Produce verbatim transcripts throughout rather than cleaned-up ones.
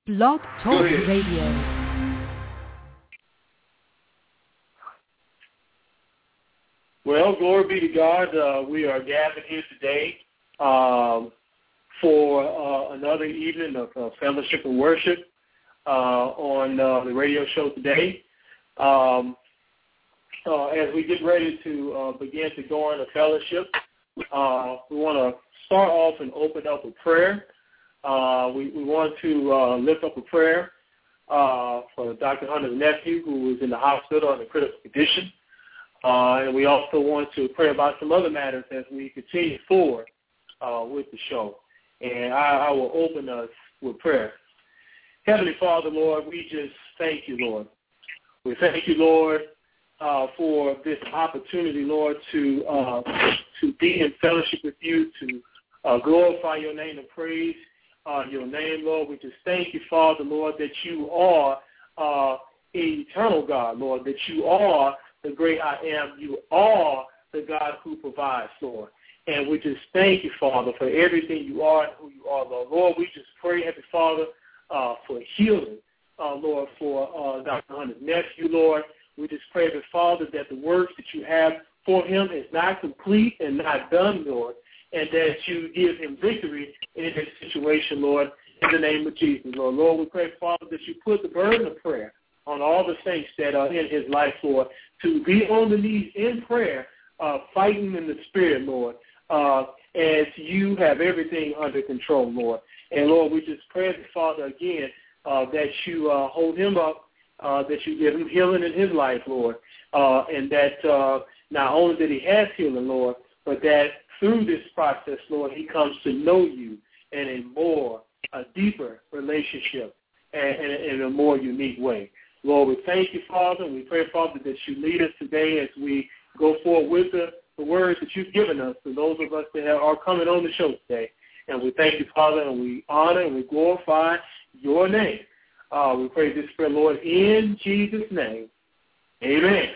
Blog Talk Radio. Well, glory be to God. Uh, we are gathered here today um, for uh, another evening of uh, fellowship and worship uh, on uh, the radio show today. Um, uh, as we get ready to uh, begin to go into fellowship, uh, we want to start off and open up with prayer. Uh, we, we want to uh, lift up a prayer uh, for Doctor Hunter's nephew who is in the hospital in a critical condition. Uh, and we also want to pray about some other matters as we continue forward uh, with the show. And I, I will open us with prayer. Heavenly Father, Lord, we just thank you, Lord. We thank you, Lord, uh, for this opportunity, Lord, to uh, to be in fellowship with you, to uh, glorify your name and praise uh, your name, Lord. We just thank you, Father, Lord, that you are uh, eternal God, Lord, that you are the great I am. You are the God who provides, Lord. And we just thank you, Father, for everything you are and who you are, Lord. Lord, we just pray, Heavenly Father, uh, for healing, uh, Lord, for uh, Doctor Hunter's nephew, Lord. We just pray, Heavenly Father, that the works that you have for him is not complete and not done, Lord, and that you give him victory in this situation, Lord, in the name of Jesus, Lord. Lord, we pray, Father, that you put the burden of prayer on all the saints that are in his life, Lord, to be on the knees in prayer, uh, fighting in the spirit, Lord, uh, as you have everything under control, Lord. And, Lord, we just pray, Father, again, uh, that you uh, hold him up, uh, that you give him healing in his life, Lord, uh, and that uh, not only that he has healing, Lord, but that through this process, Lord, he comes to know you in a more, a deeper relationship and in a more unique way. Lord, we thank you, Father, and we pray, Father, that you lead us today as we go forward with the, the words that you've given us to those of us that are coming on the show today. And we thank you, Father, and we honor and we glorify your name. Uh, we pray this prayer, Lord, in Jesus' name. Amen.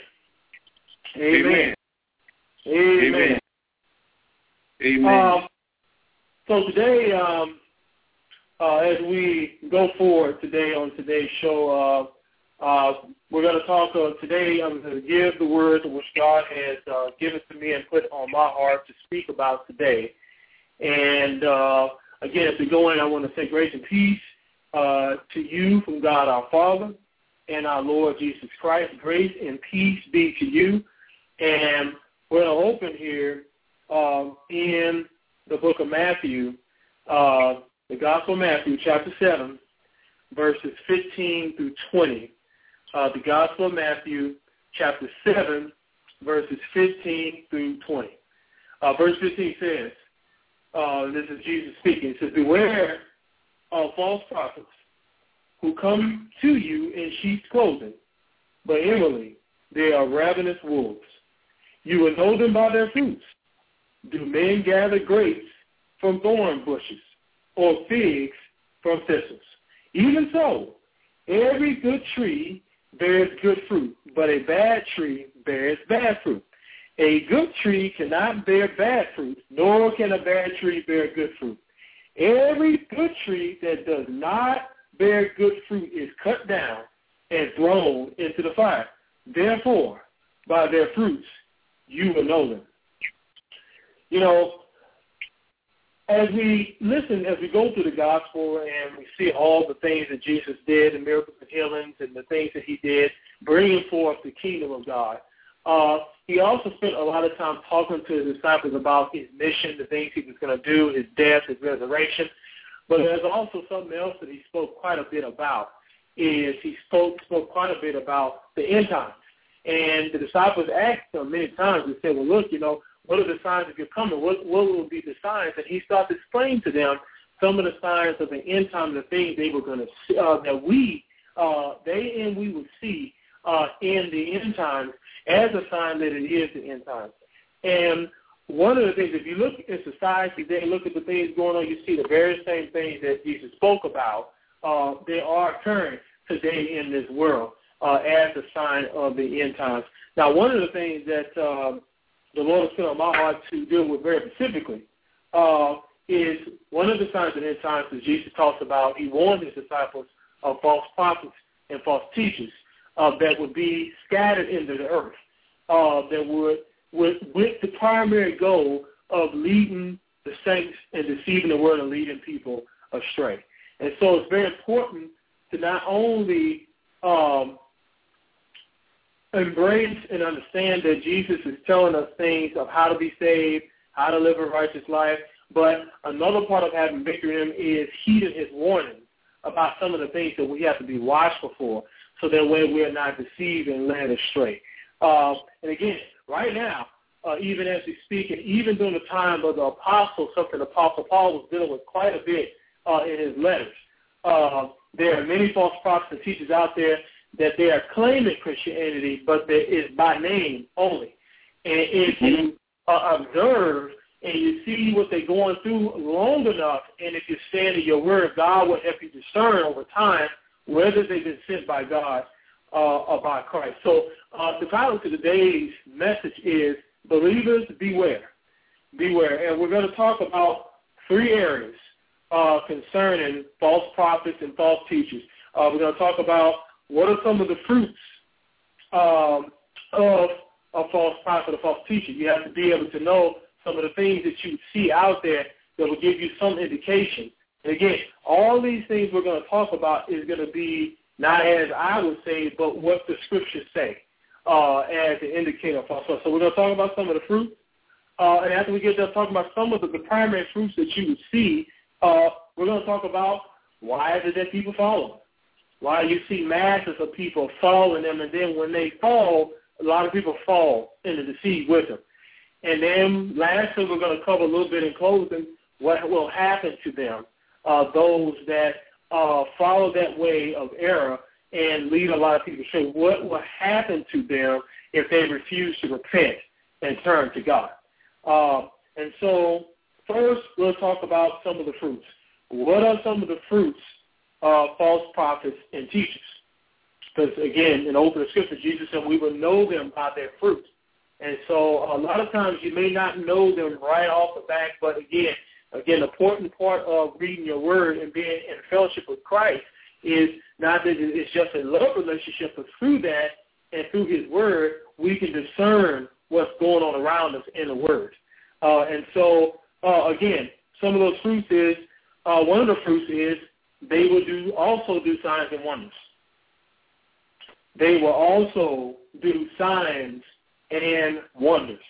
Amen. Amen. Amen. Amen. Um, so today, um, uh, as we go forward today on today's show, uh, uh, we're going to talk uh, today. I'm going to give the words which God has uh, given to me and put on my heart to speak about today. And uh, again, as we go in, I want to say grace and peace uh, to you from God our Father and our Lord Jesus Christ. Grace and peace be to you. And we're going to open here um, in the book of Matthew, uh, the Gospel of Matthew, chapter seven, verses fifteen through twenty. Uh, the Gospel of Matthew, chapter seven, verses fifteen through twenty. Uh, verse fifteen says, uh, this is Jesus speaking, it says, beware of false prophets who come to you in sheep's clothing, but inwardly they are ravenous wolves. You will know them by their fruits. Do men gather grapes from thorn bushes or figs from thistles? Even so, every good tree bears good fruit, but a bad tree bears bad fruit. A good tree cannot bear bad fruit, nor can a bad tree bear good fruit. Every good tree that does not bear good fruit is cut down and thrown into the fire. Therefore, by their fruits, you will know them. You know, as we listen, as we go through the gospel and we see all the things that Jesus did, the miracles and healings and the things that he did, bringing forth the kingdom of God, uh, he also spent a lot of time talking to his disciples about his mission, the things he was going to do, his death, his resurrection. But there's also something else that he spoke quite a bit about, is he spoke, spoke quite a bit about the end times. And the disciples asked him many times, they said, well, look, you know, what are the signs of your coming? What, what will be the signs? And he started to explain to them some of the signs of the end time, the things they were going to see, uh, that we, uh, they and we would see uh, in the end times as a sign that it is the end times. And one of the things, if you look at society today, look at the things going on, you see the very same things that Jesus spoke about, uh, they are occurring today in this world uh, as a sign of the end times. Now, one of the things that uh, the Lord has put on my heart to deal with very specifically uh, is one of the signs of the end times that Jesus talks about. He warned his disciples of false prophets and false teachers uh, that would be scattered into the earth, uh, that would, would, with the primary goal of leading the saints and deceiving the world and leading people astray. And so it's very important to not only um, embrace and understand that Jesus is telling us things of how to be saved, how to live a righteous life, but another part of having victory in him is heeding his warnings about some of the things that we have to be watchful for, so that way we're not deceived and led astray. Uh, and again, right now, uh, even as we speak, and even during the time of the apostles, something the Apostle Paul was dealing with quite a bit uh, in his letters. Uh, there are many false prophets and teachers out there that they are claiming Christianity, but that is by name only. And if you uh, observe and you see what they're going through long enough, and if you stand in your word, God will help you discern over time whether they've been sent by God uh, or by Christ. So uh, the title to today's message is Believers Beware. Beware. And we're going to talk about three areas uh, concerning false prophets and false teachers. Uh, we're going to talk about what are some of the fruits um, of a false prophet or false teacher. You have to be able to know some of the things that you see out there that will give you some indication. And again, all these things we're going to talk about is going to be not as I would say, but what the scriptures say uh, as an indicator of false prophet. So we're going to talk about some of the fruits. Uh, and after we get done talking about some of the, the primary fruits that you would see, uh, we're going to talk about why is it that people follow them. Why you see masses of people following them, and then when they fall, a lot of people fall into the sea with them. And then lastly, we're going to cover a little bit in closing what will happen to them, uh, those that uh, follow that way of error and lead a lot of people astray. What will happen to them if they refuse to repent and turn to God? Uh, and so first, we'll talk about some of the fruits. What are some of the fruits of false prophets and teachers? Because, again, in open scripture, Jesus said we will know them by their fruits. And so a lot of times you may not know them right off the bat, but again, again, the important part of reading your word and being in fellowship with Christ is not that it's just a love relationship, but through that and through his word, we can discern what's going on around us in the word. Uh, and so, uh, again, some of those fruits is, uh, one of the fruits is they will do also do signs and wonders. They will also do signs and wonders.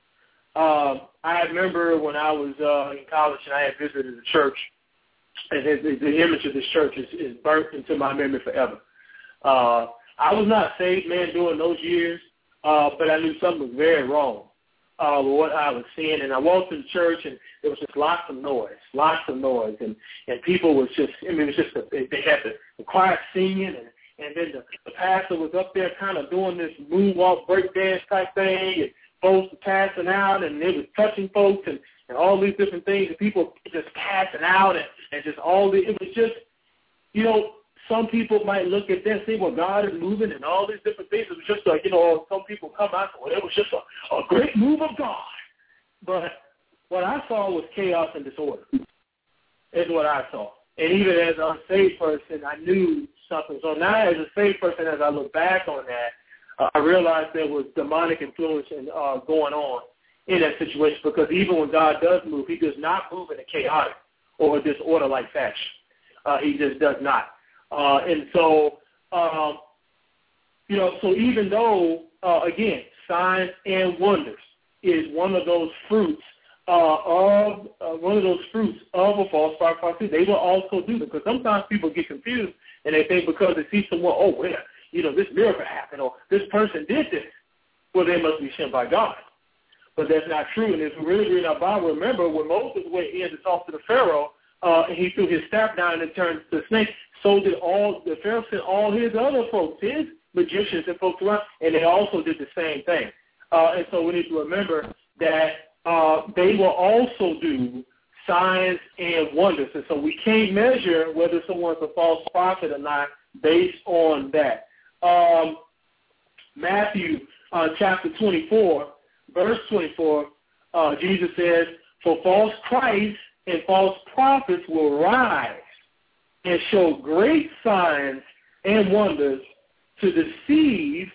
Uh, I remember when I was uh, in college and I had visited a church, and it, it, the image of this church is, is burnt into my memory forever. Uh, I was not a saved man during those years, uh, but I knew something was very wrong uh, with what I was seeing. And I walked in church, and there was just lots of noise, lots of noise, and, and people was just, I mean, it was just, a, they, they had the, the choir singing, and And then the, the pastor was up there kind of doing this moonwalk, breakdance type thing, and folks were passing out, and they was touching folks, and, and all these different things, and people just passing out, and, and just all the, it was just, you know, some people might look at that and say, well, God is moving, and all these different things. It was just like, you know, some people come out, well, it was just a, a great move of God. But what I saw was chaos and disorder, is what I saw. And even as an unsaved person, I knew something. So now as a saved person, as I look back on that, uh, I realized there was demonic influence in, uh, going on in that situation, because even when God does move, he does not move in a chaotic or a disorder-like fashion. Uh, he just does not. Uh, and so, um, you know, so even though, uh, again, signs and wonders is one of those fruits Uh, of uh, one of those fruits of a false prophet, they will also do them. Because sometimes people get confused and they think because they see someone, oh, well, you know, this miracle happened or this person did this, well, they must be sent by God. But that's not true. And if we really read our Bible, remember when Moses went in to talk to the Pharaoh, uh, and he threw his staff down and turned to a snake, so did all the Pharaoh sent all his other folks, his magicians and folks around, and they also did the same thing. Uh, and so we need to remember that Uh, they will also do signs and wonders. And so we can't measure whether someone's a false prophet or not based on that. Um, Matthew uh, chapter twenty-four, verse twenty-four, uh, Jesus says, for false Christs and false prophets will rise and show great signs and wonders to deceive,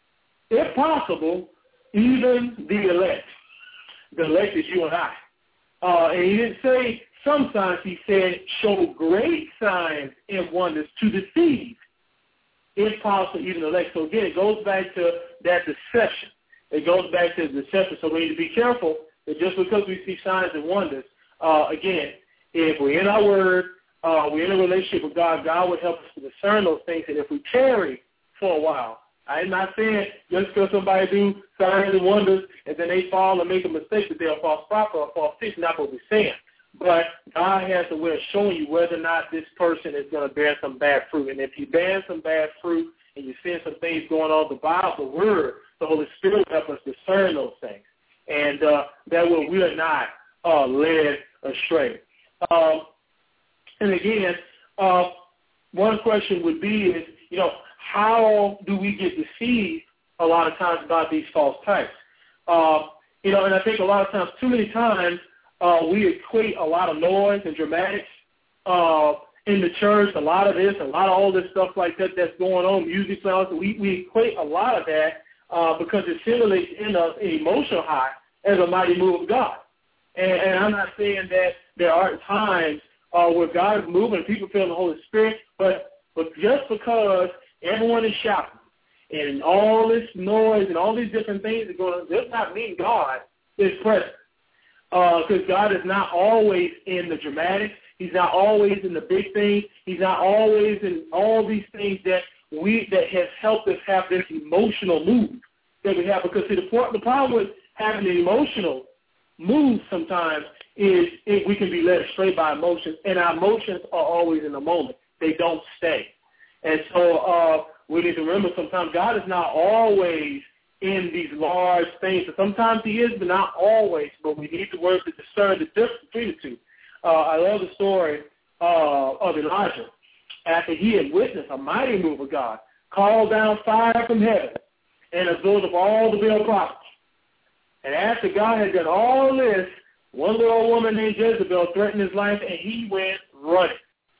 if possible, even the elect. The elect is you and I. Uh, and he didn't say some signs. He said show great signs and wonders to deceive, if possible, even the elect. So, again, it goes back to that deception. It goes back to the deception. So we need to be careful that just because we see signs and wonders, uh, again, if we're in our word, uh, we're in a relationship with God, God would help us to discern those things. And if we tarry for a while, I'm not saying just because somebody do signs and wonders and then they fall and make a mistake that they're a false prophet or a false teacher, not what we're saying. But God has a way of showing you whether or not this person is going to bear some bad fruit. And if he bears some bad fruit and you're seeing some things going on in the Bible, the Word, the Holy Spirit will help us discern those things. And uh, that way we are not uh, led astray. Um, and again, uh, one question would be is, you know, how do we get deceived a lot of times about these false types? Uh, you know, and I think a lot of times, too many times, uh, we equate a lot of noise and dramatics uh, in the church, a lot of this, a lot of all this stuff like that that's going on, music sounds. We, we equate a lot of that uh, because it simulates in us an emotional high as a mighty move of God. And, and I'm not saying that there aren't times uh, where God is moving and people feel the Holy Spirit, but but just because everyone is shouting and all this noise and all these different things are going on, does not mean God is present. Because uh, God is not always in the dramatics. He's not always in the big things. He's not always in all these things that we that has helped us have this emotional move that we have. Because see, the, the problem with having an emotional move sometimes is it, we can be led astray by emotions, and our emotions are always in the moment. They don't stay. And so uh, we need to remember sometimes God is not always in these large things. So sometimes he is, but not always. But we need to work to discern the difference between the two. Uh, I love the story uh, of Elijah. After he had witnessed a mighty move of God, called down fire from heaven and absorbed up all the Baal prophets. And after God had done all this, one little old woman named Jezebel threatened his life, and he went running.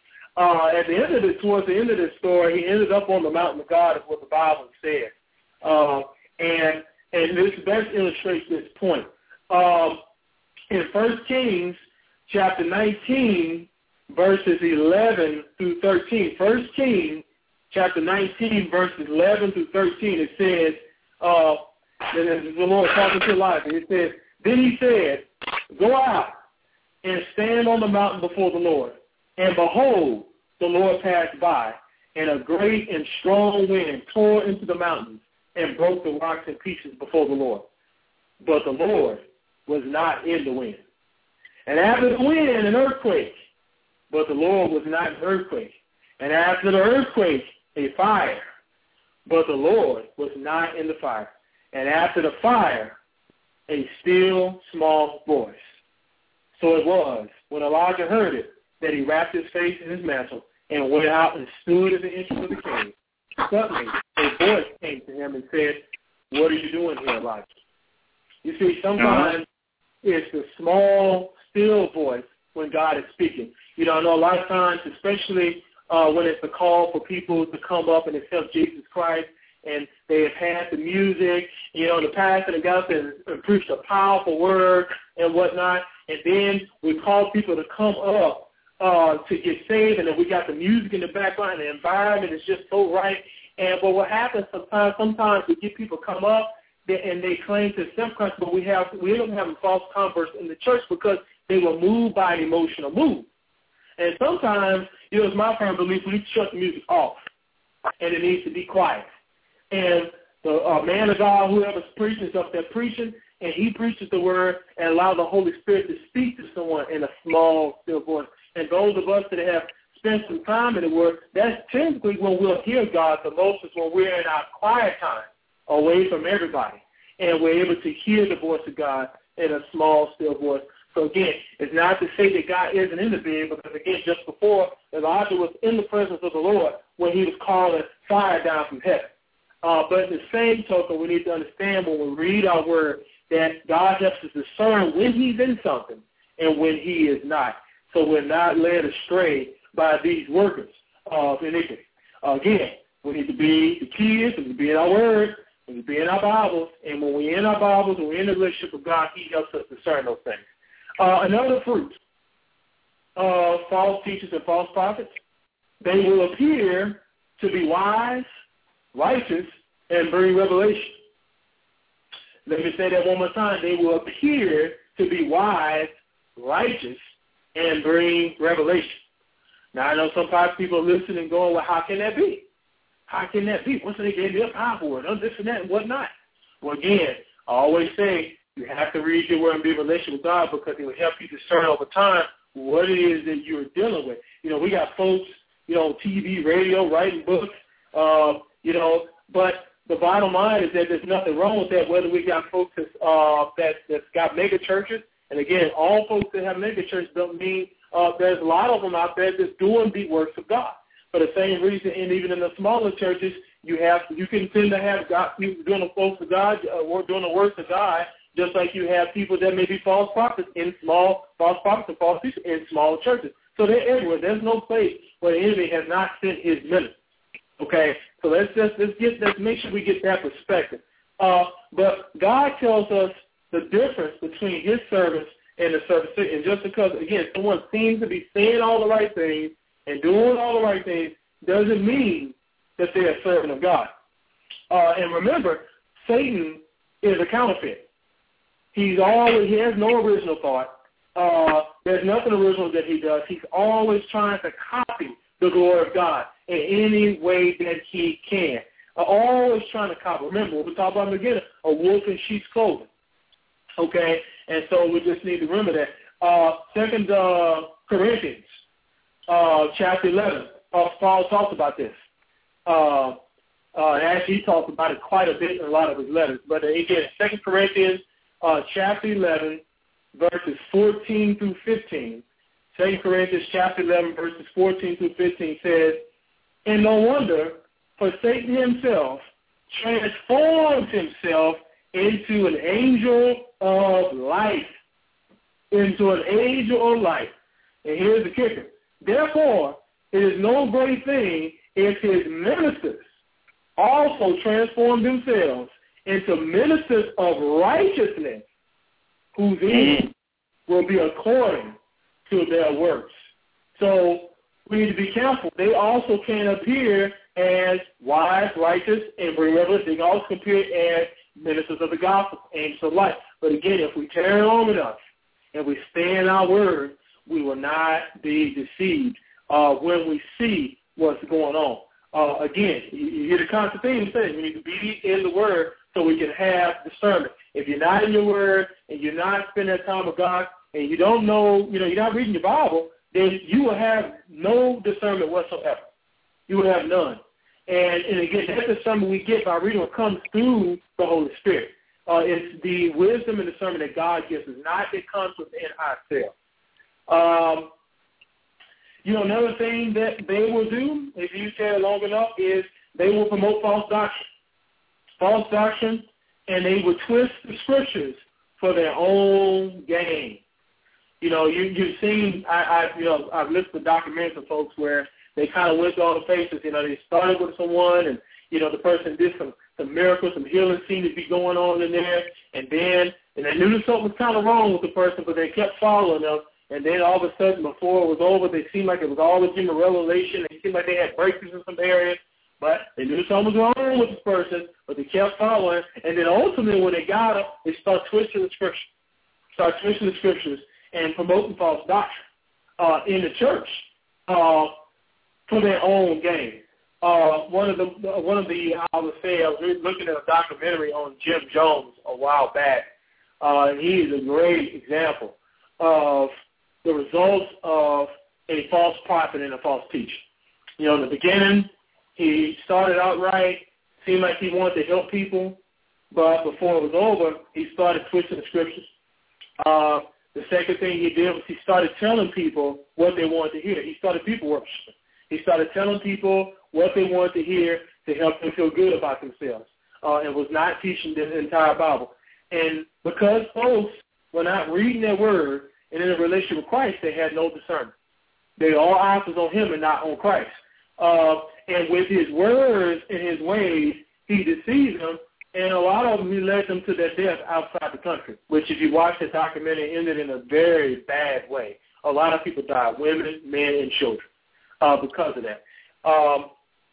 Uh, at the end of this, towards the end of this story, he ended up on the mountain of God, is what the Bible says. Uh, and and this best illustrates this point. Um, in First Kings chapter nineteen, verses eleven through thirteen. First Kings chapter nineteen, verses eleven through thirteen. It says, uh, this is the Lord talking to Elijah. It says, then he said, go out and stand on the mountain before the Lord. And behold, the Lord passed by, and a great and strong wind tore into the mountains and broke the rocks in pieces before the Lord. But the Lord was not in the wind. And after the wind, an earthquake. But the Lord was not in the earthquake. And after the earthquake, a fire. But the Lord was not in the fire. And after the fire, a still small voice. So it was, when Elijah heard it, that he wrapped his face in his mantle and went out and stood at the entrance of the cave. Suddenly, a voice came to him and said, what are you doing here, Elijah? You see, sometimes uh-huh. it's the small, still voice when God is speaking. You know, I know a lot of times, especially uh, when it's a call for people to come up and accept Jesus Christ, and they have had the music, you know, the pastor and got up and, and preached a powerful word and whatnot, and then we call people to come up uh, to get saved, and then we got the music in the background, and the environment is just so right. And but what happens sometimes, sometimes we get people come up and they claim to accept Christ, but we have we don't have false converts in the church because they were moved by an emotional move. And sometimes, you know, it's my firm belief we need to shut the music off, and it needs to be quiet. And the uh, man of God, whoever's preaching, is up there preaching, and he preaches the word and allow the Holy Spirit to speak to someone in a small, still voice. And those of us that have spent some time in the word, that's typically when we'll hear God the most, is when we're in our quiet time, away from everybody, and we're able to hear the voice of God in a small, still voice. So again, it's not to say that God isn't in the bed, because again, just before, Elijah was in the presence of the Lord when he was calling fire down from heaven. Uh, but in the same token, we need to understand when we read our word that God helps us discern when he's in something and when he is not. So we're not led astray by these workers of iniquity. Uh, again, we need to be, the key is we need to be in our word, we need to be in our Bibles, and when we're in our Bibles, when we're in the relationship with God, he helps us discern those things. Uh, another fruit of false teachers and false prophets, they will appear to be wise, righteous, and bring revelation. Let me say that one more time. They will appear to be wise, righteous, and bring revelation. Now, I know sometimes people are listening and going, well, how can that be? How can that be? What's they gave you a power for it? This and that and whatnot. Well, again, I always say you have to read your word and be in relation with God because it will help you discern over time what it is that you're dealing with. You know, we got folks, you know, T V, radio, writing books, uh, you know, but the bottom line is that there's nothing wrong with that, whether we got folks that's, uh, that, that's got mega churches. And, again, all folks that have mega churches don't mean uh, there's a lot of them out there that's doing the works of God. For the same reason, and even in the smaller churches, you have you can tend to have God people doing the folks of God uh, or doing the works of God, just like you have people that may be false prophets in small false prophets and false teachers in small churches. So they're everywhere. There's no place where the enemy has not sent his ministers. Okay, so let's just let's get let's make sure we get that perspective. Uh, but God tells us the difference between his servants and the servants. And just because, again, someone seems to be saying all the right things and doing all the right things doesn't mean that they're a servant of God. Uh, and remember, Satan is a counterfeit. He's always he has no original thought. Uh, there's nothing original that he does. He's always trying to copy the glory of God in any way that he can. Uh, always trying to copy. Remember, what we talked about in the beginning, a wolf in sheep's clothing. Okay? And so we just need to remember that. Uh, Second uh, Corinthians, uh, chapter eleven, uh, Paul talks about this. Uh, uh, actually, he talks about it quite a bit in a lot of his letters. But uh, again, Second Corinthians, uh, chapter eleven, verses fourteen through fifteen. Second Corinthians chapter eleven, verses fourteen through fifteen says, and no wonder, for Satan himself transforms himself into an angel of light. Into an angel of light. And here's the kicker. Therefore, it is no great thing if his ministers also transform themselves into ministers of righteousness, whose end will be according to their works. So we need to be careful. They also can appear as wise, righteous, and bring revelation. They can also appear as ministers of the gospel, angels of light. But again, if we carry on enough and we stay in our word, we will not be deceived uh, when we see what's going on. Uh, again, you, you hear the constant thing saying we need to be in the word so we can have discernment. If you're not in your word and you're not spending that time with God and you don't know, you know, you're not reading your Bible, then you will have no discernment whatsoever. You will have none. And, and again, that discernment we get by reading what comes through the Holy Spirit. Uh, it's the wisdom and discernment that God gives us, not that comes within ourselves. Um, you know, another thing that they will do, if you stay long enough, is they will promote false doctrine. False doctrine, and they will twist the scriptures for their own gain. You know, you, you've seen, I, I, you know, I've listened to documentaries of folks where they kind of went to all the faces. You know, they started with someone, and, you know, the person did some, some miracles, some healing seemed to be going on in there, and then, and they knew something was kind of wrong with the person, but they kept following them. And then all of a sudden, before it was over, they seemed like it was all a general revelation. They seemed like they had breakthroughs in some areas, but they knew something was wrong with this person, but they kept following. And then ultimately, when they got up, they started twisting the scriptures, started twisting the scriptures and promoting false doctrine uh, in the church uh, for their own gain. Uh, one of the, one of the, I would say, I was looking at a documentary on Jim Jones a while back, uh, and he is a great example of the results of a false prophet and a false teacher. You know, in the beginning, he started out right, seemed like he wanted to help people, but before it was over, he started twisting the scriptures. Uh, the second thing he did was he started telling people what they wanted to hear. He started people worshiping. He started telling people what they wanted to hear to help them feel good about themselves, uh, and was not teaching the entire Bible. And because folks were not reading their word and in a relationship with Christ, they had no discernment. They all eyes was on him and not on Christ. Uh, and with his words and his ways, he deceived them, and a lot of them, he led them to their death outside the country, which if you watch the documentary, ended in a very bad way. A lot of people died, women, men, and children, uh, because of that. Um,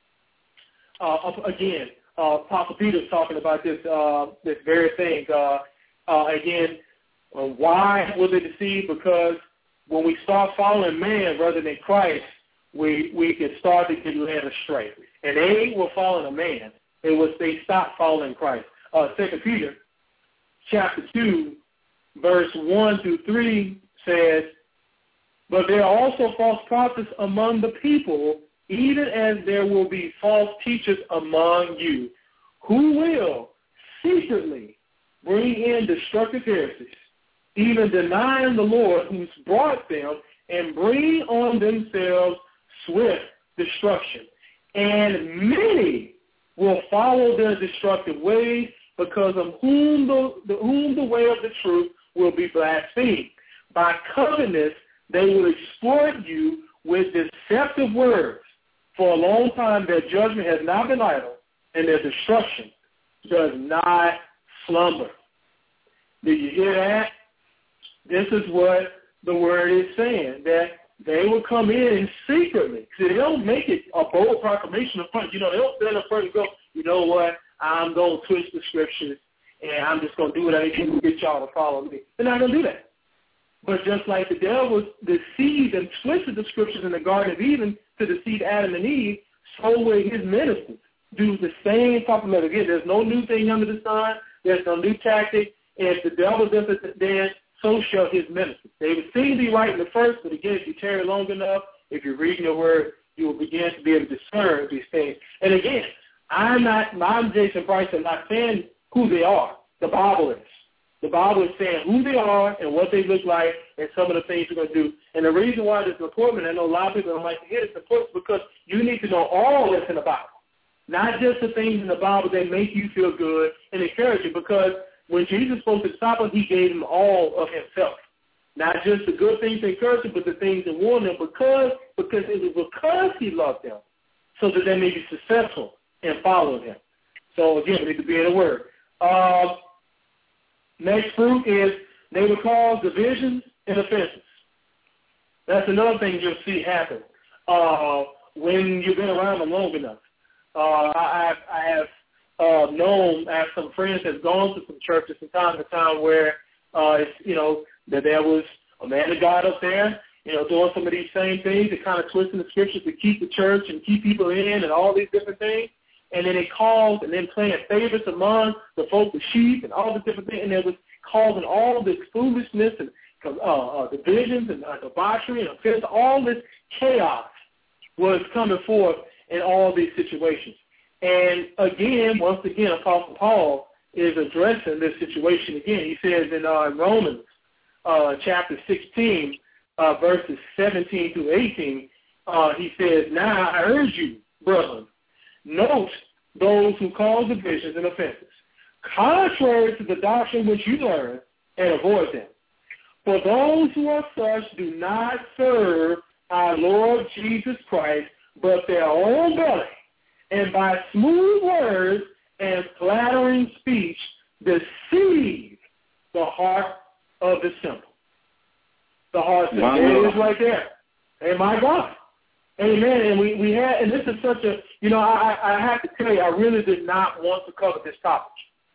uh, again, uh, Apostle Peter's talking about this uh, this very thing. Uh, uh, again, uh, why were they deceived? Because when we start following man rather than Christ, we we can start to get led astray. And they were following a man. It was they stopped following Christ. Uh, Second Peter, chapter two, verse one through three says, "But there are also false prophets among the people, even as there will be false teachers among you, who will secretly bring in destructive heresies, even denying the Lord who's brought them, and bring on themselves swift destruction. And many will follow their destructive ways, because of whom the, the whom the way of the truth will be blasphemed. By covetousness they will exploit you with deceptive words. For a long time their judgment has not been idle, and their destruction does not slumber." Do you hear that? This is what the word is saying, that they will come in secretly. See, they don't make it a bold proclamation up front. You know, they don't stand up front and go, you know what, I'm going to twist the scriptures, and I'm just going to do what I need to get y'all to follow me. They're not going to do that. But just like the devil deceived and twisted the scriptures in the Garden of Eden to deceive Adam and Eve, so will his ministers do the same popularity. Again, there's no new thing under the sun. There's no new tactic. And if the devil does it then, so shall his ministers. They would seem to be right in the first, but again, if you tarry long enough, if you're reading the word, you will begin to be able to discern these things. And again, I'm not, I'm Jason Price, I'm not saying who they are. The Bible is. The Bible is saying who they are and what they look like and some of the things they're going to do. And the reason why this is important, I know a lot of people don't like to hear this, important because you need to know all that's in the Bible, not just the things in the Bible that make you feel good and encourage you. Because when Jesus spoke to the disciples, he gave them all of himself, not just the good things to encourage them, but the things that warn them, because because it was because he loved them, so that they may be successful in following him. So again, we need to be in the word. Uh, Next fruit is they will cause divisions and offenses. That's another thing you'll see happen uh, when you've been around them long enough. Uh, I have, I have uh, known, I have some friends that have gone to some churches from time to time where, uh, it's, you know, that there was a man of God up there, you know, doing some of these same things, and kind of twisting the scriptures to keep the church and keep people in and all these different things. And then it caused, and then playing favorites among the folk, the sheep, and all the different things, and it was causing all this foolishness and uh, uh, divisions and uh, debauchery and offense. All this chaos was coming forth in all these situations. And again, once again, Apostle Paul is addressing this situation again. He says in uh, Romans uh, chapter sixteen, uh, verses seventeen through eighteen, uh, he says, "Now I urge you, brethren, note those who cause divisions and offenses, contrary to the doctrine which you learn, and avoid them. For those who are such do not serve our Lord Jesus Christ, but their own belly, and by smooth words and flattering speech deceive the heart of the simple." The heart says, there it is right there. Hey, my God. Amen. And we, we had, and this is such a, you know, I, I have to tell you, I really did not want to cover this topic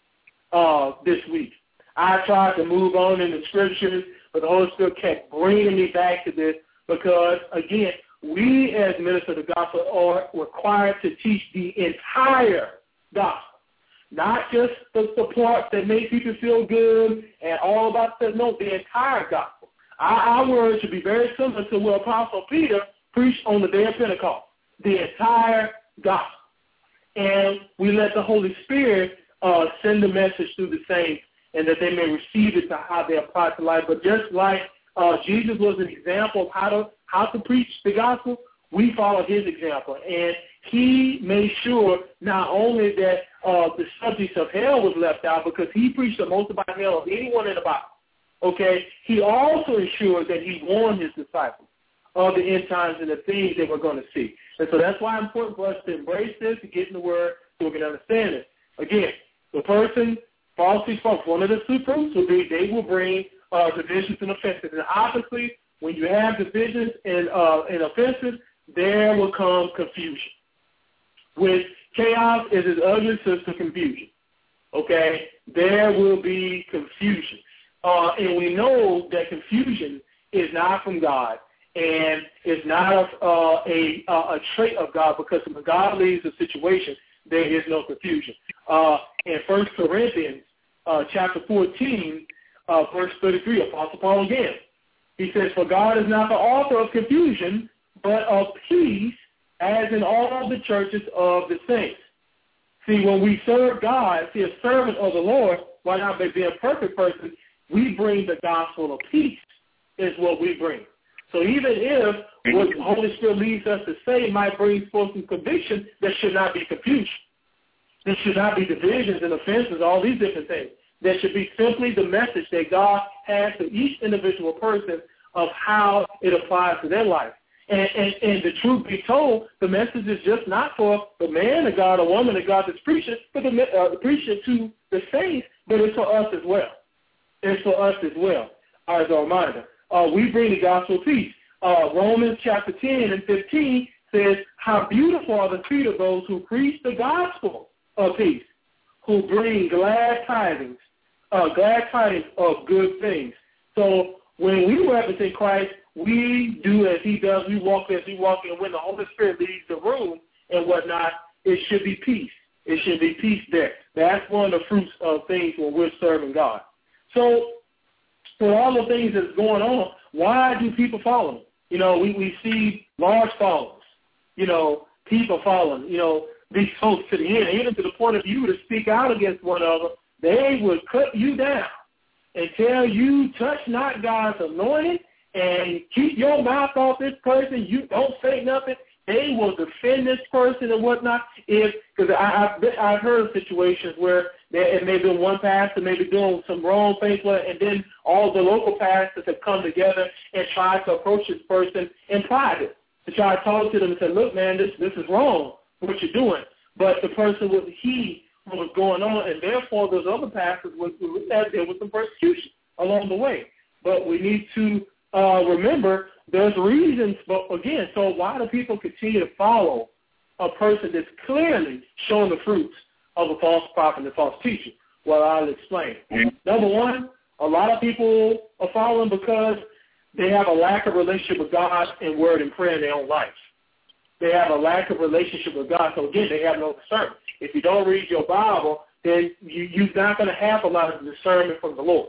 uh, this week. I tried to move on in the scriptures, but the Holy Spirit kept bringing me back to this because, again, we as ministers of the gospel are required to teach the entire gospel, not just the, the parts that make people feel good and all about stuff. No, the entire gospel. Our, our word should be very similar to what Apostle Peter preached on the day of Pentecost, the entire gospel. And we let the Holy Spirit uh, send the message through the saints and that they may receive it to how they apply to life. But just like uh, Jesus was an example of how to how to preach the gospel, we follow his example. And he made sure not only that uh, the subjects of hell was left out, because he preached the most about hell of anyone in the Bible, okay, he also ensured that he warned his disciples of the end times and the things that we're going to see. And so that's why it's important for us to embrace this, to get in the Word, so we can understand it. Again, the person falsely spoke. One of the two fruits will be they will bring uh, divisions and offenses. And obviously, when you have divisions and, uh, and offenses, there will come confusion. With chaos is its ugly sister, confusion. Okay? There will be confusion. Uh, and we know that confusion is not from God and is not a, uh, a, a trait of God, because when God leaves a situation, there is no confusion. Uh, in First Corinthians uh, chapter fourteen, uh, verse thirty-three, Apostle Paul again, he says, "For God is not the author of confusion, but of peace, as in all the churches of the saints." See, when we serve God, see, a servant of the Lord, why not be a perfect person, we bring the gospel of peace is what we bring. So even if what the Holy Spirit leads us to say might bring forth some conviction, there should not be confusion. There should not be divisions and offenses, all these different things. There should be simply the message that God has to each individual person of how it applies to their life. And, and, and the truth be told, the message is just not for the man of God or woman of God that's preaching, but the uh, preaching to the saints, but it's for us as well. It's for us as well, as a reminder. Uh, we bring the gospel of peace. Uh, Romans chapter ten and fifteen says, "How beautiful are the feet of those who preach the gospel of peace, who bring glad tidings, uh, glad tidings of good things." So when we represent Christ, we do as he does. We walk as he walks, and when the Holy Spirit leaves the room and whatnot, it should be peace. It should be peace there. That's one of the fruits of things when we're serving God. So for all the things that's going on, why do people follow him? You know, we, we see large followers, you know, people following, you know, these folks to the end, even to the point of you to speak out against one another, they would cut you down and tell you, touch not God's anointed, and keep your mouth off this person. You don't say nothing. They will defend this person and whatnot. If because I've I've heard of situations where there, it may have been one pastor maybe doing some wrong things, and then all the local pastors have come together and tried to approach this person in private to try to talk to them and say, "Look, man, this this is wrong. What you're doing." But the person would heed what was going on, and therefore those other pastors would have there was some persecution along the way. But we need to Uh, remember, there's reasons, but again, so why do people continue to follow a person that's clearly showing the fruits of a false prophet and a false teacher? Well, I'll explain. Mm-hmm. Number one, a lot of people are following because they have a lack of relationship with God and word and prayer in their own life. They have a lack of relationship with God, so again, they have no discernment. If you don't read your Bible, then you, you're not going to have a lot of discernment from the Lord.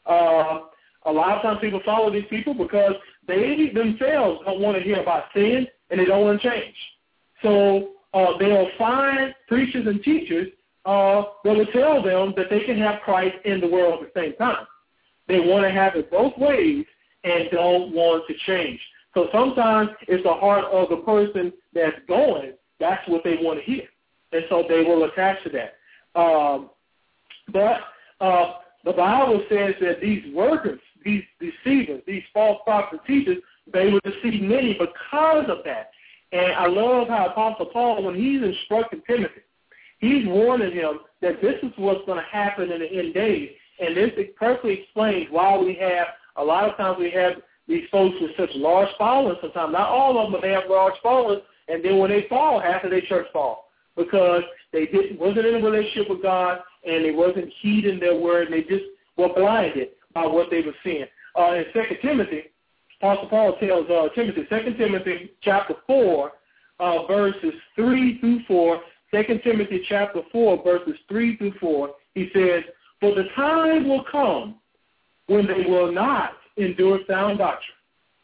Uh, A lot of times people follow these people because they themselves don't want to hear about sin and they don't want to change. So uh, they'll find preachers and teachers uh, that will tell them that they can have Christ in the world at the same time. They want to have it both ways and don't want to change. So sometimes it's the heart of the person that's going. That's what they want to hear. And so they will attach to that. Um, but uh, the Bible says that these workers, these deceivers, these false prophets and teachers, they will deceive many because of that. And I love how Apostle Paul, when he's instructing Timothy, he's warning him that this is what's going to happen in the end days. And this perfectly explains why we have, a lot of times we have these folks with such large followings sometimes. Not all of them, but they have large followings. And then when they fall, half of their church fall. Because they didn't, wasn't in a relationship with God and they wasn't heeding their word. And they just were blinded by what they were seeing. Uh, in Second Timothy, Apostle Paul tells uh, Timothy, Second Timothy chapter four, uh, verses three through four, Second Timothy chapter four, verses three through four, he says, "For the time will come when they will not endure sound doctrine,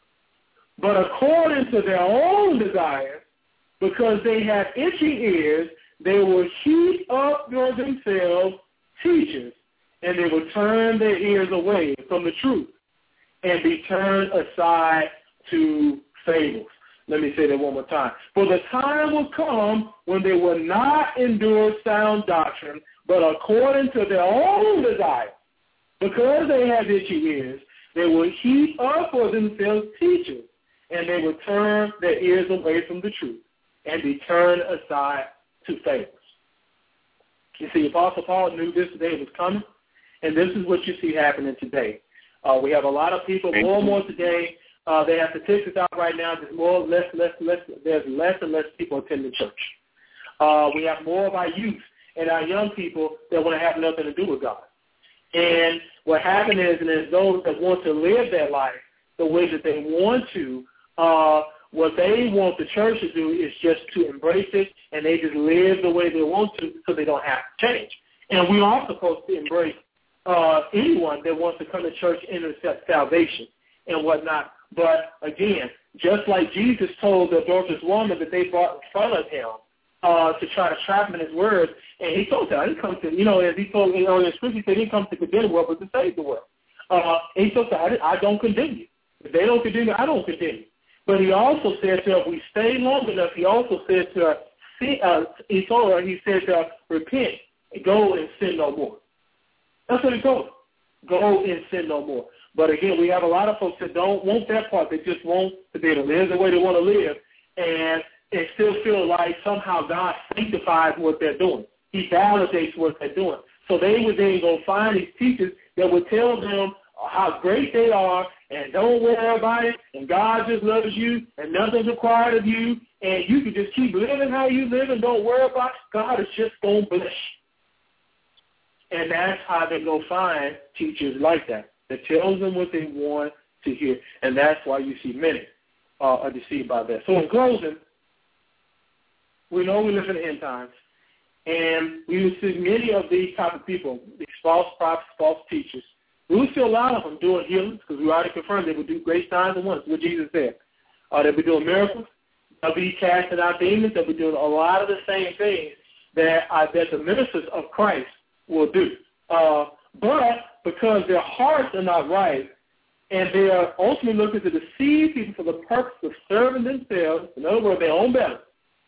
but according to their own desires, because they have itching ears, they will heap up for themselves teachers, and they will turn their ears away from the truth and be turned aside to fables." Let me say that one more time. "For the time will come when they will not endure sound doctrine, but according to their own desire, because they have itchy ears, they will heap up for themselves teachers, and they would turn their ears away from the truth and be turned aside to fables. You see, Apostle Paul knew this day was coming, and this is what you see happening today. Uh, we have a lot of people, more and more today. Uh, they have statistics out right now. There's more, less, less, less. There's less and less people attending church. Uh, we have more of our youth and our young people that want to have nothing to do with God. And what happened is, and there's those that want to live their life the way that they want to, uh, what they want the church to do is just to embrace it, and they just live the way they want to so they don't have to change. And we are supposed to embrace uh, anyone that wants to come to church and accept salvation and whatnot. But, again, just like Jesus told the adulterous woman that they brought in front of him uh, to try to trap him in his words, and he told her, I didn't come to, you know, as he told, you know, in the scripture, he said he didn't come to condemn the world, but to save the world. Uh, and he told her, I, I don't condemn you. If they don't condemn you, I don't condemn you. But he also said to her, if we stay long enough, he also said to her, see, uh, he told her, he said to her, repent, go and sin no more. That's what he told her. Go and sin no more. But again, we have a lot of folks that don't want that part. They just want to be able to live the way they want to live, and it still feel like somehow God sanctifies what they're doing. He validates what they're doing. So they would then go find these teachers that would tell them how great they are, and don't worry about it, and God just loves you, and nothing's required of you, and you can just keep living how you live and don't worry about it. God is just going to bless you. And that's how they go find teachers like that, that tells them what they want to hear. And that's why you see many uh, are deceived by that. So in closing, we know we live in the end times, and we will see many of these type of people, these false prophets, false teachers. We will see a lot of them doing healings, because we already confirmed they would do great signs and wonders, what Jesus said. Uh, they'll be doing miracles. They'll be casting out demons. They'll be doing a lot of the same things that, uh, that the ministers of Christ will do. Uh, but because their hearts are not right, and they are ultimately looking to deceive people for the purpose of serving themselves, in other words, their own benefit,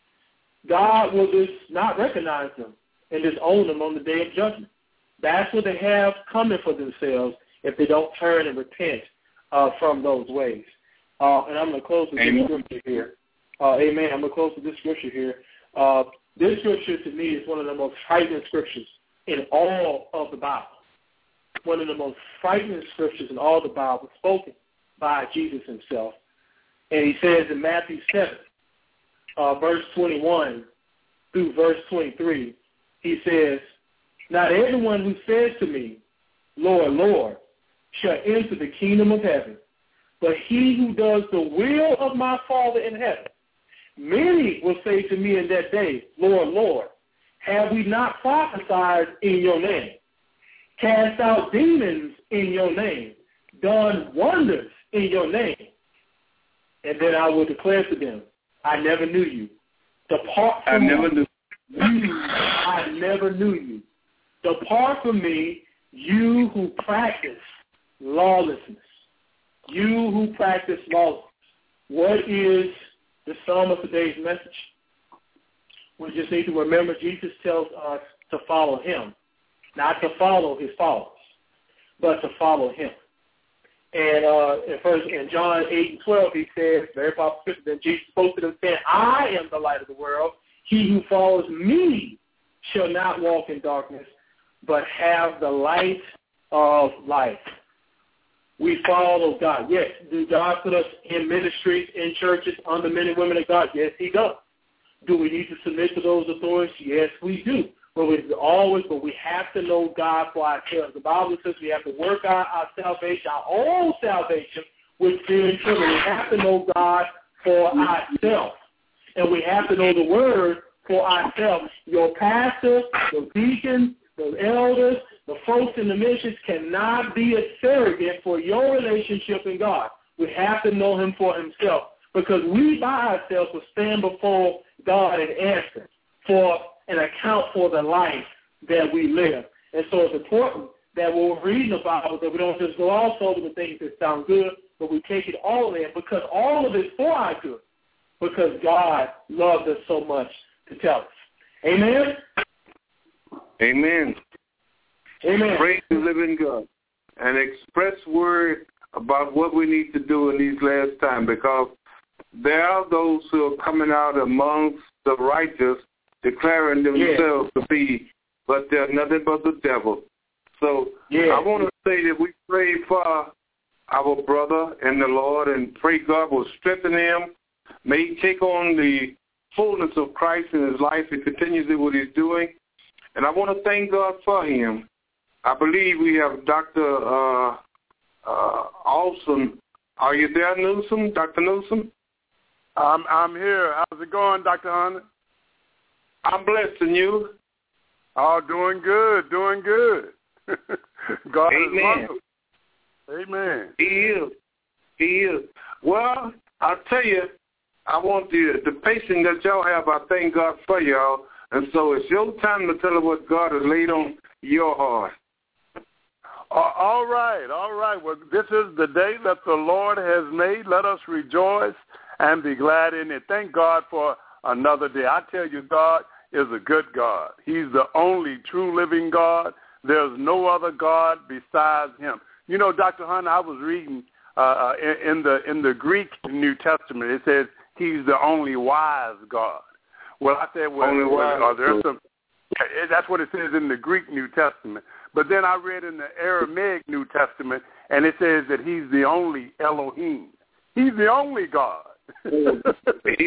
God will just not recognize them and just own them on the day of judgment. That's what they have coming for themselves if they don't turn and repent uh, from those ways. Uh, and I'm going to close with this scripture here. Uh, amen. I'm going to close with this scripture here. Uh, this scripture to me is one of the most frightening scriptures in all of the Bible. One of the most frightening scriptures in all the Bible, spoken by Jesus himself. And he says in Matthew seven, uh, verse twenty-one through verse twenty-three, he says, not everyone who says to me, Lord, Lord, shall enter the kingdom of heaven, but he who does the will of my Father in heaven. Many will say to me in that day, Lord, Lord, have we not prophesied in your name, cast out demons in your name, done wonders in your name? And then I will declare to them, I never knew you. Depart from I never me. knew you. I never knew you. Depart from me, you who practice lawlessness. You who practice lawlessness. What is the sum of today's message? We just need to remember Jesus tells us to follow him, not to follow his followers, but to follow him. And uh, in, first, in John eight and twelve, he says, very powerful scripture, that Jesus spoke to them saying, I am the light of the world. He who follows me shall not walk in darkness, but have the light of life. We follow God. Yes, do God put us in ministries, in churches, under men and women of God? Yes, he does. Do we need to submit to those authorities? Yes, we do. But we always, but we have to know God for ourselves. The Bible says we have to work out our salvation, our own salvation, with fear and trembling. We have to know God for ourselves. And we have to know the word for ourselves. Your pastor, your deacons, the elders, the folks in the missions cannot be a surrogate for your relationship in God. We have to know him for himself, because we by ourselves will stand before God and answer for an account for the life that we live. And so it's important that when we're reading the Bible, that we don't just gloss over the things that sound good, but we take it all in, because all of it's for our good, because God loved us so much to tell us. Amen? Amen. Amen. Praise the living God. An express word about what we need to do in these last times, because there are those who are coming out amongst the righteous, declaring themselves yeah. to be, but they're nothing but the devil. So yeah. I want to say that we pray for our brother in the Lord and pray God will strengthen him. May he take on the fullness of Christ in his life and continue to do what he's doing. And I want to thank God for him. I believe we have Doctor Uh, uh, Awesome. Are you there, Newsom? Doctor Newsom? I'm I'm here. How's it going, Doctor Hunter? I'm blessed, and you? Oh, doing good, doing good. God Amen. is wonderful. Amen. He is. He is. Well, I'll tell you, I want the, the patience that y'all have, I thank God for y'all. And so it's your time to tell us what God has laid on your heart. Uh, all right, all right. Well, this is the day that the Lord has made. Let us rejoice and be glad in it. Thank God for another day. I tell you, God is a good God. He's the only true living God. There's no other God besides him. You know, Doctor Hunter, I was reading uh, in, in the in the Greek New Testament. It says he's the only wise God. Well, I said, well, only wise. Are there some? That's what it says in the Greek New Testament. But then I read in the Aramaic New Testament, and it says that he's the only Elohim. He's the only God. He's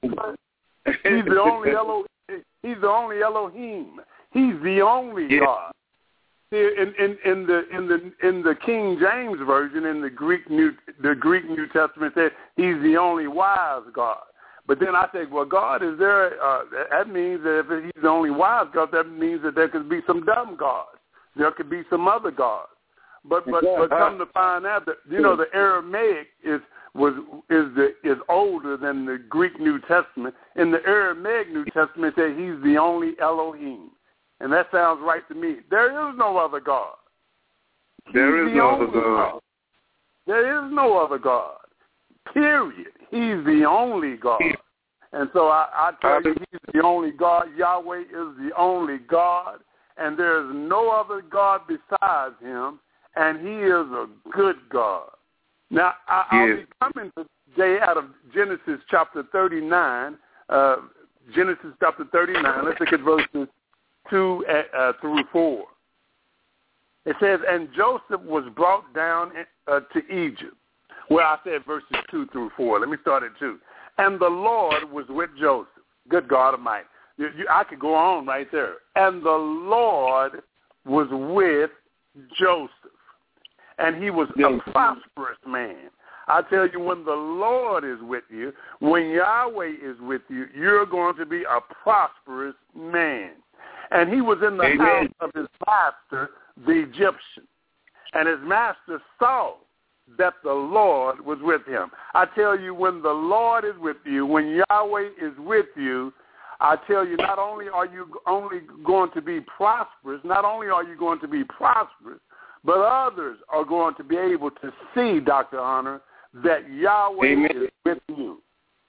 the only Elohim. He's the only Elohim. He's the only yeah. God. See, in, in, in the in the in the King James version, in the Greek New the Greek New Testament, said he's the only wise God. But then I think, well, God is there. Uh, that means that if he's the only wise God, that means that there could be some dumb gods. There could be some other gods. But but but come to find out that you know the Aramaic is was is the is older than the Greek New Testament. In the Aramaic New Testament, it says he's the only Elohim, and that sounds right to me. There is no other God. There he's is no other God. God. There is no other God. Period. He's the only God. And so I, I tell you, he's the only God. Yahweh is the only God, and there is no other God besides him, and he is a good God. Now, I, I'll yes. be coming today out of Genesis chapter thirty-nine, uh, Genesis chapter thirty-nine. Let's look at verses two uh, through four. It says, and Joseph was brought down uh, to Egypt. Well, I said verses two through four. Let me start at two. And the Lord was with Joseph. Good God Almighty. You, you, I could go on right there. And the Lord was with Joseph. And he was yes. a prosperous man. I tell you, when the Lord is with you, when Yahweh is with you, you're going to be a prosperous man. And he was in the Amen. house of his master, the Egyptian. And his master saw that the Lord was with him. I tell you, when the Lord is with you, when Yahweh is with you, I tell you, not only are you only going to be prosperous, not only are you going to be prosperous, but others are going to be able to see, Doctor Hunter, that Yahweh Amen. Is with you.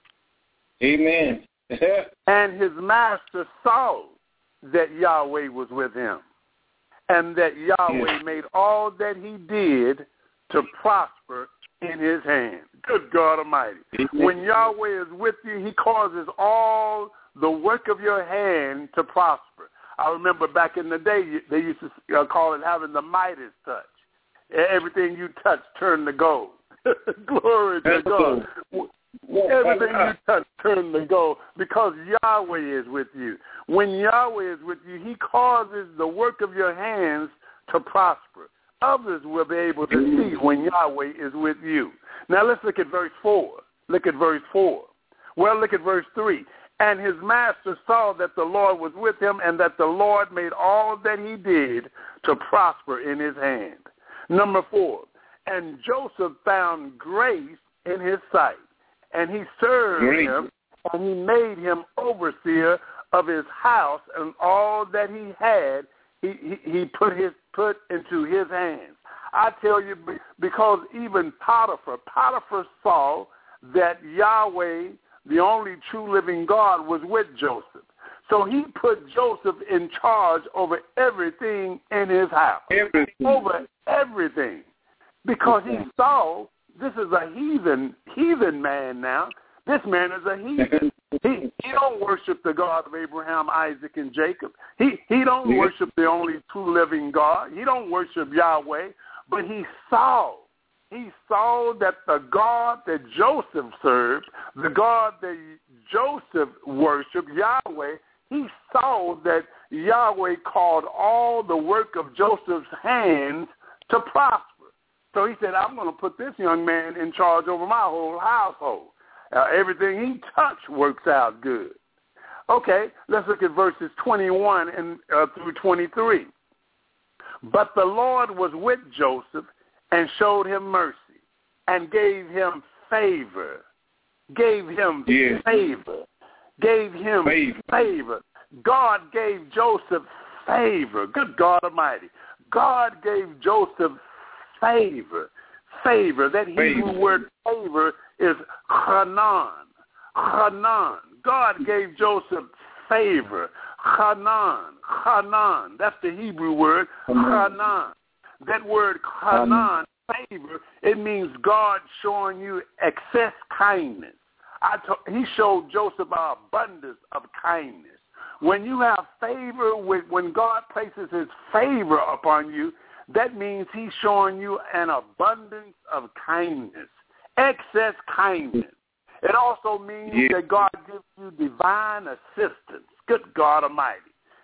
Amen. And his master saw that Yahweh was with him, and that Yahweh yes. made all that he did to prosper in his hand. Good God Almighty. Mm-hmm. When Yahweh is with you, he causes all the work of your hand to prosper. I remember back in the day, they used to call it having the Midas touch. Everything you touch turned to gold. Glory to God. Everything you touch turned to gold because Yahweh is with you. When Yahweh is with you, he causes the work of your hands to prosper. Others will be able to see when Yahweh is with you. Now let's look at verse four. Look at verse four. Well, look at verse three. And his master saw that the Lord was with him and that the Lord made all that he did to prosper in his hand. Number four. And Joseph found grace in his sight, and he served Great. him, and he made him overseer of his house, and all that he had He, he he put his put into his hands. I tell you, because even Potiphar, Potiphar saw that Yahweh, the only true living God, was with Joseph. So he put Joseph in charge over everything in his house, everything. over everything, because he saw this is a heathen heathen man now This man is a heathen. He he don't worship the God of Abraham, Isaac, and Jacob. He he don't yeah. worship the only true living God. He don't worship Yahweh. But he saw, he saw that the God that Joseph served, the God that Joseph worshiped, Yahweh, he saw that Yahweh called all the work of Joseph's hands to prosper. So he said, I'm going to put this young man in charge over my whole household. Uh, everything he touched works out good. Okay, let's look at verses twenty-one and uh, through twenty-three. But the Lord was with Joseph and showed him mercy and gave him favor. Gave him yeah. favor. Gave him favor. favor. God gave Joseph favor. Good God Almighty. God gave Joseph favor. Favor. That Hebrew favor. word favor is chanan. Chanan. God gave Joseph favor. Chanan. Chanan. That's the Hebrew word. Chanan. That word chanan, favor, it means God showing you excess kindness. I to, he showed Joseph an abundance of kindness. When you have favor, with, when God places his favor upon you, that means he's showing you an abundance of kindness, excess kindness. It also means yeah. that God gives you divine assistance. Good God Almighty.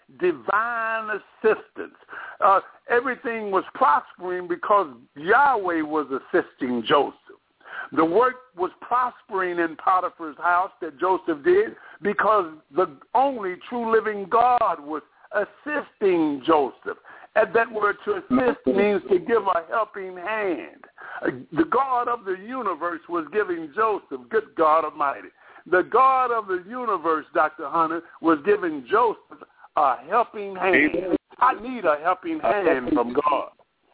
Divine assistance. Uh, everything was prospering because Yahweh was assisting Joseph. The work was prospering in Potiphar's house that Joseph did because the only true living God was assisting Joseph. And that word to assist means to give a helping hand. The God of the universe was giving Joseph, good God Almighty. The God of the universe, Doctor Hunter, was giving Joseph a helping hand. I need a helping hand from God.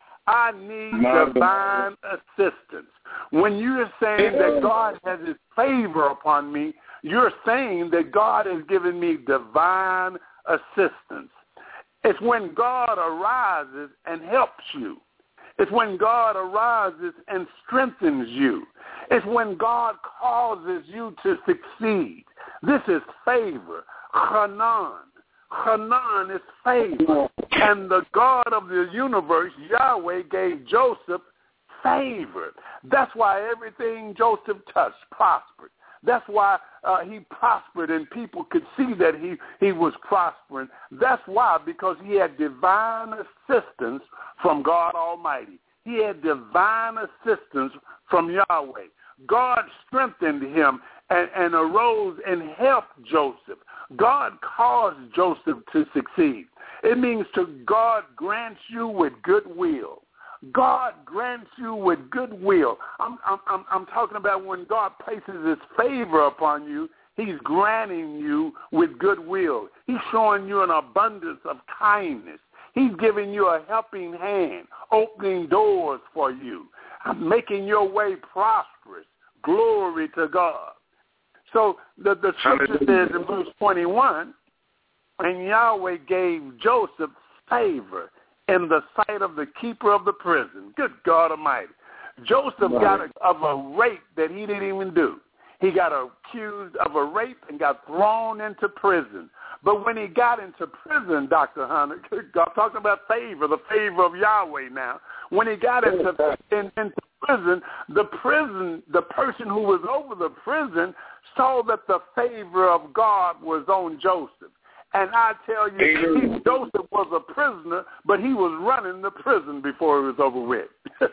I need divine assistance. When you're saying that God has his favor upon me, you're saying that God has given me divine assistance. It's when God arises and helps you. It's when God arises and strengthens you. It's when God causes you to succeed. This is favor. Chanan. Chanan is favor. And the God of the universe, Yahweh, gave Joseph favor. That's why everything Joseph touched prospered. That's why uh, he prospered and people could see that he, he was prospering. That's why, because he had divine assistance from God Almighty. He had divine assistance from Yahweh. God strengthened him and, and arose and helped Joseph. God caused Joseph to succeed. It means to God grants you with goodwill. God grants you with goodwill. I'm, I'm, I'm talking about when God places his favor upon you, he's granting you with goodwill. He's showing you an abundance of kindness. He's giving you a helping hand, opening doors for you, making your way prosperous. Glory to God. So the, the scripture says in verse twenty-one, and Yahweh gave Joseph favor in the sight of the keeper of the prison. Good God Almighty. Joseph got a, of a rape that he didn't even do. He got accused of a rape and got thrown into prison. But when he got into prison, Doctor Hunter, I'm talking about favor, the favor of Yahweh now. When he got into, in, into prison, the prison, the person who was over the prison saw that the favor of God was on Joseph. And I tell you, he, Joseph was a prisoner, but he was running the prison before it was over with.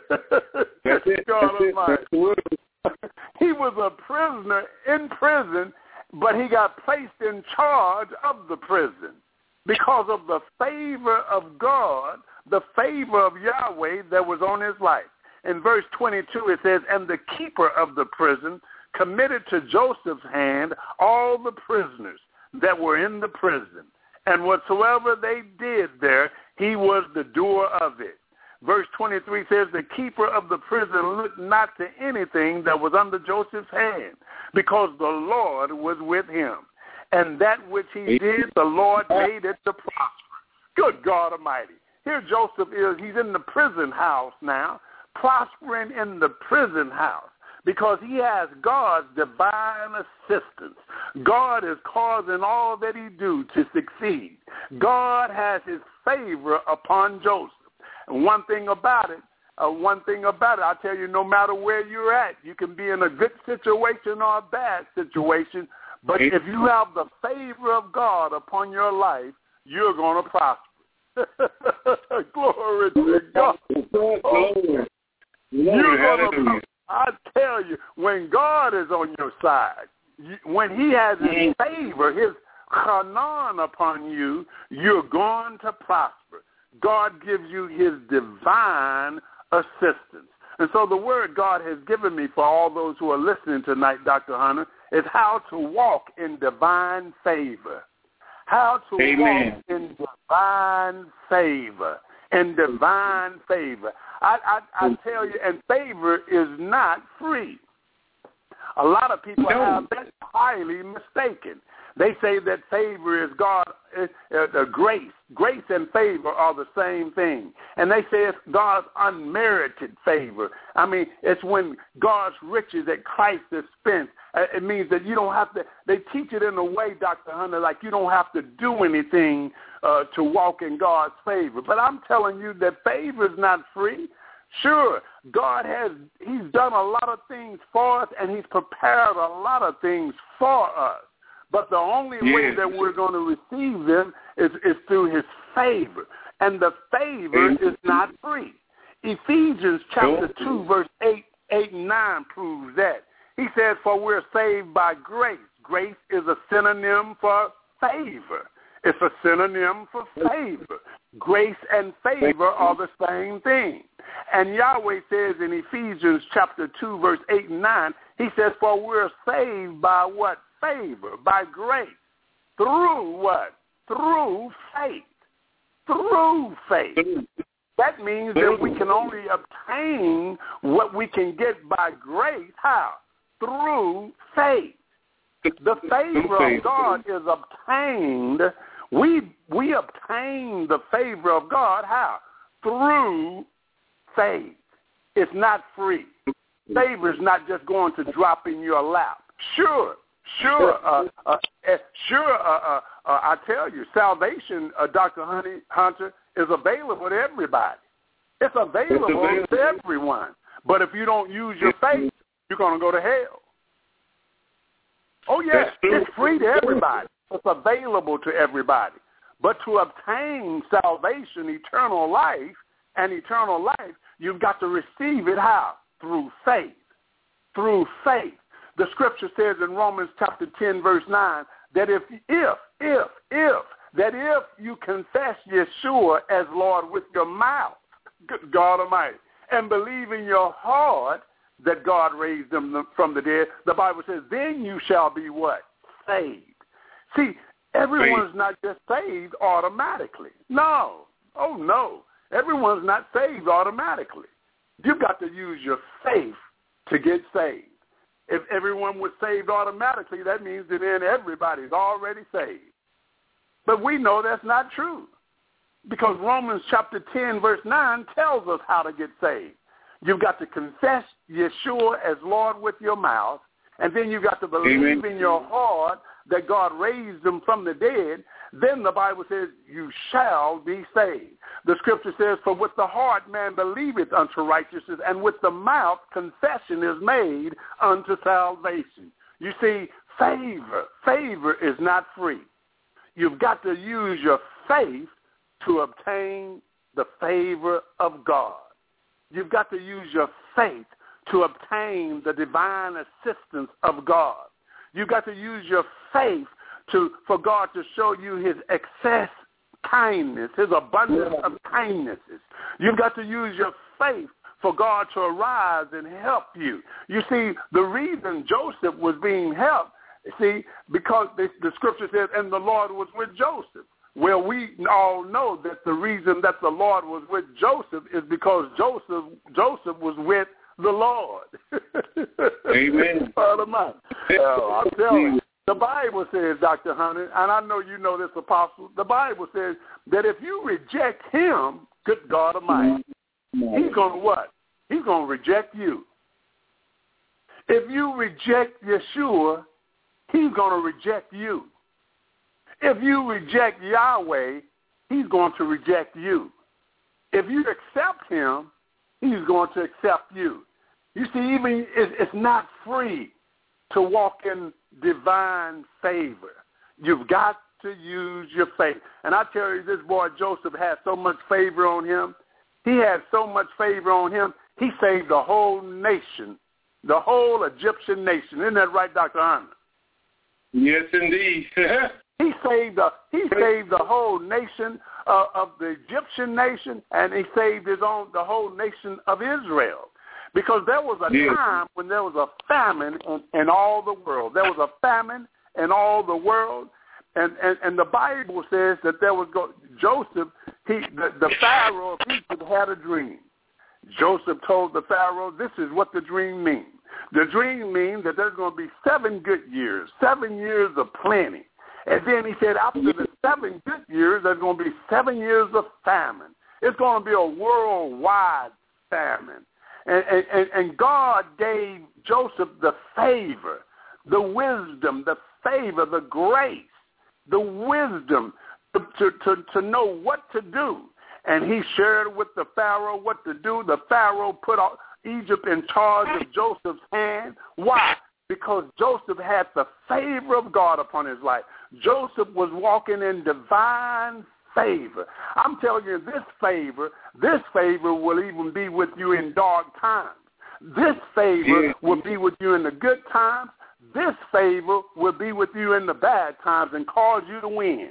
That's it. God That's it. He was a prisoner in prison, but he got placed in charge of the prison because of the favor of God, the favor of Yahweh that was on his life. In verse twenty-two, it says, and the keeper of the prison committed to Joseph's hand all the prisoners that were in the prison, and whatsoever they did there, he was the doer of it. Verse twenty-three says, the keeper of the prison looked not to anything that was under Joseph's hand, because the Lord was with him. And that which he did, the Lord made it to prosper. Good God Almighty. Here Joseph is, he's in the prison house now, prospering in the prison house, because he has God's divine assistance. God is causing all that he do to succeed. God has his favor upon Joseph. And one thing about it, uh, one thing about it, I tell you, no matter where you're at, you can be in a good situation or a bad situation, but if you have the favor of God upon your life, you're going to prosper. Glory to God. Oh, you're gonna, I tell you, when God is on your side, when he has his favor, his chanan upon you, you're going to prosper. God gives you his divine assistance. And so the word God has given me for all those who are listening tonight, Doctor Hunter, is how to walk in divine favor. How to Amen. walk in divine favor. In divine favor. I, I, I tell you, and favor is not free. A lot of people no. have that highly mistaken. They say that favor is God, uh, uh, grace. Grace and favor are the same thing. And they say it's God's unmerited favor. I mean, it's when God's riches that Christ has spent. Uh, it means that you don't have to, they teach it in a way, Doctor Hunter, like you don't have to do anything uh, to walk in God's favor. But I'm telling you that favor is not free. Sure, God has, he's done a lot of things for us, and he's prepared a lot of things for us. But the only yes. way that we're going to receive them is, is through his favor. And the favor yes. is not free. Ephesians chapter two, verse eight, eight and nine proves that. He says, for we're saved by grace. Grace is a synonym for favor. It's a synonym for favor. Grace and favor are the same thing. And Yahweh says in Ephesians chapter two, verse eight and nine, he says, for we're saved by what? Favor, by grace. Through what? Through faith. Through faith. That means that we can only obtain what we can get by grace. How? Through faith. The favor of God is obtained. We we obtain the favor of God. How? Through faith. It's not free. Favor is not just going to drop in your lap. Sure. Sure, uh, uh, sure. Uh, uh, uh, I tell you, salvation, uh, Doctor Honey, Hunter, is available to everybody. It's available, it's available to everyone. But if you don't use your faith, you're going to go to hell. Oh, yes, it's free to everybody. It's available to everybody. But to obtain salvation, eternal life, and eternal life, you've got to receive it how? Through faith. Through faith. The scripture says in Romans chapter ten, verse nine, that if, if, if, if, that if you confess Yeshua as Lord with your mouth, good God Almighty, and believe in your heart that God raised them from the dead, the Bible says, then you shall be what? Saved. See, everyone's not just saved automatically. No. Oh, no. Everyone's not saved automatically. You've got to use your faith to get saved. If everyone was saved automatically, that means that then everybody's already saved. But we know that's not true because Romans chapter ten, verse nine tells us how to get saved. You've got to confess Yeshua as Lord with your mouth, and then you've got to believe Amen. In your heart that God raised them from the dead. Then the Bible says you shall be saved. The scripture says, for with the heart man believeth unto righteousness, and with the mouth confession is made unto salvation. You see, favor, favor is not free. You've got to use your faith to obtain the favor of God. You've got to use your faith to obtain the divine assistance of God. You've got to use your faith to for God to show you his excess kindness, his abundance of kindnesses. You've got to use your faith for God to arise and help you. You see, the reason Joseph was being helped, see, because the, the scripture says, and the Lord was with Joseph. Well, we all know that the reason that the Lord was with Joseph is because Joseph Joseph was with the Lord. Amen. uh, I'm telling you. The Bible says, Doctor Hunter, and I know you know this, Apostle, the Bible says that if you reject him, good God Almighty, he's going to what? He's going to reject you. If you reject Yeshua, he's going to reject you. If you reject Yahweh, he's going to reject you. If you accept him, he's going to accept you. You see, even it's not free to walk in divine favor. You've got to use your faith. And I tell you, this boy Joseph had so much favor on him. He had so much favor on him, he saved the whole nation, the whole Egyptian nation. Isn't that right, Doctor Arnold? Yes, indeed. He saved the he saved the whole nation uh, of the Egyptian nation, and he saved his own the whole nation of Israel. Because there was a yes. time when there was a famine in, in all the world. There was a famine in all the world, and, and, and the Bible says that there was go, Joseph. He the, the Pharaoh of Egypt had a dream. Joseph told the Pharaoh, "This is what the dream means. The dream means that there's going to be seven good years, seven years of plenty." And then he said, after the seven good years, there's going to be seven years of famine. It's going to be a worldwide famine. And, and, and God gave Joseph the favor, the wisdom, the favor, the grace, the wisdom to, to, to, to know what to do. And he shared with the Pharaoh what to do. The Pharaoh put Egypt in charge of Joseph's hand. Why? Because Joseph had the favor of God upon his life. Joseph was walking in divine favor. I'm telling you, this favor, this favor will even be with you in dark times. This favor yeah. will be with you in the good times. This favor will be with you in the bad times and cause you to win.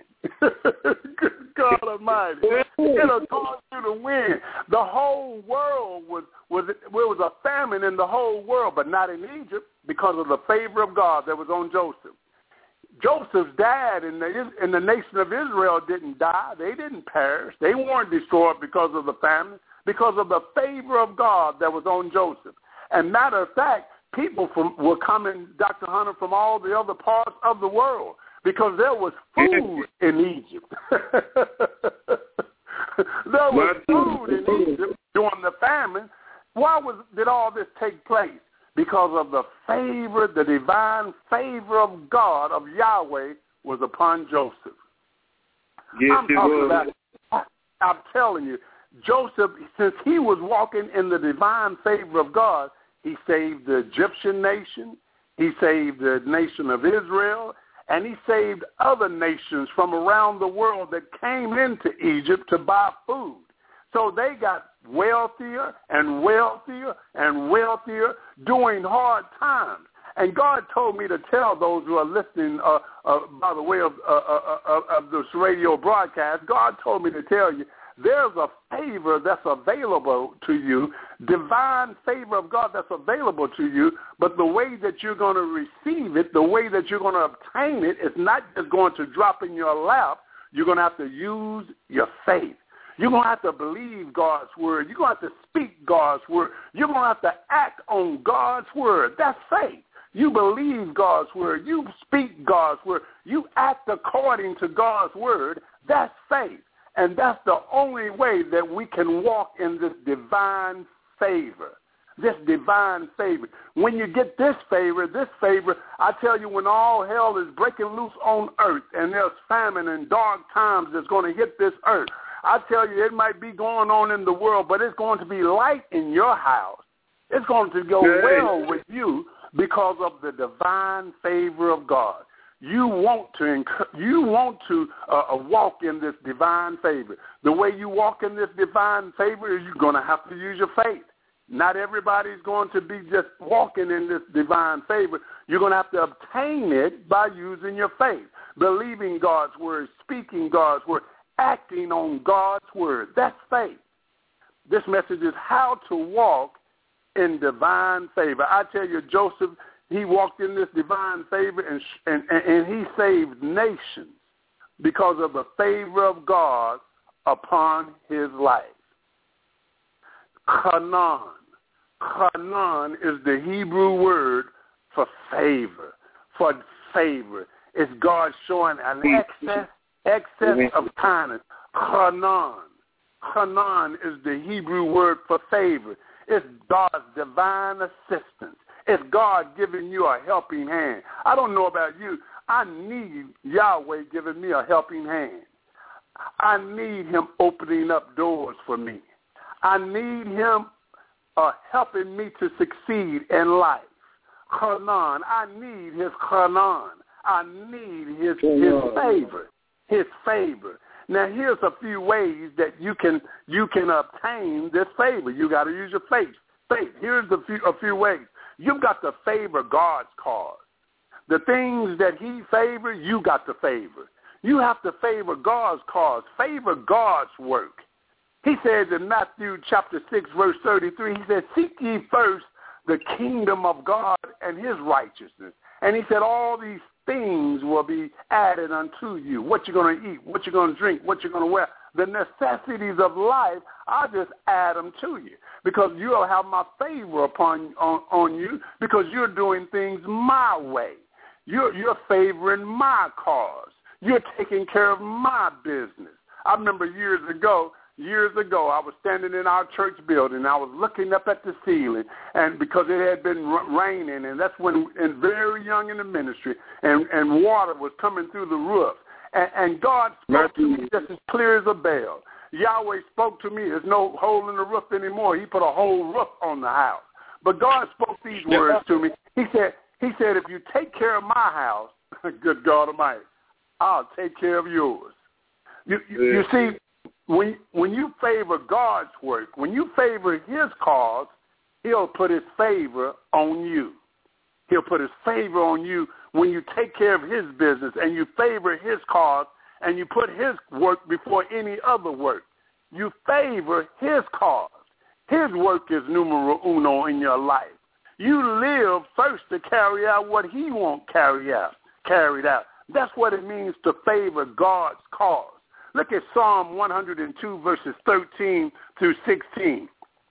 Good God Almighty. It'll cause you to win. The whole world was, was, there was a famine in the whole world, but not in Egypt because of the favor of God that was on Joseph. Joseph's dad and the, and the nation of Israel didn't die. They didn't perish. They weren't destroyed because of the famine, because of the favor of God that was on Joseph. And matter of fact, people from, were coming, Doctor Hunter, from all the other parts of the world because there was food in Egypt. There was food in Egypt during the famine. Why was, did all this take place? Because of the favor, the divine favor of God, of Yahweh, was upon Joseph. Yes, I'm talking about, I'm telling you, Joseph, since he was walking in the divine favor of God, he saved the Egyptian nation, he saved the nation of Israel, and he saved other nations from around the world that came into Egypt to buy food. So they got wealthier and wealthier and wealthier during hard times. And God told me to tell those who are listening uh, uh, by the way of, uh, uh, uh, of this radio broadcast, God told me to tell you, there's a favor that's available to you, divine favor of God that's available to you, but the way that you're going to receive it, the way that you're going to obtain it is not just going to drop in your lap. You're going to have to use your faith. You're going to have to believe God's word. You're going to have to speak God's word. You're going to have to act on God's word. That's faith. You believe God's word. You speak God's word. You act according to God's word. That's faith. And that's the only way that we can walk in this divine favor, this divine favor. When you get this favor, this favor, I tell you, when all hell is breaking loose on earth and there's famine and dark times that's going to hit this earth, I tell you, it might be going on in the world, but it's going to be light in your house. It's going to go well with you because of the divine favor of God. You want to you want to uh, walk in this divine favor. The way you walk in this divine favor is you're going to have to use your faith. Not everybody's going to be just walking in this divine favor. You're going to have to obtain it by using your faith, believing God's word, speaking God's word, acting on God's word. That's faith. This message is how to walk in divine favor. I tell you, Joseph, he walked in this divine favor and, and, and he saved nations because of the favor of God upon his life. Canaan. Canaan is the Hebrew word for favor, for favor. It's God showing an excess, excess of kindness. Canaan. Canaan is the Hebrew word for favor. It's God's divine assistance. It's God giving you a helping hand. I don't know about you. I need Yahweh giving me a helping hand. I need him opening up doors for me. I need him uh, helping me to succeed in life. Hanan, I need his Hanan. I need his, his favor, his favor. Now, here's a few ways that you can you can obtain this favor. You got to use your faith. Faith. Here's a few, a few ways. You've got to favor God's cause. The things that he favors, you got to favor. You have to favor God's cause. Favor God's work. He says in Matthew chapter six, verse thirty-three, he said, seek ye first the kingdom of God and his righteousness. And he said, all these things will be added unto you. What you're going to eat, what you're going to drink, what you're going to wear. The necessities of life, I'll just add them to you because you'll have my favor upon on, on you because you're doing things my way. You're, you're favoring my cause. You're taking care of my business. I remember years ago, years ago, I was standing in our church building. I was looking up at the ceiling, and because it had been raining, and that's when, and very young in the ministry, and, and water was coming through the roof. And, and God spoke to me just as clear as a bell. Yahweh spoke to me. There's no hole in the roof anymore. He put a whole roof on the house. But God spoke these words to me. He said, He said, if you take care of my house, good God Almighty, I'll take care of yours. You, you, you see, when when you favor God's work, when you favor his cause, he'll put his favor on you. He'll put his favor on you when you take care of his business and you favor his cause and you put his work before any other work. You favor his cause. His work is numero uno in your life. You live first to carry out what he won't carry out, carried out. That's what it means to favor God's cause. Look at Psalm one hundred two, verses thirteen through sixteen.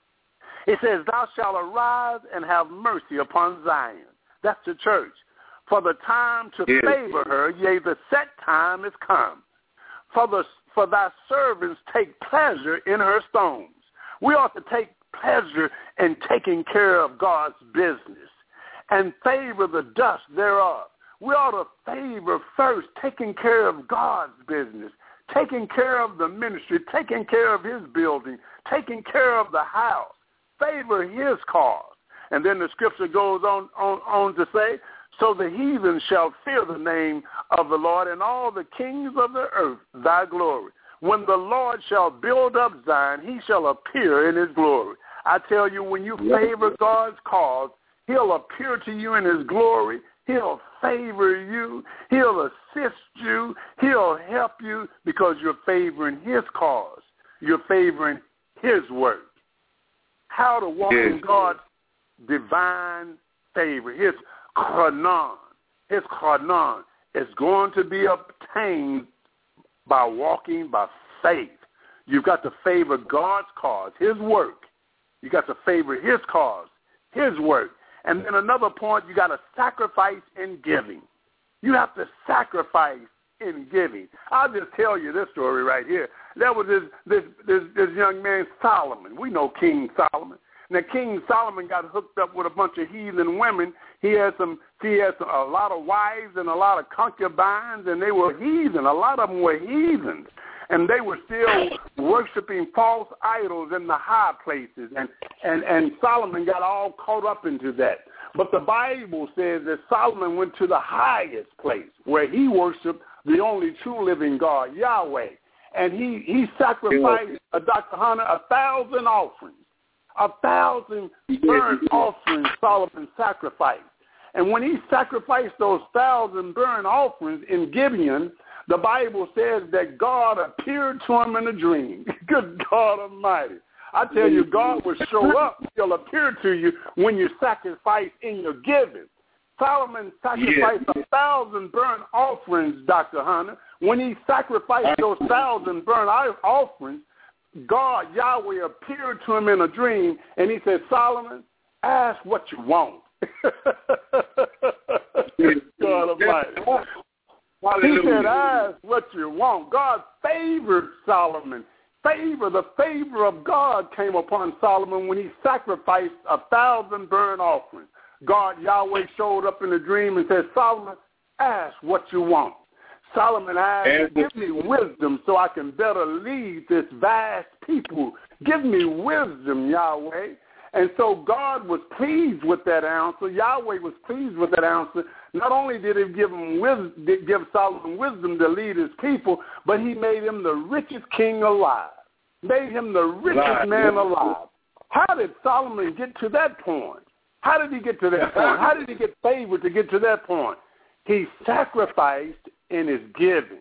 It says, thou shalt arise and have mercy upon Zion. That's the church. For the time to yeah. favor her, yea, the set time is come. For, the, for thy servants take pleasure in her stones. We ought to take pleasure in taking care of God's business and favor the dust thereof. We ought to favor first taking care of God's business, taking care of the ministry, taking care of his building, taking care of the house. Favor his cause. And then the scripture goes on, on, on to say, so the heathen shall fear the name of the Lord, and all the kings of the earth thy glory. When the Lord shall build up Zion, he shall appear in his glory. I tell you, when you favor God's cause, he'll appear to you in his glory. He'll favor you. He'll assist you. He'll help you because you're favoring his cause. You're favoring his work. How to walk in God's divine favor. His Hanan. His Hanan is going to be obtained by walking by faith. You've got to favor God's cause, his work. You got to favor his cause, his work. And then another point, you got to sacrifice in giving. You have to sacrifice in giving. I'll just tell you this story right here. There was this this this, this young man, Solomon. We know King Solomon. Now, King Solomon got hooked up with a bunch of heathen women. He had some. He had some, a lot of wives and a lot of concubines, and they were heathen. A lot of them were heathens. And they were still worshiping false idols in the high places. And, and, and Solomon got all caught up into that. But the Bible says that Solomon went to the highest place where he worshiped the only true living God, Yahweh. And he, he sacrificed, uh, Doctor Hunter, a thousand offerings. A thousand burnt offerings Solomon sacrificed. And when he sacrificed those thousand burnt offerings in Gibeon, the Bible says that God appeared to him in a dream. Good God Almighty. I tell you, God will show up. He'll appear to you when you sacrifice in your giving. Solomon sacrificed yeah. a thousand burnt offerings, Doctor Hunter. When he sacrificed those thousand burnt offerings, God, Yahweh, appeared to him in a dream, and he said, Solomon, ask what you want. God Almighty. He said, ask what you want. God favored Solomon. Favor, the favor of God came upon Solomon when he sacrificed a thousand burnt offerings. God, Yahweh, showed up in a dream and said, Solomon, ask what you want. Solomon asked, give me wisdom so I can better lead this vast people. Give me wisdom, Yahweh. And so God was pleased with that answer. Yahweh was pleased with that answer. Not only did he give him wisdom, give Solomon wisdom to lead his people, but he made him the richest king alive. Made him the richest man alive. How did Solomon get to that point? How did he get to that point? How did he get favored to get to that point? He sacrificed in his giving.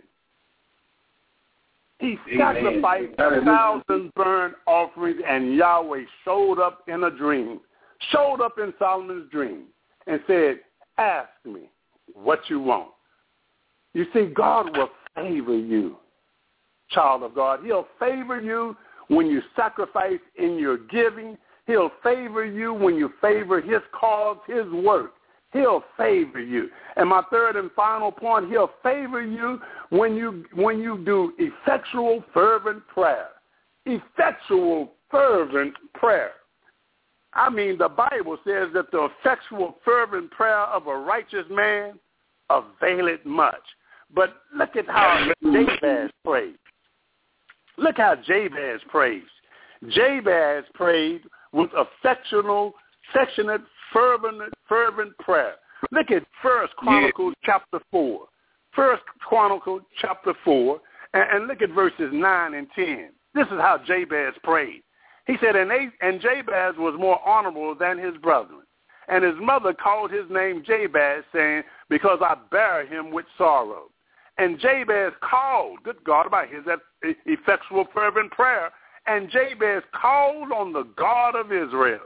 He sacrificed a thousand burnt offerings, and Yahweh showed up in a dream, showed up in Solomon's dream, and said, ask me what you want. You see, God will favor you, child of God. He'll favor you when you sacrifice in your giving. He'll favor you when you favor his cause, his work. He'll favor you. And my third and final point, he'll favor you when you when you do effectual, fervent prayer. Effectual, fervent prayer. I mean, the Bible says that the effectual, fervent prayer of a righteous man availeth much. But look at how Jabez prayed. Look how Jabez prays. Jabez prayed with affectional, affectionate, fervent, fervent prayer. Look at First Chronicles yeah. chapter four. First Chronicles chapter four, and, and look at verses nine and ten. This is how Jabez prayed. He said, and, they, and Jabez was more honorable than his brethren. And his mother called his name Jabez, saying, because I bear him with sorrow. And Jabez called, good God, about his effectual, fervent prayer, and Jabez called on the God of Israel.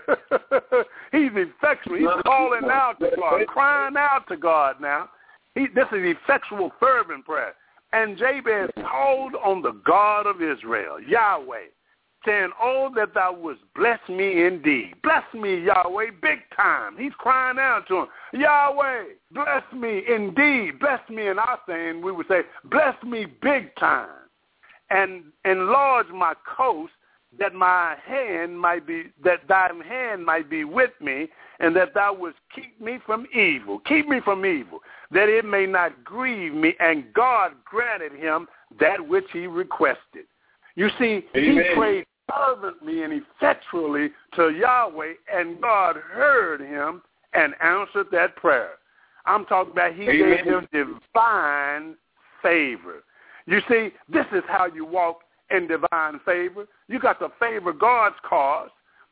He's effectual. He's calling out to God, crying out to God now. He, this is effectual, fervent prayer. And Jabez called on the God of Israel, Yahweh, saying, oh, that thou wouldst bless me indeed. Bless me, Yahweh, big time. He's crying out to him, Yahweh, bless me indeed. Bless me, in our saying, we would say, bless me big time. And enlarge my coast, that my hand might be, that thine hand might be with me, and that thou wouldst keep me from evil. Keep me from evil, that it may not grieve me. And God granted him that which he requested. You see, Amen. He prayed fervently and effectually to Yahweh, and God heard him and answered that prayer. I'm talking about he Amen. Gave him divine favor. You see, this is how you walk in divine favor. You got to favor God's cause,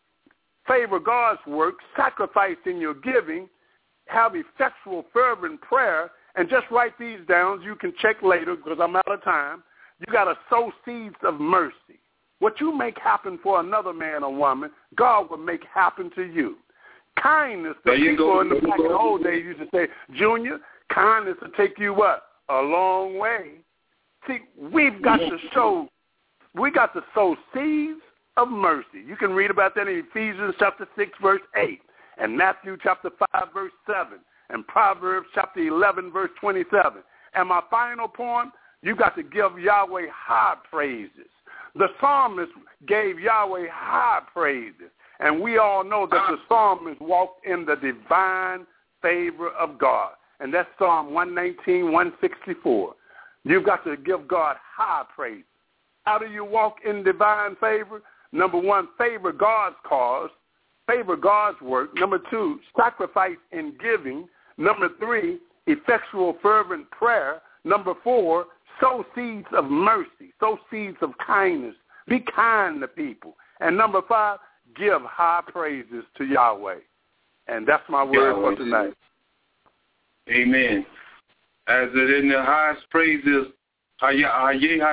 favor God's work, sacrifice in your giving, have effectual, fervent prayer, and just write these down. You can check later because I'm out of time. You got to sow seeds of mercy. What you make happen for another man or woman, God will make happen to you. Kindness, the people go. in the back in the old days used to say, Junior, kindness will take you what? A long way. See, we've got to show, we got to sow seeds of mercy. You can read about that in Ephesians chapter six, verse eight, and Matthew chapter five, verse seven, and Proverbs chapter eleven, verse twenty-seven. And my final point, you got to give Yahweh high praises. The psalmist gave Yahweh high praises, and we all know that the psalmist walked in the divine favor of God, and that's Psalm one nineteen, one sixty-four. You've got to give God high praise. How do you walk in divine favor? Number one, favor God's cause, favor God's work. Number two, sacrifice in giving. Number three, effectual, fervent prayer. Number four, sow seeds of mercy, sow seeds of kindness. Be kind to people. And number five, give high praises to Yahweh. And that's my word Yahweh. For tonight. Amen. As it in the highest praises, the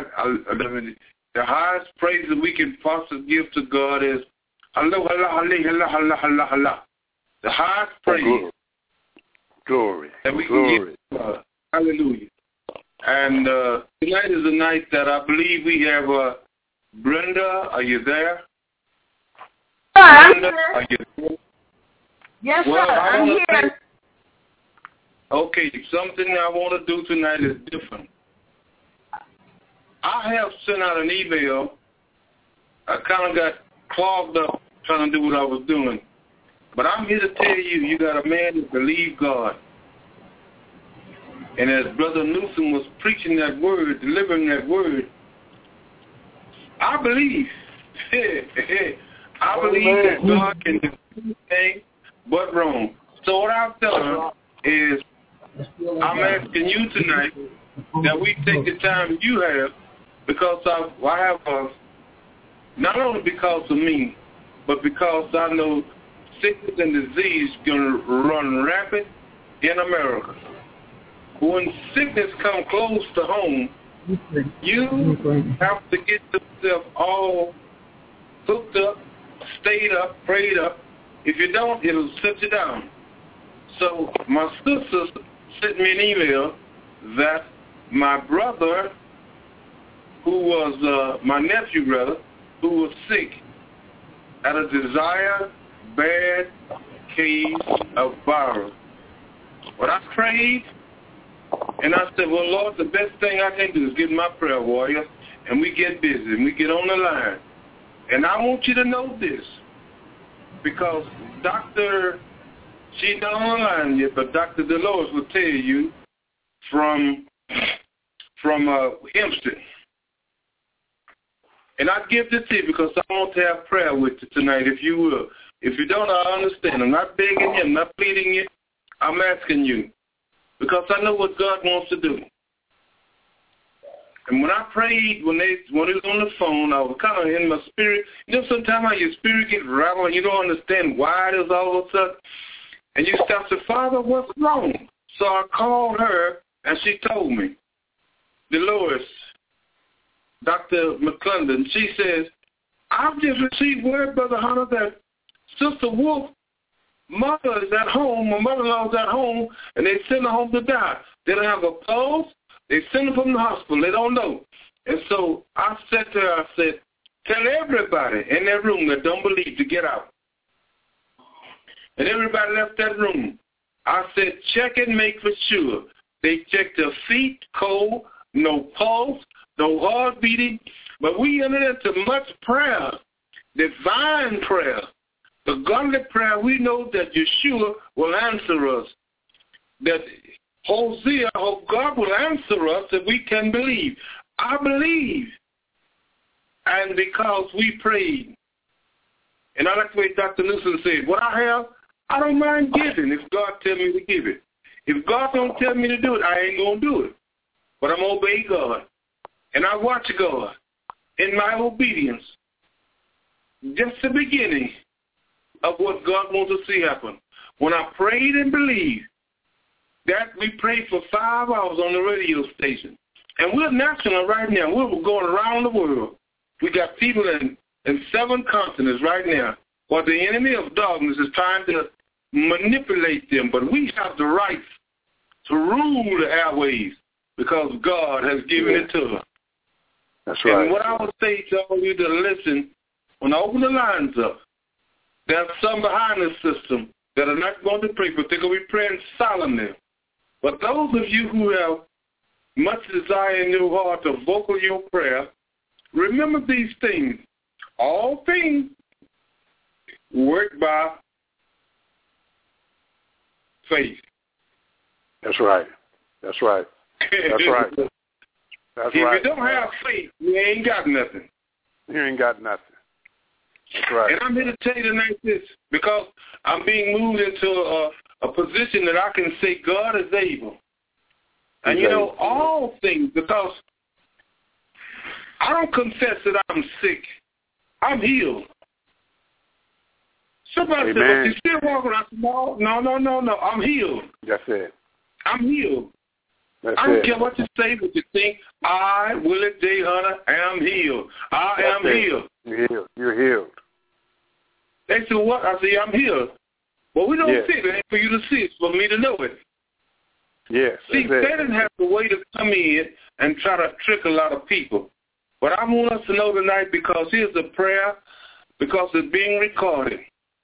highest praises we can possibly give to God is Allah, Allah, Allah, Allah, Allah, Allah. The highest praise. Oh, glory. That we glory. Can give God. Hallelujah. And uh, tonight is a night that I believe we have uh, Brenda. Are you there? Sir, Brenda, are you there? Yes, well, sir. I'm here. Say, okay, something I want to do tonight is different. I have sent out an email. I kind of got clogged up trying to do what I was doing. But I'm here to tell you, you got a man that believes God. And as Brother Newsom was preaching that word, delivering that word, I believe, I believe that God can do anything but wrong. So what I'm telling you is, I'm asking you tonight that we take the time you have, because I, I have a, not only because of me, but because I know sickness and disease is going to run rapid in America. When sickness comes close to home, you have to get yourself all hooked up, stayed up, prayed up. If you don't, it'll set you down. So my sister sent me an email that my brother, who was uh, my nephew, brother, who was sick, had a desire, bad case of virus. What I prayed, and I said, well, Lord, the best thing I can do is get my prayer warrior, and we get busy, and we get on the line. And I want you to know this, because Doctor, she's not on the line yet, but Doctor Dolores will tell you from, from uh, Hempstead. And I give this to you because I want to have prayer with you tonight, if you will. If you don't, I understand. I'm not begging you. I'm not pleading you. I'm asking you because I know what God wants to do. And when I prayed, when they when it was on the phone, I was kind of in my spirit. You know, sometimes how your spirit gets rattled and you don't understand why it is all of a sudden. And you stop to, Father, what's wrong? So I called her, and she told me, Dolores, Doctor McClendon, she says, I've just received word, Brother Hunter, that Sister Wolf, mother is at home, my mother-in-law is at home, and they send her home to die. They don't have a pulse. They send her from the hospital. They don't know. And so I said to her, I said, tell everybody in that room that don't believe to get out. And everybody left that room. I said, check and make for sure. They checked her feet, cold, no pulse, no heart beating. But we entered into much prayer, divine prayer. The godly prayer, we know that Yeshua will answer us. That Hosea, oh God will answer us if we can believe. I believe. And because we prayed. And I like the way Doctor Newsom said, what I have, I don't mind giving if God tells me to give it. If God don't tell me to do it, I ain't going to do it. But I'm going to obey God. And I watch God in my obedience. Just the beginning of what God wants to see happen. When I prayed and believed, that we prayed for five hours on the radio station. And we're national right now. We're going around the world. We got people in, in seven continents right now. While the enemy of darkness is trying to manipulate them. But we have the right to rule the airwaves because God has given yeah. it to us. That's right. And what I would say to all of you to listen, when I open the lines up, there's some behind the system that are not going to pray, but they're going to be praying solemnly. But those of you who have much desire in your heart to vocal your prayer, remember these things. All things work by faith. That's right. That's right. That's right. That's if right. you don't have faith, you ain't got nothing. You ain't got nothing. That's right. And I'm here to tell you tonight this, because I'm being moved into a, a position that I can say God is able. And you know, all things, because I don't confess that I'm sick. I'm healed. Somebody Amen. said, but you still walking. I said, no, no, no, no, no. I'm healed. That's it. I'm healed. That's I don't it. care what you say, but you think, I, Willie J. Hunter, am healed. I That's am it. healed. You're healed. You're healed. They said, what? I say, I'm healed. Well, we don't yes. see it. It ain't for you to see it. It's for me to know it. Yes. See, Satan has a way to come in and try to trick a lot of people. But I want us to know tonight, because here's a prayer, because it's being recorded,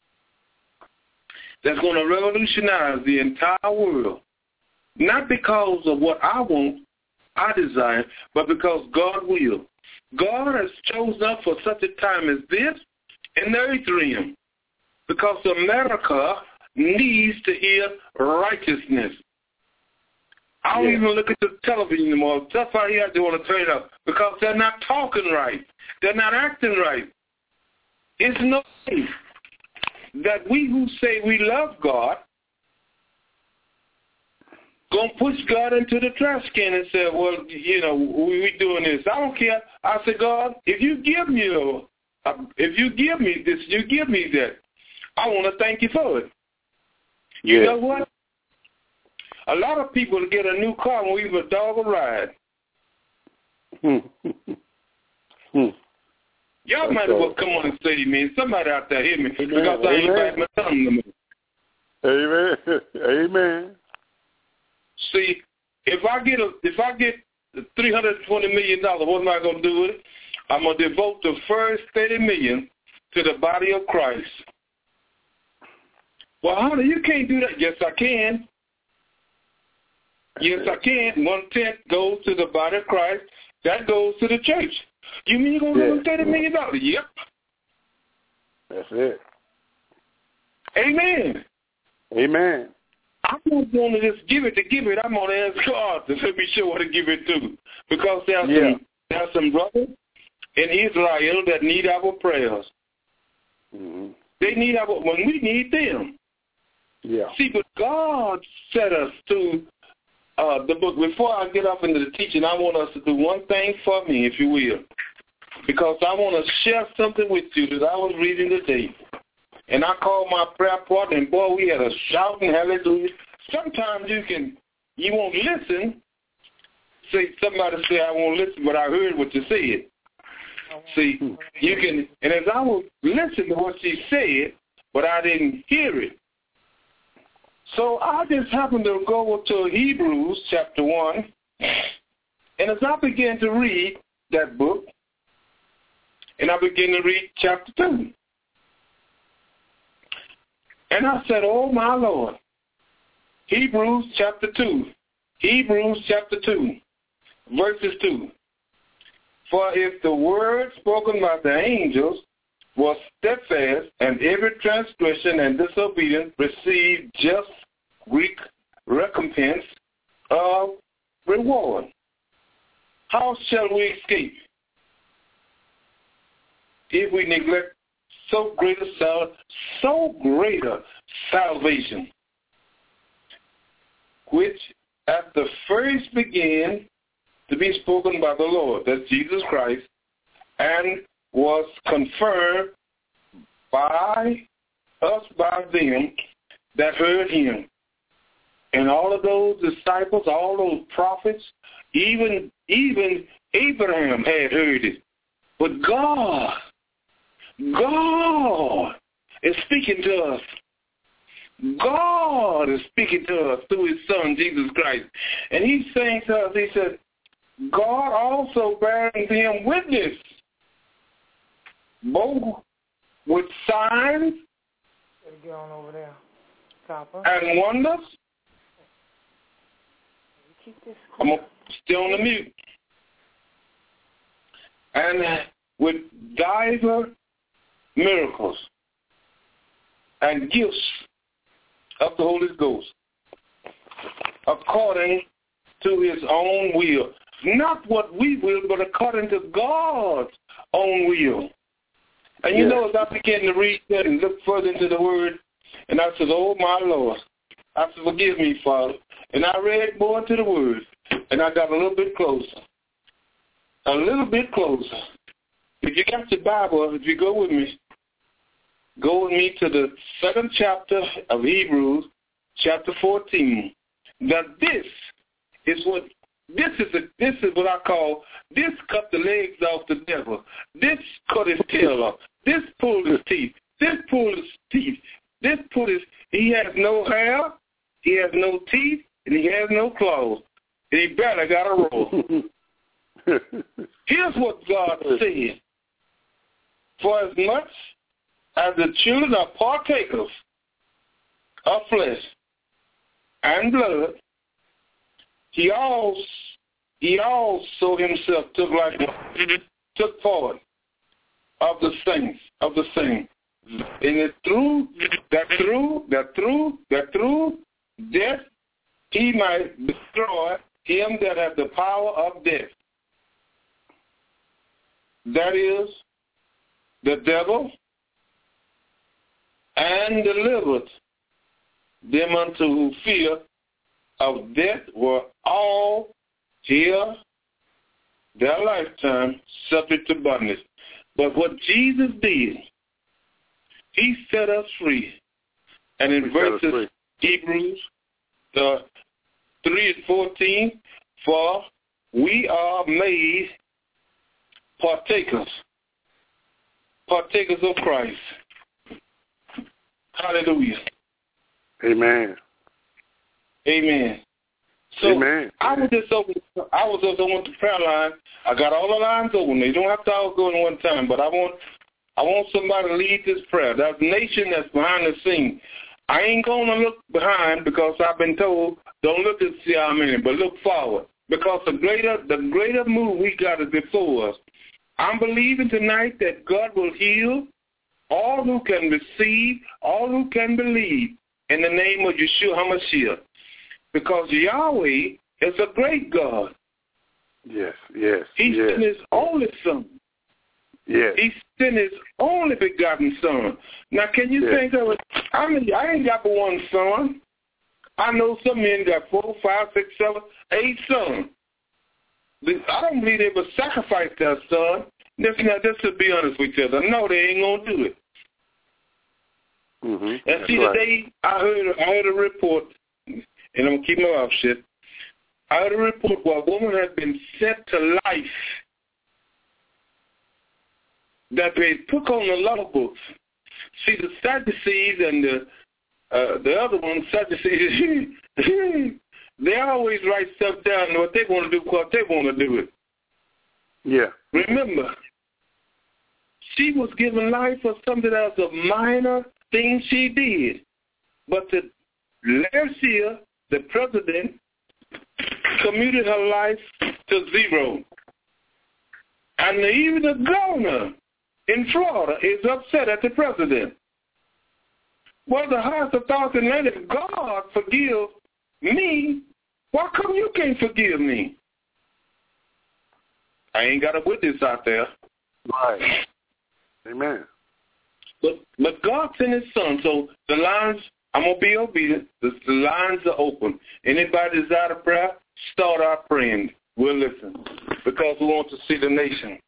that's going to revolutionize the entire world. Not because of what I want, I desire, but because God will. God has chosen us for such a time as this in the earth realm because America needs to hear righteousness. I don't yeah. even look at the television anymore. That's why he has to want to turn it up, because they're not talking right. They're not acting right. It's no way that we who say we love God gonna push God into the trash can and say, well, you know, we, we doing this. I don't care. I say, God, if you give me a, if you give me this, you give me that. I want to thank you for it. You yeah. know what? A lot of people get a new car and leave a dog a ride. Y'all might as well come on and say to me, somebody out there hear me, Amen. Because I ain't back my tongue to me. Amen. Amen. See, if I get a, if I get three hundred twenty million dollars, what am I going to do with it? I'm going to devote the first thirty million dollars to the body of Christ. Well, honey, you can't do that. Yes, I can. Yes, I can. One-tenth goes to the body of Christ. That goes to the church. You mean you're going to give them thirty million dollars? Yep. That's it. Amen. Amen. I'm not going to just give it to give it. I'm going to ask God to let me show what to give it to. Because there are, yeah. some, there are some brothers in Israel that need our prayers. Mm-hmm. They need our, when we need them. Yeah. See, but God set us to uh, the book. Before I get off into the teaching, I want us to do one thing for me, if you will. Because I want to share something with you that I was reading today. And I called my prayer partner, and boy, we had a shouting hallelujah. Sometimes you can, you won't listen. Say somebody say, I won't listen, but I heard what you said. See, you can, and as I was listening to what she said, but I didn't hear it. So I just happened to go to Hebrews chapter one, and as I began to read that book, and I began to read chapter two, and I said, oh, my Lord, Hebrews chapter two, Hebrews chapter two, verses two. For if the word spoken by the angels was steadfast, and every transgression and disobedience received just recompense of reward, how shall we escape if we neglect so great a sal- so great a salvation, which at the first began to be spoken by the Lord, that's Jesus Christ, and was confirmed by us by them that heard him. And all of those disciples, all those prophets, even even Abraham had heard it. But God, God is speaking to us. God is speaking to us through his son, Jesus Christ. And he's saying to us, he said, God also bearing them witness, both with signs get on over there. Copper. and wonders. Keep this I'm still on the mute. And with divers miracles and gifts of the Holy Ghost, according to his own will. Not what we will, but according to God's own will. And you yes. know, as I began to read that and look further into the word, and I said, oh, my Lord, I said, forgive me, Father. And I read more into the word, and I got a little bit closer. A little bit closer. If you got your Bible, if you go with me, go with me to the second chapter of Hebrews, chapter fourteen. Now this is what this is. A, this is what I call this cut the legs off the devil. This cut his tail off. This pulled his teeth. This pulled his teeth. This pulled his. He has no hair. He has no teeth, and he has no claws. And he barely got a roll. Here's what God said: for as much as the children are partakers of flesh and blood, he also, he also himself took like took part of the saints of the same, And it's through that through that through that through death he might destroy him that has the power of death. That is the devil, and delivered them unto who fear of death were all here their lifetime subject to bondage. But what Jesus did, he set us free. And in verses Hebrews uh, three and fourteen, for we are made partakers, partakers of Christ. Hallelujah. Amen. Amen. So Amen. I was just open. I was just on the prayer line. I got all the lines open. You don't have to all go in one time, but I want, I want somebody to lead this prayer. That nation that's behind the scene. I ain't gonna look behind because I've been told don't look and see how many, but look forward because the greater, the greater move we got is before us. I'm believing tonight that God will heal all who can receive, all who can believe in the name of Yeshua HaMashiach. Because Yahweh is a great God. Yes, yes, He yes. sent his only son. Yes. He sent his only begotten son. Now, can you yes. think of it? I mean, I ain't got but one son. I know some men got four, five, six, seven, eight sons. I don't believe they would sacrifice their son. Just, now, just to be honest with you, no, they ain't gonna do it. Mm-hmm. And see, right. today I heard I heard a report, and I'm gonna keep my mouth shut. I heard a report where a woman has been sent to life that they took on the law books. See, the Sadducees and the uh, the other ones, Sadducees, they always write stuff down what they want to do because they want to do it. Yeah. Remember, she was given life for something that was a minor thing she did. But the last year, the president commuted her life to zero. And even the governor in Florida is upset at the president. Well, the highest authority in land, if God forgive me, why come you can't forgive me? I ain't got a witness out there. Right. Amen. But but God sent his son, so the lines, I'm going to be obedient. The, the lines are open. Anybody desire a prayer, start our praying. We'll listen because we want to see the nation.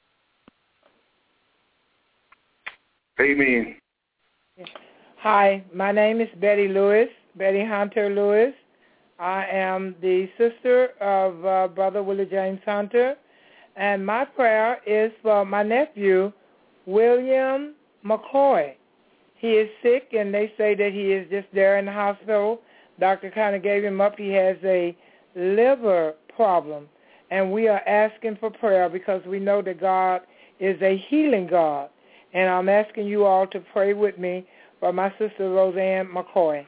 Amen. Hi, my name is Betty Lewis, Betty Hunter Lewis. I am the sister of uh, Brother Willie James Hunter, and my prayer is for my nephew, William McCoy. He is sick, and they say that he is just there in the hospital. Doctor kind of gave him up. He has a liver problem, and we are asking for prayer because we know that God is a healing God, and I'm asking you all to pray with me for my sister Roseanne McCoy.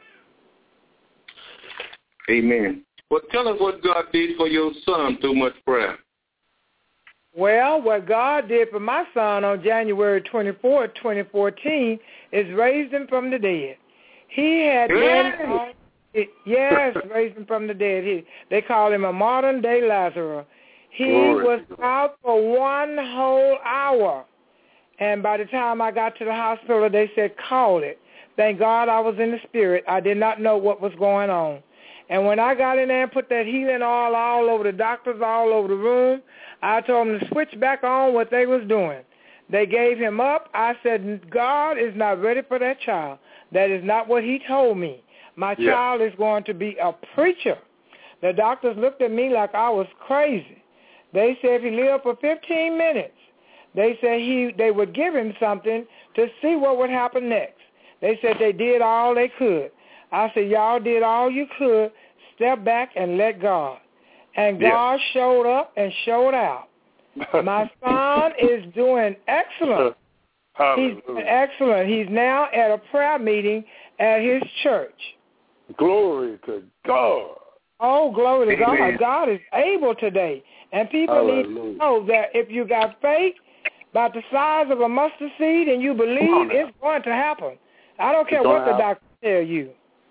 Amen. Well, tell us what God did for your son through much prayer. Well, what God did for my son on January twenty-fourth, twenty fourteen, is raised him from the dead. He had been, on, yes, raised him from the dead. He, they call him a modern-day Lazarus. He Glory. was out for one whole hour. And by the time I got to the hospital, they said, call it. Thank God I was in the spirit. I did not know what was going on. And when I got in there and put that healing oil all over the doctors, all over the room, I told them to switch back on what they was doing. They gave him up. I said, God is not ready for that child. That is not what he told me. My yeah. child is going to be a preacher. The doctors looked at me like I was crazy. They said if he lived for fifteen minutes, they said he they would give him something to see what would happen next. They said they did all they could. I said, y'all did all you could. Step back and let God. And God yeah. showed up and showed out. My son is doing excellent. He's doing excellent. He's now at a prayer meeting at his church. Glory to God. Oh, glory to Amen. God. God is able today. And people Hallelujah. need to know that if you got faith, about the size of a mustard seed and you believe, it's going to happen. I don't care what the doctor tell you.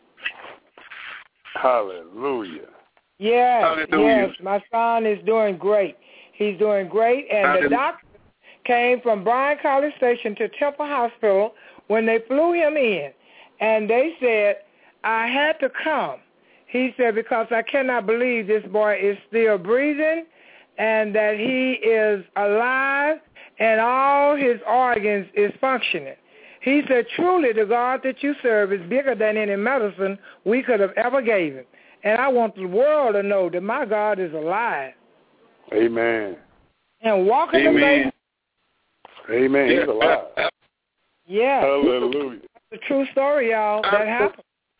Hallelujah. Yes, Hallelujah. yes. My son is doing great. He's doing great. And Hallelujah. the doctor came from Bryan College Station to Temple Hospital when they flew him in. And they said, I had to come. He said, because I cannot believe this boy is still breathing and that he is alive and all his organs is functioning. He said, truly, the God that you serve is bigger than any medicine we could have ever gave him. And I want the world to know that my God is alive. Amen. And walking the faith. Amen. He's alive. Yeah. Hallelujah. That's a true story, y'all. That happened.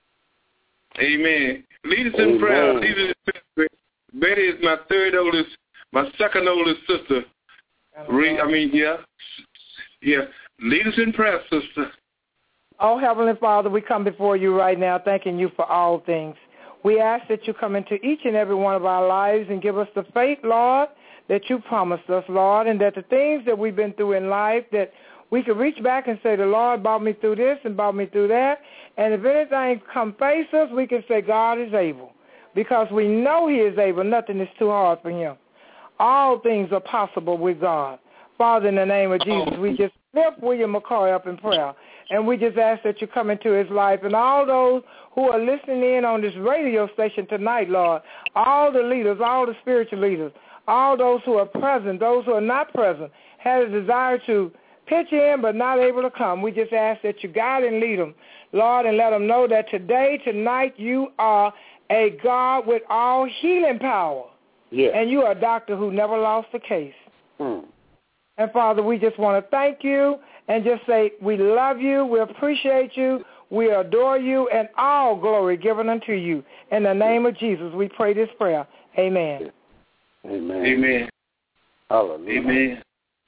Amen. Lead us in prayer. Lead us in prayer. Betty is my third oldest, my second oldest sister. Re, I mean, yeah. Yeah. Lead us in prayer, sister. Oh, Heavenly Father, we come before you right now thanking you for all things. We ask that you come into each and every one of our lives and give us the faith, Lord, that you promised us, Lord, and that the things that we've been through in life, that we can reach back and say, the Lord brought me through this and brought me through that. And if anything come face us, we can say God is able, because we know he is able. Nothing is too hard for him. All things are possible with God. Father, in the name of Jesus, we just lift William McCoy up in prayer, and we just ask that you come into his life. And all those who are listening in on this radio station tonight, Lord, all the leaders, all the spiritual leaders, all those who are present, those who are not present, have a desire to pitch in but not able to come. We just ask that you guide and lead them, Lord, and let them know that today, tonight, you are a God with all healing power. Yeah. And you are a doctor who never lost a case. Hmm. And, Father, we just want to thank you and just say we love you, we appreciate you, we adore you, and all glory given unto you. In the name of Jesus, we pray this prayer. Amen. Amen. Amen. Hallelujah. Amen.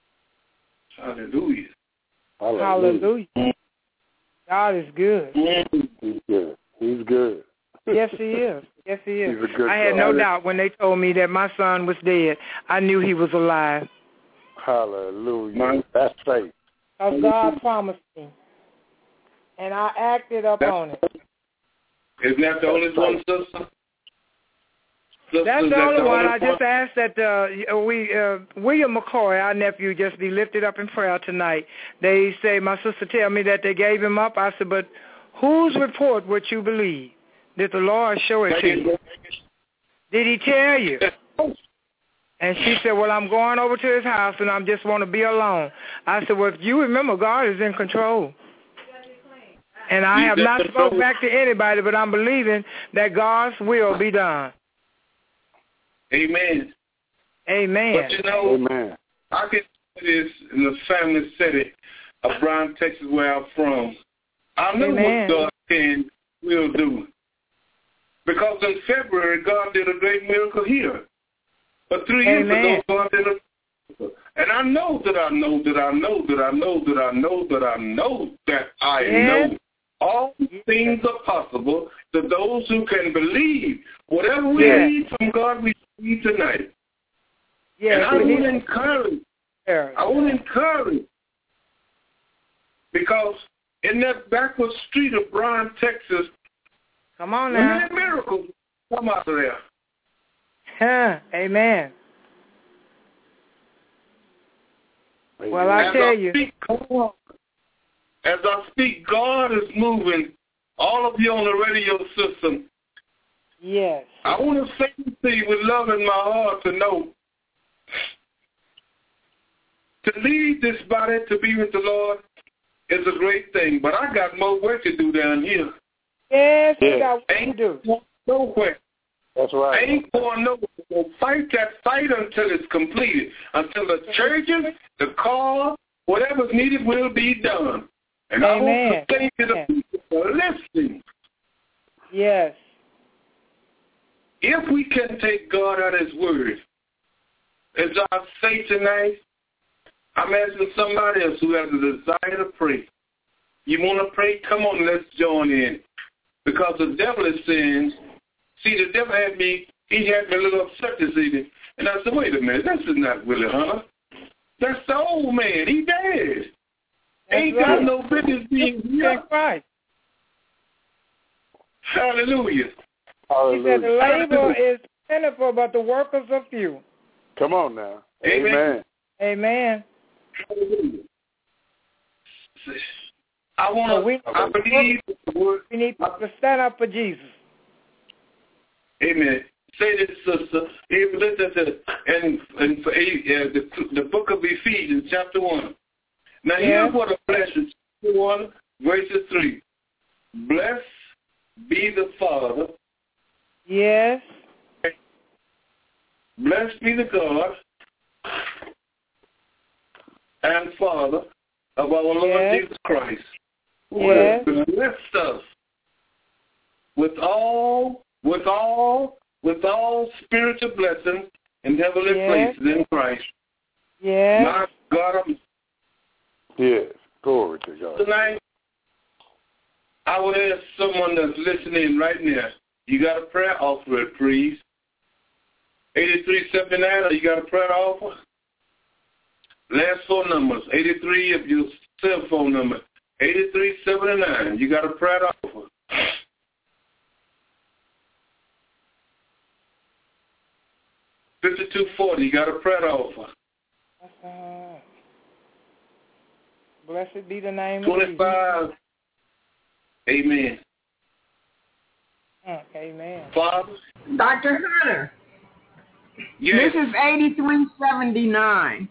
Hallelujah. Hallelujah. Hallelujah. God is good. He's good. He's good. Yes, he is. Yes, he is. He's a good I had God. no doubt when they told me that my son was dead. I knew he was alive. Hallelujah. That's faith. Because God promised me. And I acted up on it. Isn't that the only one, sister? Sister, That's is the that only the one. only I just asked that uh, we uh, William McCoy, our nephew, just be lifted up in prayer tonight. They say, my sister tell me that they gave him up. I said, but whose report would you believe? Did the Lord show it to you? Did he tell you? And she said, well, I'm going over to his house, and I just want to be alone. I said, well, if you remember, God is in control. And I have not spoke back to anybody, but I'm believing that God's will be done. Amen. Amen. But, you know, Amen. I can say this in the family setting of Bryan, Texas, where I'm from. I know Amen. what God can, will do. Because in February, God did a great miracle here. But three years Amen. ago, God did a miracle. And I know that I know that I know that I know that I know that I know that I yes. know. All yes. things are possible to those who can believe. Whatever we yes. need from God, we need tonight. Yes. And I want to encourage. Yes. I want to encourage. Because in that backward street of Bryan, Texas, come on now. many miracles come out of there. Huh. Amen. Well, I as tell I you. Speak, as I speak, God is moving all of you on the radio system. Yes. I want to say to you with love in my heart to know, to lead this body to be with the Lord is a great thing, but I got more work to do down here. Yes, we yes. got work to do. Nowhere. That's right. I ain't going nowhere. We'll fight that fight until it's completed, until the churches, the car, whatever's needed will be done. And Amen. I want to say to the people who are listening, yes. if we can take God at his word, as I say tonight, I'm asking somebody else who has a desire to pray. You want to pray? Come on, let's join in. Because the devil is saying, see, the devil had me, he had me a little upset this evening. And I said, wait a minute, this is not Willie Hunter. That's the old man. He dead. That's Ain't right. got no business being here. Right. Hallelujah. Hallelujah. He said the labor is plentiful, but the workers are few. Come on now. Amen. Amen. Hallelujah. I want So to, we, I believe the word. We need to stand up for Jesus. Amen. Say this, sister. And, and for, uh, the, the book of Ephesians, chapter one. Now, yeah. here's what a blessing. Chapter one, verses three. Blessed be the Father. Yes. Blessed be the God and Father of our Lord yes. Jesus Christ, who yes. has blessed us with all, with all, with all spiritual blessings in heavenly yes. places in Christ. Yes. My God, I'm yes. Glory to God. Tonight, I would ask someone that's listening right now, you got a prayer offer it, please. eighty-three seventy-nine, or you got a prayer offer? Last four numbers, eighty-three of your cell phone number, eighty-three seventy-nine, you got a prayer offer. fifty-two forty, you got a prayer offer. Uh, blessed be the name twenty-five, of Jesus. Amen. Mm, amen. Father? Doctor Hunter. Yes. This is eighty-three seventy-nine.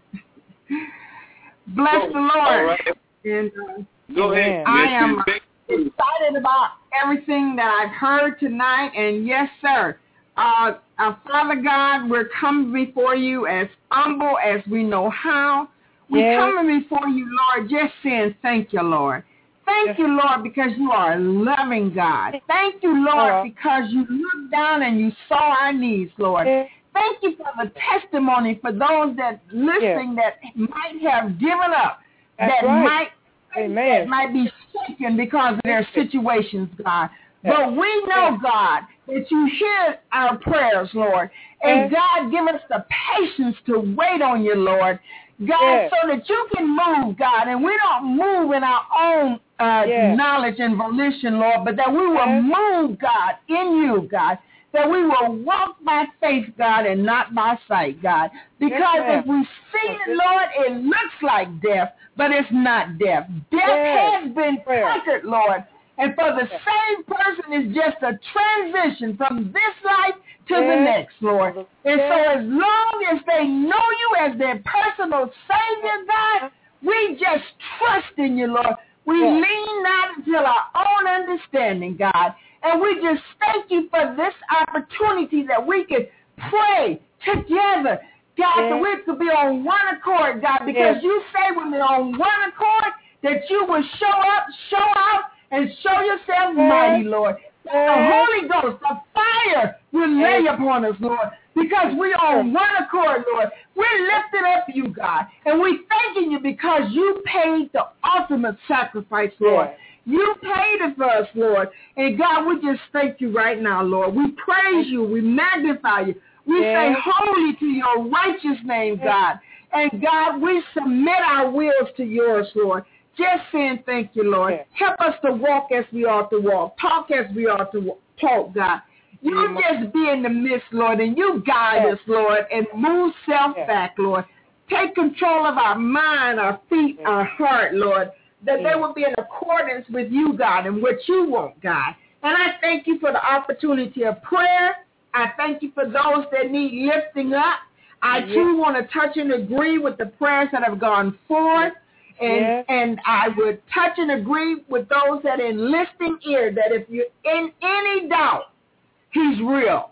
Bless oh, the Lord. All right. And, uh, Go ahead. I am excited about everything that I've heard tonight. And yes, sir. Uh, uh, Father God, we're coming before you as humble as we know how. We're yes. coming before you, Lord, just saying thank you, Lord. Thank yes. you, Lord, because you are a loving God. Thank you, Lord, uh, because you looked down and you saw our needs, Lord. yes. Thank you for the testimony for those that listening yes. that might have given up, That's that right. might Amen. that might be shaken because of their situations, God. Yes. But we know, yes. God, that you hear our prayers, Lord. And yes. God, give us the patience to wait on you, Lord. God, yes. so that you can move, God, and we don't move in our own uh, yes. knowledge and volition, Lord, but that we will yes. move, God, in you, God, that we will walk by faith, God, and not by sight, God. Because yes, if we see it, Lord, it looks like death, but it's not death. Death yes. has been conquered, Lord. And for the yes. same person is just a transition from this life to yes. the next, Lord. Yes. And so as long as they know you as their personal Savior, God, we just trust in you, Lord. We yes. lean not until our own understanding, God. And we just thank you for this opportunity that we can pray together, God, yes. so we could be on one accord, God, because yes. you say when we're on one accord that you will show up, show out, and show yourself yes. mighty, Lord. Yes. The Holy Ghost, the fire will yes. lay upon us, Lord, because we are on one accord, Lord. We're lifting up you, God, and we're thanking you because you paid the ultimate sacrifice, Lord. Yes. You paid it for us, Lord. And God, we just thank you right now, Lord. We praise you. We magnify you. We yes. say holy to your righteous name, yes. God. And God, we submit our wills to yours, Lord. Just saying thank you, Lord. Yes. Help us to walk as we ought to walk, talk as we ought to talk, God. You mm-hmm. just be in the midst, Lord, and you guide yes. us, Lord, and move self yes. back, Lord. Take control of our mind, our feet, yes. our heart, Lord, that yes. they will be in accordance with you, God, and what you want, God. And I thank you for the opportunity of prayer. I thank you for those that need lifting up. I, yes. too, want to touch and agree with the prayers that have gone forth. Yes. And yes. and I would touch and agree with those that are in listening ear that if you're in any doubt, he's real.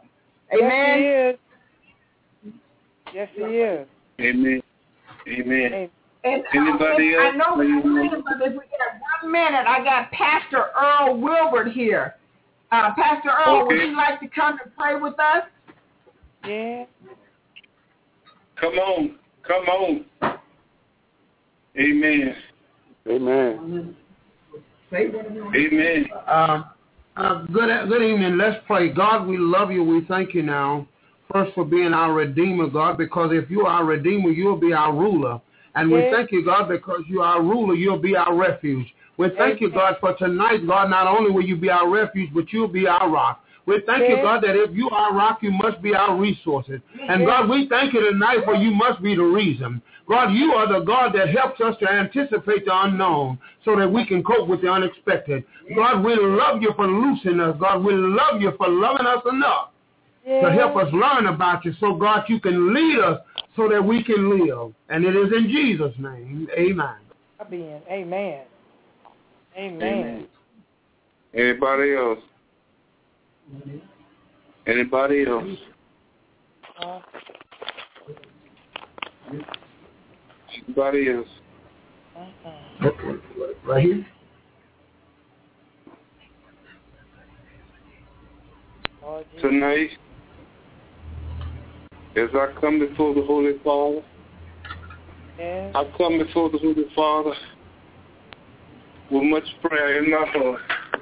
Amen? Yes, he is. Yes, he is. Amen. Amen. And Anybody uh, else? I know we're minute, but if we get one minute, I got Pastor Earl Wilbert here. Uh, Pastor Earl, okay. would you like to come and pray with us? Yeah. Come on. Come on. Amen. Amen. Amen. Uh, uh, good, good evening. Let's pray. God, we love you. We thank you now, first for being our Redeemer, God, because if you are our Redeemer, you'll be our ruler. And yes. we thank you, God, because you are our ruler, you'll be our refuge. We thank you, God, for tonight, God, not only will you be our refuge, but you'll be our rock. We thank yes. you, God, that if you are rock, you must be our resources. And yes. God, we thank you tonight for you must be the reason. God, you are the God that helps us to anticipate the unknown so that we can cope with the unexpected. God, we love you for loosing us. God, we love you for loving us enough yes. to help us learn about you so, God, you can lead us so that we can live. And it is in Jesus' name. Amen. Amen. Amen. Amen. Amen. Anybody else? Anybody else? Uh, Anybody else? uh-uh. Right here. Oh, tonight, as I come before the Holy Father, yes. I come before the Holy Father with much prayer in my heart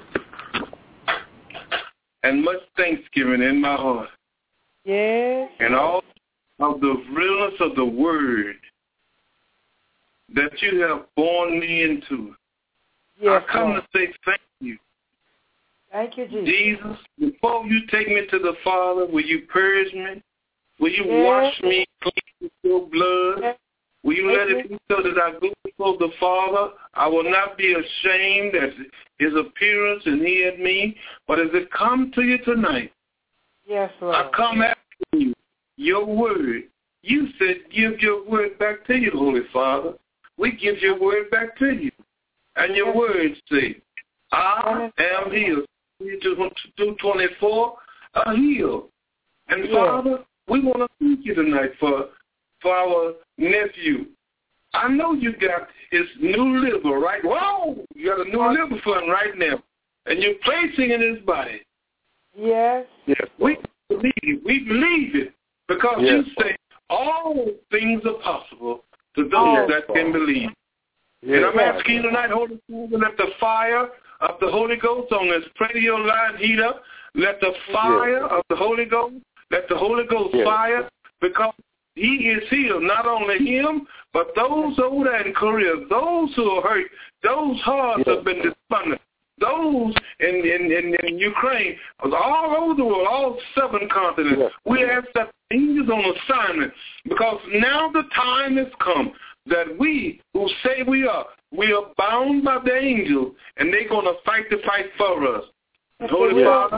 and much thanksgiving in my heart. Yes. And all of the realness of the word that you have born me into. Yes, I come Lord. to say thank you. Thank you, Jesus. Jesus, before you take me to the Father, will you purge me? Will you yes. wash me clean with your blood? Yes. Will you let it be so that I go before the Father? I will not be ashamed at his appearance and he at me. But as it come to you tonight, yes, Lord. I come asking you, your word. You said give your word back to you, Holy Father. We give your word back to you. And your yes. words say, I am healed. two twenty-four, are healed. And yes. Father, we want to thank you tonight for for our nephew. I know you got his new liver, right? Whoa! You got a new liver for him right now. And you're placing it in his body. Yes. Yes. We believe it. We believe it. Because yes. you say all things are possible to those oh, that God. can believe. Yes. And I'm asking you tonight, Holy Spirit, let the fire of the Holy Ghost on this radio line heat up. Let the fire yes. of the Holy Ghost, let the Holy Ghost yes. fire, because he is healed, not only him, but those over there in Korea, those who are hurt, those hearts yes. have been despondent, those in, in, in, in Ukraine, all over the world, all seven continents. Yes. We ask that angels on assignment, because now the time has come that we who say we are, we are bound by the angels, and they're going to fight the fight for us. Holy yes. Father,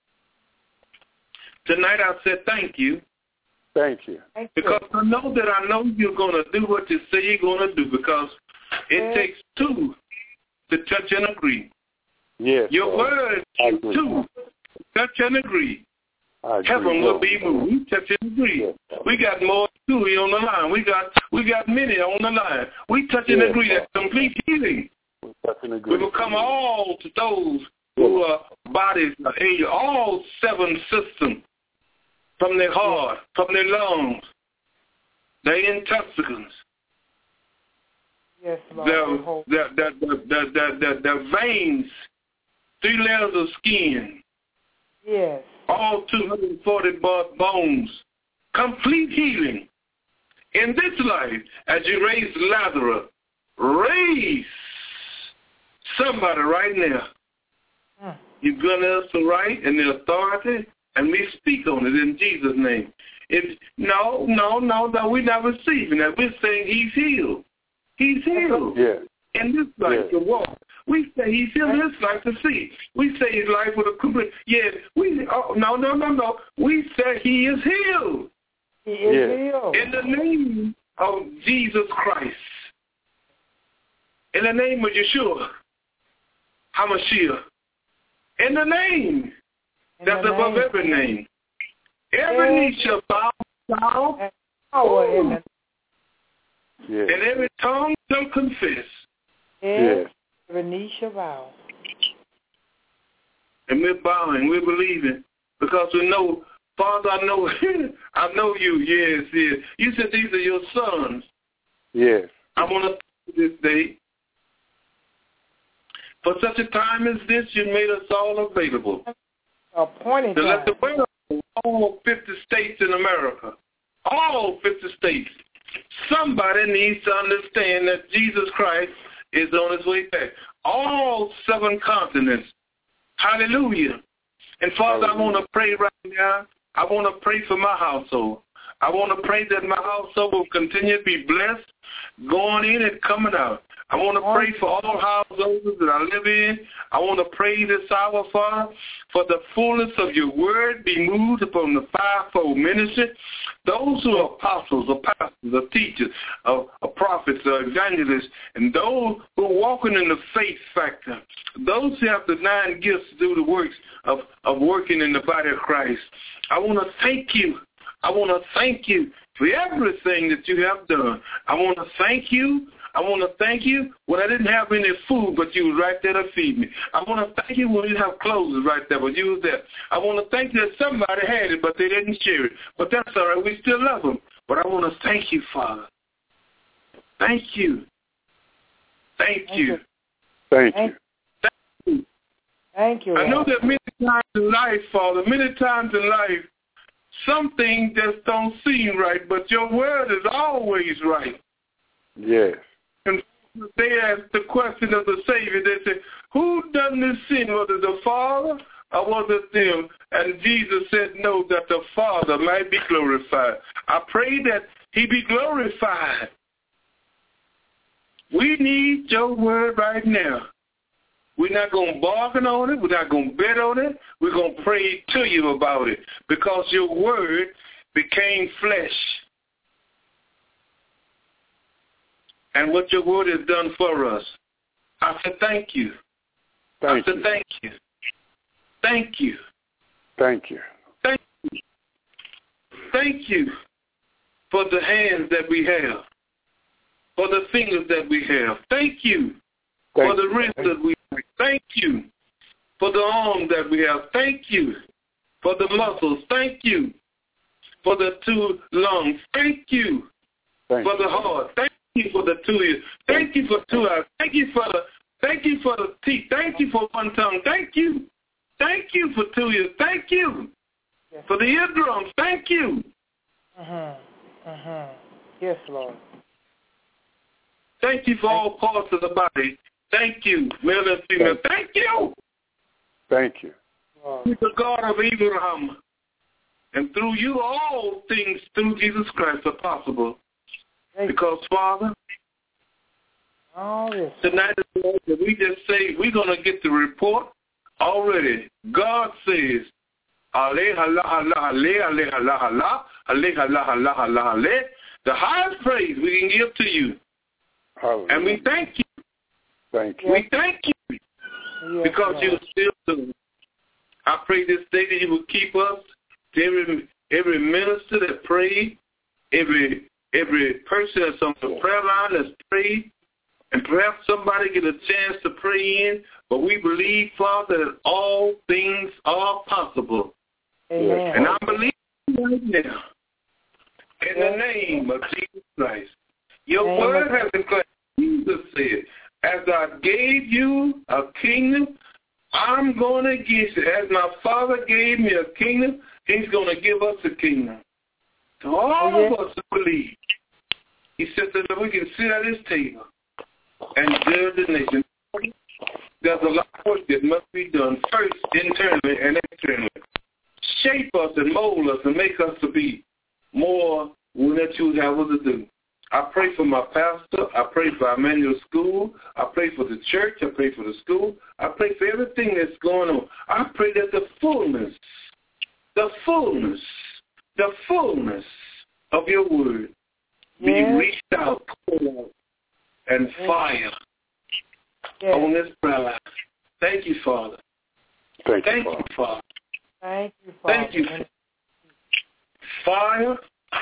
tonight I said thank you. Thank you. Because I know that I know you're going to do what you say you're going to do, because it yes. takes two to touch and agree. Yes. Your word is two to touch and agree. Heaven will be moved. We touch and agree. Yes. We got more too on the line. We got we got many on the line. We touch and yes. agree that complete healing. We will come all to those who are bodies, all seven systems, from their heart, from their lungs, their intestines, yes, Lord. Their, their, their, their, their, their, their veins, three layers of skin, yes, all two hundred forty bones, complete healing. In this life, as you raise Lazarus, raise somebody right now. Mm. You've given us the right and the authority, and we speak on it in Jesus' name. If no, no, no, no, we're not receiving that. We're saying he's healed. He's healed. Yeah. In this life yeah. to walk. We say he's healed in this life to see. We say his life with a complete. Yeah. We. Oh, no, no, no, no. We say he is healed. He is yeah. healed. In the name of Jesus Christ. In the name of Yeshua HaMashiach. In the name in that's the above name. every name. Every knee shall bow down. Oh, yeah. And every tongue shall confess. Yes. Every knee shall bow. And we're bowing, we're believing, because we know, Father, I know, I know you. Yes, yes. You said these are your sons. Yes. I want to thank you this day. For such a time as this, you made us all available. Appointed to let the world, all fifty states in America, all fifty states, Somebody needs to understand that Jesus Christ is on his way back. All seven continents. Hallelujah. And Father, I want to pray right now. I want to pray for my household. I want to pray that my household will continue to be blessed, going in and coming out. I want to pray for all households that I live in. I want to pray this hour, Father, for the fullness of your word be moved upon the fivefold ministry. Those who are apostles, or pastors, or teachers, or, or prophets, or evangelists, and those who are walking in the faith factor, those who have the nine gifts to do the works of, of working in the body of Christ. I want to thank you. I want to thank you for everything that you have done. I want to thank you. I want to thank you when I didn't have any food, but you was right there to feed me. I want to thank you when you didn't have clothes right there, but you was there. I want to thank you that somebody had it, but they didn't share it. But that's all right. We still love them. But I want to thank you, Father. Thank you. Thank you. Thank you. Thank you. Thank you. I know that many times in life, Father, many times in life, some things just don't seem right, but your word is always right. Yes. And they asked the question of the Savior. They said, who done this sin? Was it the Father or was it them? And Jesus said, no, that the Father might be glorified. I pray that he be glorified. We need your word right now. We're not going to bargain on it. We're not going to bet on it. We're going to pray to you about it because your word became flesh. And what your word has done for us. I said thank you. Thank I said you. thank you. Thank you. Thank you. Thank you. Thank you for the hands that we have, for the fingers that we have. Thank you Thank for the you. wrists that we have. Thank you for the arms that we have. Thank you for the muscles. Thank you for the two lungs. Thank you Thank for you. the heart. Thank you for the two ears. Thank you for two eyes. Thank you for the thank you for the teeth. Thank you for one tongue. Thank you. Thank you for two ears. Thank you for the eardrums. Thank you. Uh-huh. Uh-huh. Yes, Lord. Thank you for all parts of the body. Thank you, male and female. Thank you. Thank you. You're the God of Abraham. And through you, all things through Jesus Christ are possible. Because, Father, oh, yes. tonight we just say we're going to get the report already. God says, Ale, Allah, Allah, Ale, Ale, Allah, Allah, Ale, Allah, Allah, Allah, Ale. The highest praise we can give to you. Hallelujah. And we thank you. Thank you. We thank you Yes, because Lord. you're still doing. I pray this day that you will keep us, every every minister that prayed, every every person that's on the prayer line that's prayed, and perhaps somebody get a chance to pray in, but we believe, Father, that all things are possible. Amen. And I believe right now, in the name of Jesus Christ, your Amen. word has declared, Jesus said, as I gave you a kingdom, I'm going to give you, as my Father gave me a kingdom, he's going to give us a kingdom. To all Oh, yeah. of us who believe, he said that we can sit at his table and judge the nation. There's a lot of work that must be done first, internally and externally. Shape us and mold us and make us to be more that you have us to do. I pray for my pastor. I pray for Emmanuel School. I pray for the church. I pray for the school. I pray for everything that's going on. I pray that the fullness, the fullness, the fullness of your word be Yes. reached out, poured out, and fire Yes. on this prayer line. Thank you, Father. Thank, Thank you, you, Father. Thank you, Father. Thank you. Fire.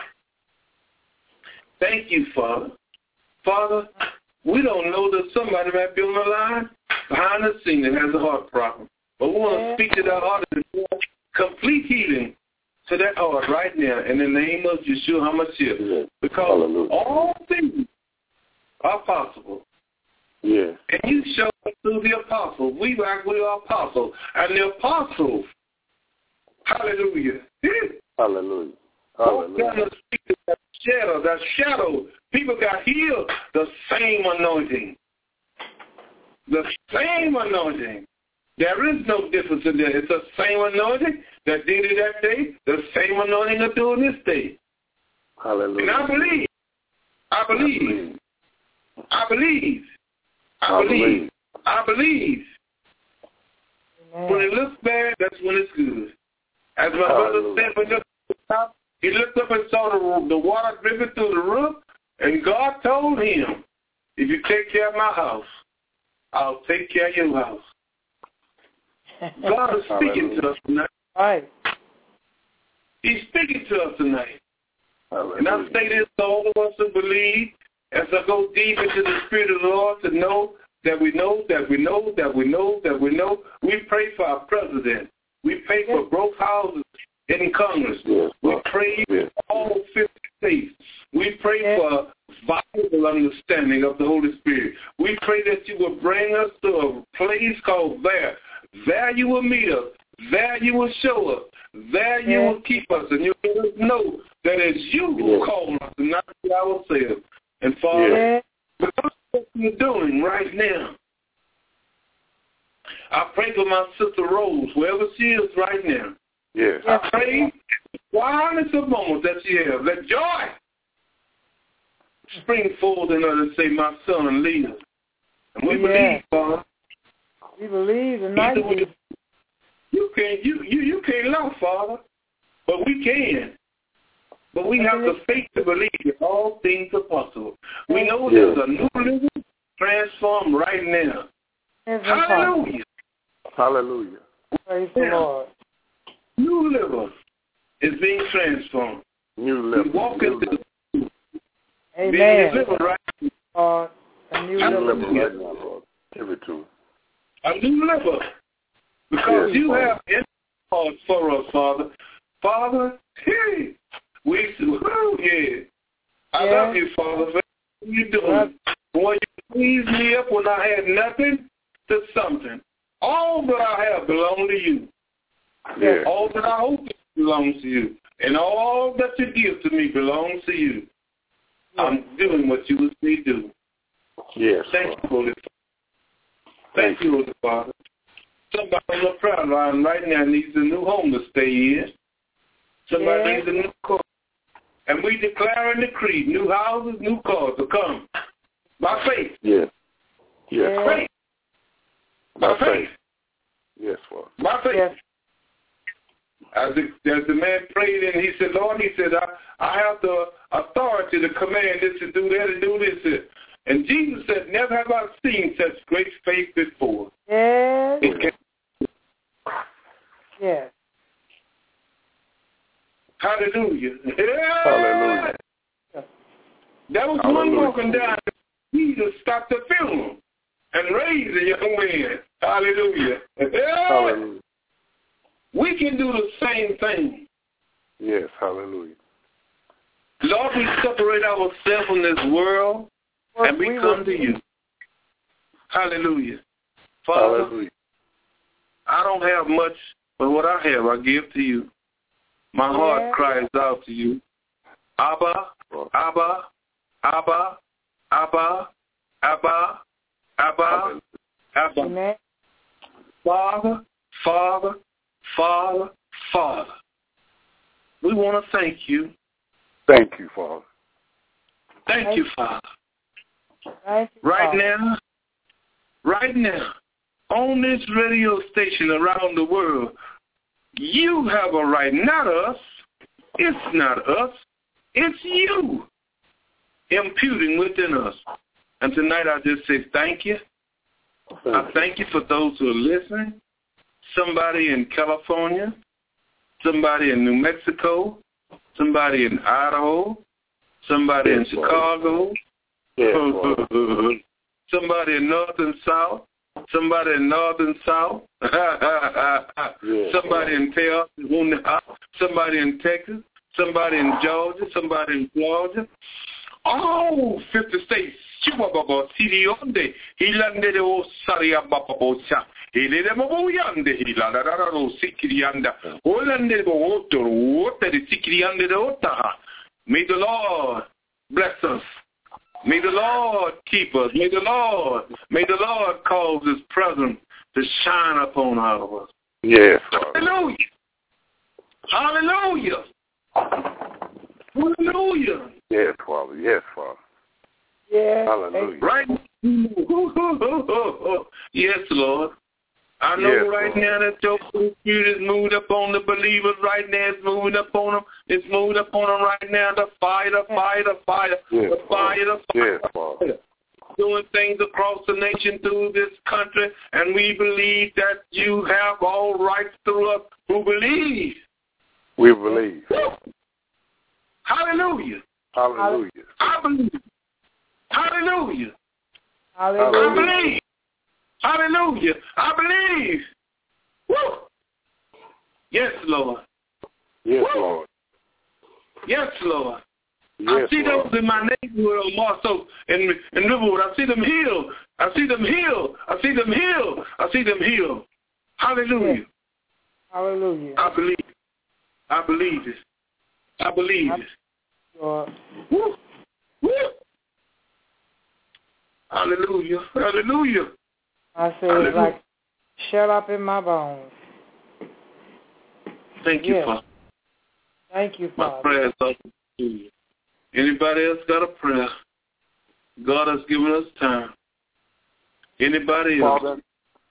Thank you, Father. Father, we don't know that somebody might be on the line behind the scene that has a heart problem. But we want to speak to that heart and complete healing to that heart right now in the name of Yeshua HaMashiach. Because Hallelujah. all things are possible. Yes. And you show us through the apostles. We like we are apostles. And the apostles, hallelujah. Hallelujah. We're going Hallelujah. to speak to that shadow, that shadow. People got healed. The same anointing. The same anointing. There is no difference in that. It's the same anointing that did it that day. The same anointing that doing this day. Hallelujah. And I believe. I believe. I believe. I believe. I believe. When it looks bad, that's when it's good. As my brother said, when he looked up and saw the, the water dripping through the roof, and God told him, if you take care of my house, I'll take care of your house. God is speaking to us tonight. Right. He's speaking to us tonight. Hallelujah. And I say this to all of us who believe, as I go deep into the Spirit of the Lord, to know that we know, that we know, that we know, that we know. We pray for our president. We pray for both houses in Congress. Yes. We pray yes. for all fifty states. We pray yes. for vital understanding of the Holy Spirit. We pray that you will bring us to a place called there. There you will meet us. There you will show us. There you yes. will keep us. And you will know that it's you who yes. call us and not ourselves. And Father, yes. because what you're doing right now, I pray for my sister Rose, wherever she is right now. Yes. I pray quietness of moments that she has. Let joy spring forward in her and say, my son, lead us. And we yes. believe, Father. We believe tonight. You can't, you, you, you can't love, Father, but we can. But we have the faith to believe that all things are possible. We know yes. there's a new living transformed right now. Yes, Hallelujah. Hallelujah. Praise the Lord. New liver is being transformed. New liver. We walk into the Amen. being liver right uh, a new new liver. liver right now, Lord. Give it to him. A new liver. Because yes, you Father. have in for us, Father. Father, hey, we oh, yeah. I yes. love you, Father. What are you doing? Yes. When you please me up when I had nothing to something. All that I have belongs to you. Yes. All that I hope belongs to you. And all that you give to me belongs to you. Yes. I'm doing what you would say do. Yes. Thank you, Holy Father. Thank you, Holy Father. Somebody on the prayer line right now needs a new home to stay in. Somebody yes. needs a new car. And we declare and decree new houses, new cars to come. By faith. Yes. Yes. By faith. By faith. Yes, Father. By faith. Yes. As the, as the man prayed and he said, Lord, he said, I, I have the authority to command this and do that and do this. And Jesus said, never have I seen such great faith before. Yes. It can, yes. Hallelujah. Yeah. Hallelujah. That was Hallelujah. one walking down. Jesus stopped the funeral and raised a young man. Hallelujah. Yeah. Hallelujah. We can do the same thing. Yes, hallelujah. Lord, we separate ourselves from this world Well, and we, we come will. to you. Hallelujah. Father, hallelujah. I don't have much, but what I have I give to you. My yeah. heart cries out to you. Abba, Abba, Abba, Abba, Abba, Abba, Abba. Amen. Father, Father, Father, Father. We want to thank you. Thank you, Father. Thank, thank you, Father. Thank you, right Father. now, right now, on this radio station around the world, you have a right, not us. It's not us. It's you imputing within us. And tonight I just say thank you. Thank I thank you for those who are listening. Somebody in California, somebody in New Mexico, somebody in Idaho, somebody yes, in Chicago, yes, somebody in North and South, somebody in North and South, yes, somebody in Texas, somebody in Texas, somebody in Georgia, somebody in Florida. All fifty states. Chibaba City on the Hilande o Saria Bababosa. Hilede Maboyande Hiladaro Sikrianda. Olande Otor, water the Sikriande Otaha. May the Lord bless us. May the Lord keep us. May the Lord, may the Lord cause his presence to shine upon all of us. Yes. Hallelujah. Hallelujah. Hallelujah. Yes, Father. Yes, Father. Yes. Hallelujah. Right. Yes, Lord. I know yes, right Lord. now that your spirit is moved up on the believers right now. It's moving up on them. It's moved up on them right now. The fire, the fire, the fire, yes, the fire, the fire. Yes, Father. Doing things across the nation through this country, and we believe that you have all rights through us who believe. We believe. Hallelujah. Hallelujah. I believe. Hallelujah. Hallelujah. I believe. Hallelujah. I believe. Woo. Yes, Lord. Yes, Woo. Lord. Yes, Lord. Yes, I see Lord. those in my neighborhood on Marceau and in Riverwood. I see them healed. I see them healed. I see them healed. I see them healed. Hallelujah. Yes. Hallelujah. I believe. I believe it. I believe it. Lord. Woo. Woo. Hallelujah. Hallelujah. I say it's like shut up in my bones. Thank you, yes. Father. Thank you, My Father. prayers are to you. Anybody else got a prayer? God has given us time. Anybody else? Father,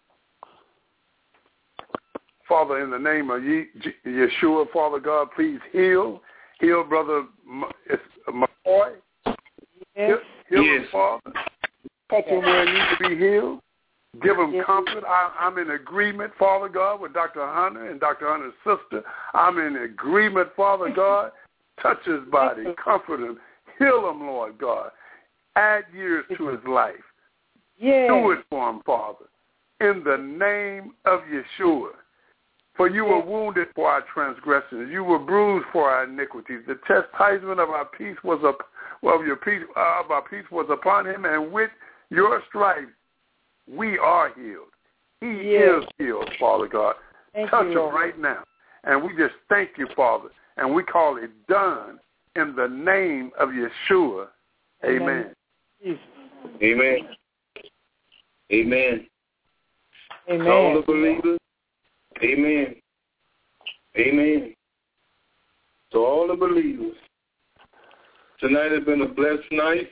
Father, in the name of Ye- Yeshua, Father God, please heal. Heal, Brother McCoy. Yes. Heal yes. him, Father. Touch him where he needs to be healed. Give him yes. comfort. I, I'm in agreement, Father God, with Doctor Hunter and Doctor Hunter's sister. I'm in agreement, Father God. Touch his body. Comfort him. Heal him, Lord God. Add years to his life. Yes. Do it for him, Father. In the name of Yeshua. For you were wounded for our transgressions. You were bruised for our iniquities. The chastisement of our peace was up, well, your peace uh, of our peace was upon him, and with your stripes we are healed. He yes. is healed, Father God. Thank Touch you, him Lord. right now. And we just thank you, Father. And we call it done in the name of Yeshua. Amen. Amen. Amen. Amen. Amen. To all the believers, amen. Amen. To all the believers, tonight has been a blessed night.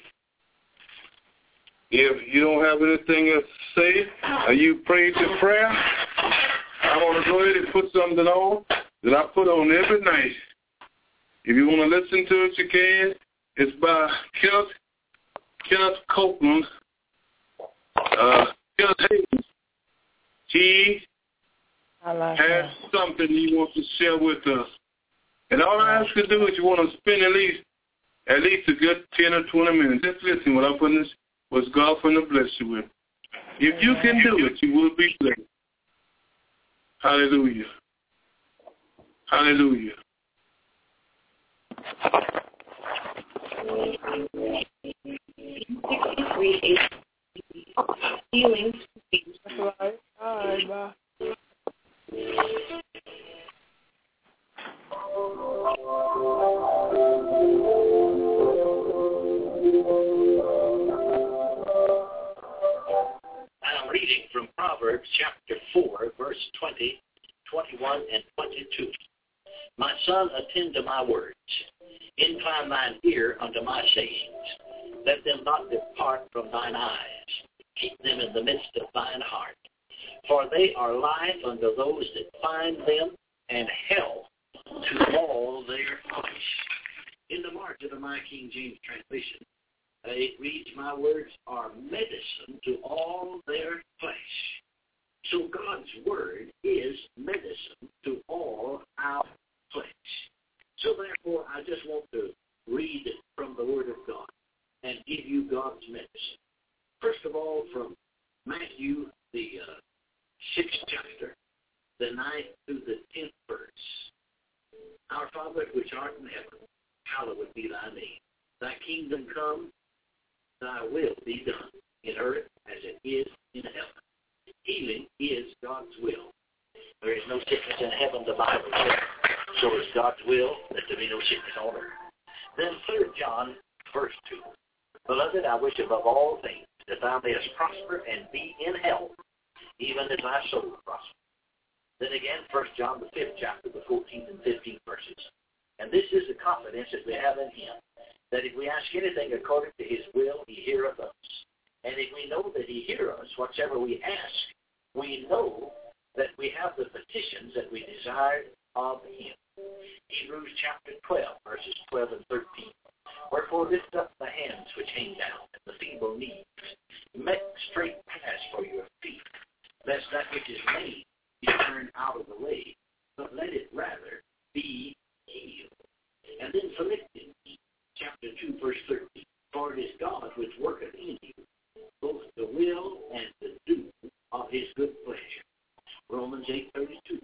If you don't have anything else to say, or you prayed your prayer, I want to go ahead and put something on that I put on every night. If you want to listen to it, you can. It's by Kenneth, Kenneth Copeland, uh, Kenneth Hayes. He like has that. something he wants to share with us. And all I ask you to do is you want to spend at least at least a good ten or twenty minutes. Just listen what I'm putting this, what God going to bless you with. If you can do it, you will be blessed. Hallelujah. Hallelujah. Healing. That's right. All right, bye. I'm reading from Proverbs chapter four, verse twenty, twenty-one, and twenty-two. My son, attend to my words. Incline thine ear unto my sayings. Let them not depart from thine eyes. Keep them in the midst of thine heart. For they are life unto those that find them, and health to all their flesh. In the margin of my King James translation, it reads, my words are medicine to all their flesh. So God's word is medicine to all our flesh. So therefore, I just want to read from the word of God and give you God's medicine. First of all, from Matthew, the uh, sixth chapter, the ninth through the tenth verse. Our Father which art in heaven, hallowed be thy name. Thy kingdom come, thy will be done in earth as it is in heaven. Healing is God's will. There is no sickness in heaven, the Bible says. So it's God's will that there be no sickness on earth. Then Third John, verse two. Beloved, I wish above all things that thou mayest prosper and be in health, even as thy soul prosper. Then again, First John, the fifth chapter, the fourteenth and fifteenth verses. And this is the confidence that we have in him, that if we ask anything according to his will, he heareth us. And if we know that he heareth us, whatsoever we ask, we know that we have the petitions that we desired of him. Hebrews chapter twelve, verses twelve and thirteen. Wherefore lift up the hands which hang down, and the feeble knees. Make straight paths for your feet, lest that which is lame be turned out of the way, but let it rather be healed. And then Philippians chapter two, verse thirteen. For it is God which worketh in you, both the will and the do of his good pleasure. Romans eight, thirty-two.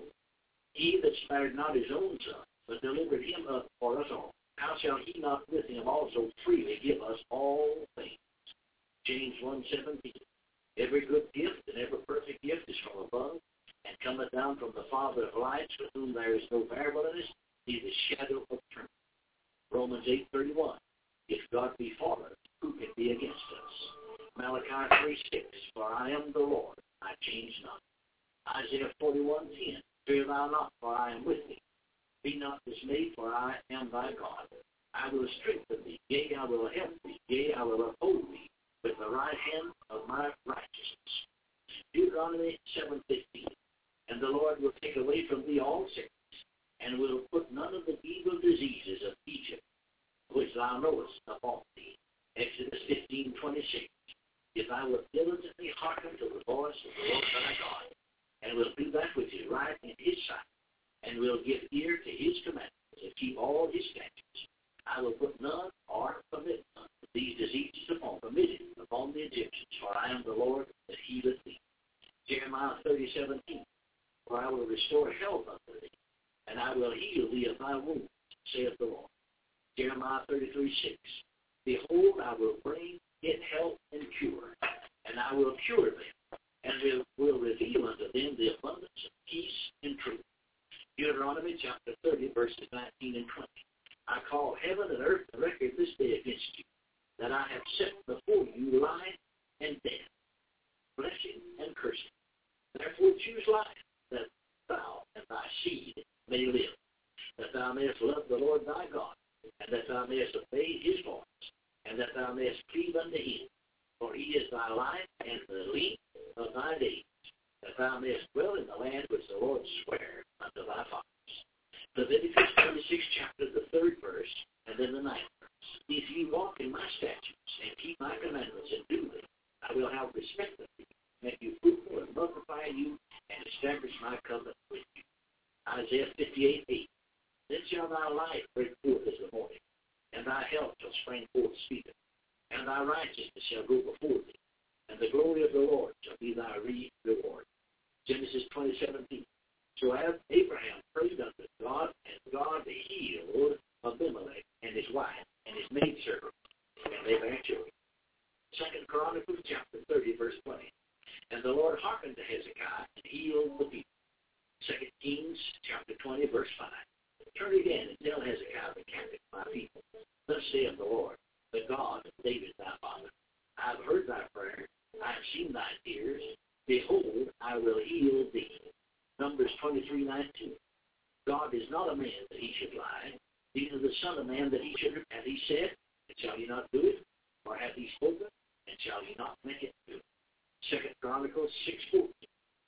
He that spared not his own son, but delivered him up for us all, how shall he not with him also freely give us all things? James one, seventeen. Every good gift and every perfect gift is from above, and cometh down from the Father of lights, with whom there is no variableness, neither shadow of turning. Romans eight, thirty-one. If God be for us, who can be against us? Malachi three, six. For I am the Lord, I change not. Isaiah forty-one, ten. Fear thou not, for I am with thee. Be not dismayed, for I am thy God. I will strengthen thee, yea, I will help thee, yea, I will uphold thee with the right hand of my righteousness. Deuteronomy seven, fifteen. And the Lord will take away from thee all sickness, and will put none of the evil diseases of Egypt, which thou knowest, upon thee. Exodus fifteen, twenty-six. If I will diligently hearken to the voice of the Lord thy God, and will do that which is right in his sight, and will give ear to his commandments, and keep all his statutes, I will put none or permit none of these diseases upon permitted upon the Egyptians, for I am the Lord that healeth thee. Jeremiah thirty, seventeen. For I will restore health unto thee, and I will heal thee of thy wounds, saith the Lord. Jeremiah thirty-three, six. Behold, I will bring it health and cure, and I will cure them, and will, will reveal unto them the abundance of peace and truth. Deuteronomy chapter thirty, verses nineteen and twenty. I call heaven and earth to record this day against you, that I have set before you life and death, blessing and cursing. Therefore choose life, that thou and thy seed may live, that thou mayest love the Lord thy God, and that thou mayest obey his voice, and that thou mayest cleave unto him. For he is thy life and the length of thy days, that thou mayest dwell in the land which the Lord sware unto thy fathers. Leviticus twenty-six, chapter, the third verse, and then the ninth verse. If ye walk in my statutes, and keep my commandments, and do them, I will have respect of you, make you fruitful, and multiply you, and establish my covenant with you. Isaiah fifty-eight, eight. Then shall thy life break forth as the morning, and thy health shall spring forth speedily, and thy righteousness shall go before thee, and the glory of the Lord shall be thy reward. Genesis twenty, seventeen. So as Abraham prayed unto God, and God healed Abimelech and his wife and his maidservant, and they bare children. Second Chronicles chapter thirty, verse twenty. And the Lord hearkened to Hezekiah and healed the people. Second Kings chapter twenty, verse five. Turn again and tell Hezekiah the captive, my people, thus saith the Lord, the God of David thy father, I have heard thy prayer, I have seen thy tears. Behold, I will heal thee. Numbers twenty-three, nineteen. God is not a man that he should lie, neither the Son of Man that he should repent. Hath he said, and shall he not do it? Or hath he spoken, and shall he not make it good? Second Chronicles six, fourteen.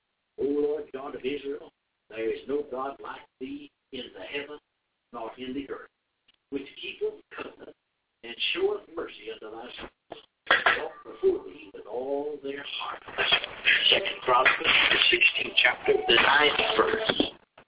O Lord God of Israel, there is no God like thee in the heaven nor in the earth, which keepeth covenant and showeth mercy unto thy servants, walk before thee with all their heart. Second Chronicles, the sixteenth chapter, the ninth verse.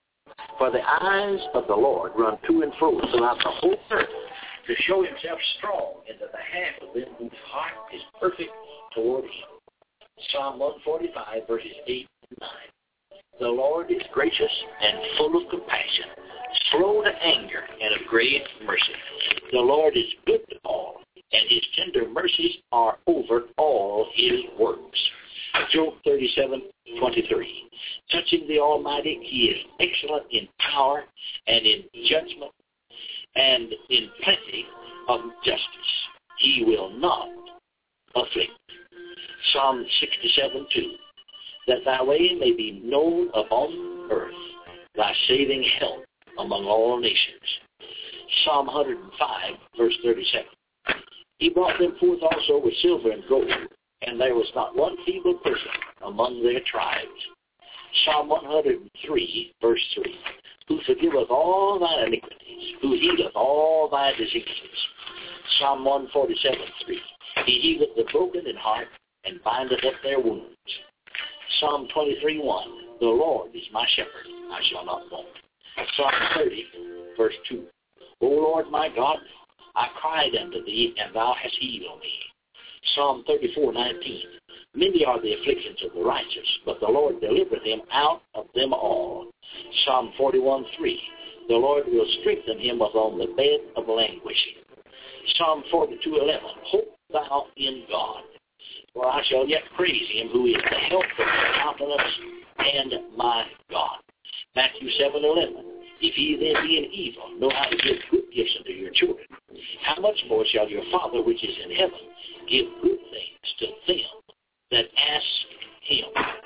For the eyes of the Lord run to and fro throughout the whole earth, to show himself strong in the behalf of them whose heart is perfect toward him. Psalm one forty-five, verses eight and nine. The Lord is gracious and full of compassion, slow to anger, and of great mercy. The Lord is good to all, and his tender mercies are over all his works. Job thirty-seven, twenty-three. Touching the Almighty, he is excellent in power and in judgment, and in plenty of justice. He will not afflict. Psalm sixty-seven two. That thy way may be known upon earth, thy saving help among all nations. Psalm one hundred five, verse thirty-seven. He brought them forth also with silver and gold, and there was not one feeble person among their tribes. Psalm one hundred three, verse three. Who forgiveth all thy iniquities, who healeth all thy diseases. Psalm one forty-seven, three. He healeth the broken in heart, and bindeth up their wounds. Psalm twenty-three, one. The Lord is my shepherd, I shall not want. Psalm thirty, verse two. O Lord my God, I cried unto thee, and thou hast healed me. Psalm thirty-four, nineteen. Many are the afflictions of the righteous, but the Lord delivereth him out of them all. Psalm forty-one, three. The Lord will strengthen him upon the bed of languishing. Psalm forty-two, eleven. Hope thou in God, for I shall yet praise him who is the help of my countenance and my God. Matthew seven, eleven. If ye then being evil know how to give good gifts unto your children, how much more shall your Father which is in heaven give good things to them that ask him?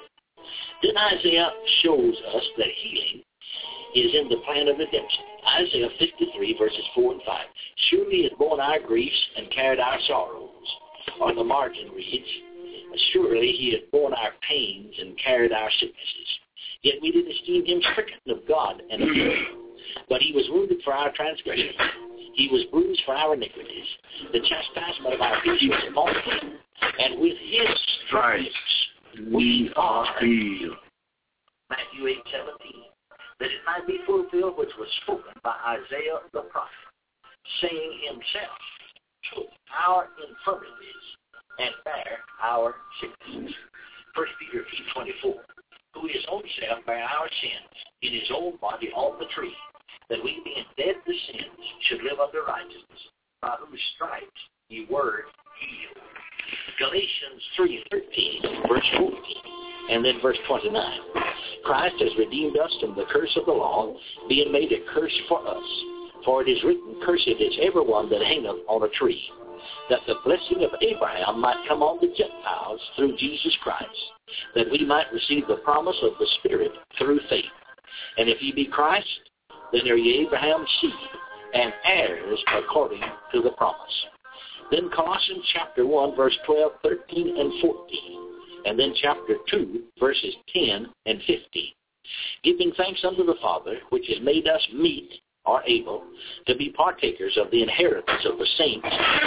Then Isaiah shows us that healing is in the plan of redemption. Isaiah fifty-three, verses four and five. Surely he hath borne our griefs and carried our sorrows. Or the margin reads, surely he hath borne our pains and carried our sicknesses. Yet we did esteem him stricken of God and afflicted. But he was wounded for our transgressions. He was bruised for our iniquities. The chastisement of our peace was upon him, and with his stripes we are healed. Matthew eight, seventeen. That it might be fulfilled which was spoken by Isaiah the prophet, saying himself, took our infirmities and bare our sicknesses. First Peter two, twenty-four. Who his own self bare our sins in his own body on the tree, that we being dead to sins should live unto righteousness, by whose stripes ye were healed. Galatians three, thirteen, verse fourteen, and then verse twenty-nine. Christ has redeemed us from the curse of the law, being made a curse for us. For it is written, cursed is every one that hangeth on a tree, that the blessing of Abraham might come on the Gentiles through Jesus Christ, that we might receive the promise of the Spirit through faith. And if ye be Christ, then are ye Abraham's seed, and heirs according to the promise. Then Colossians chapter one, verse twelve, thirteen, and fourteen. And then chapter two, verses ten and fifteen. Giving thanks unto the Father, which has made us meet, or able, to be partakers of the inheritance of the saints,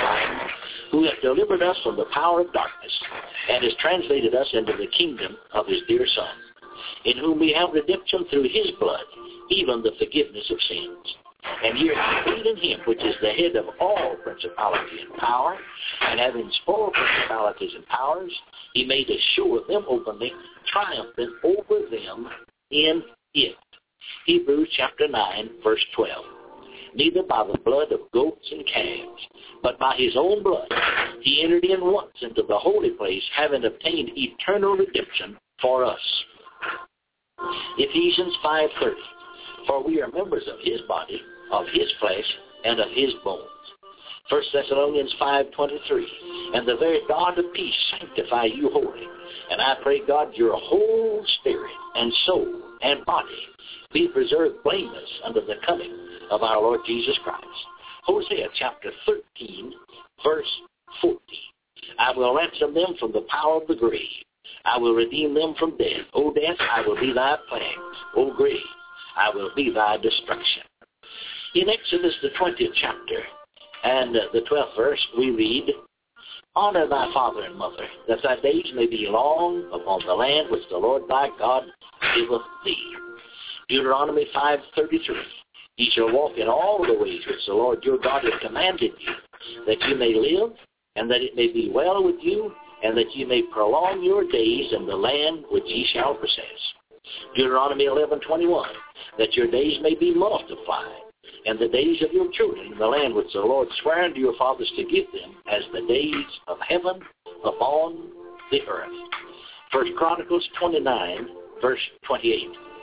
who hath delivered us from the power of darkness, and has translated us into the kingdom of his dear Son, in whom we have redemption through his blood, even the forgiveness of sins. And ye are complete in him, which is the head of all principality and power, and having spoiled principalities and powers, he made a show of them openly, triumphant over them in it. Hebrews chapter nine, verse twelve. Neither by the blood of goats and calves, but by his own blood he entered in once into the holy place, having obtained eternal redemption for us. Ephesians five thirty. For we are members of his body, of his flesh, and of his bones. First Thessalonians five twenty-three. And the very God of peace sanctify you wholly. And I pray God your whole spirit and soul and body be preserved blameless under the coming of our Lord Jesus Christ. Hosea chapter thirteen, verse fourteen. I will ransom them from the power of the grave. I will redeem them from death. O death, I will be thy plague. O grave, I will be thy destruction. In Exodus the twentieth chapter and the twelfth verse we read, Honor thy father and mother, that thy days may be long upon the land which the Lord thy God giveth thee. Deuteronomy five thirty-three. Ye shall walk in all the ways which the Lord your God hath commanded you, that you may live, and that it may be well with you, and that ye may prolong your days in the land which ye shall possess. Deuteronomy eleven twenty-one. That your days may be multiplied, and the days of your children in the land which the Lord sware unto your fathers to give them, as the days of heaven upon the earth. First Chronicles twenty-nine, verse twenty-eight.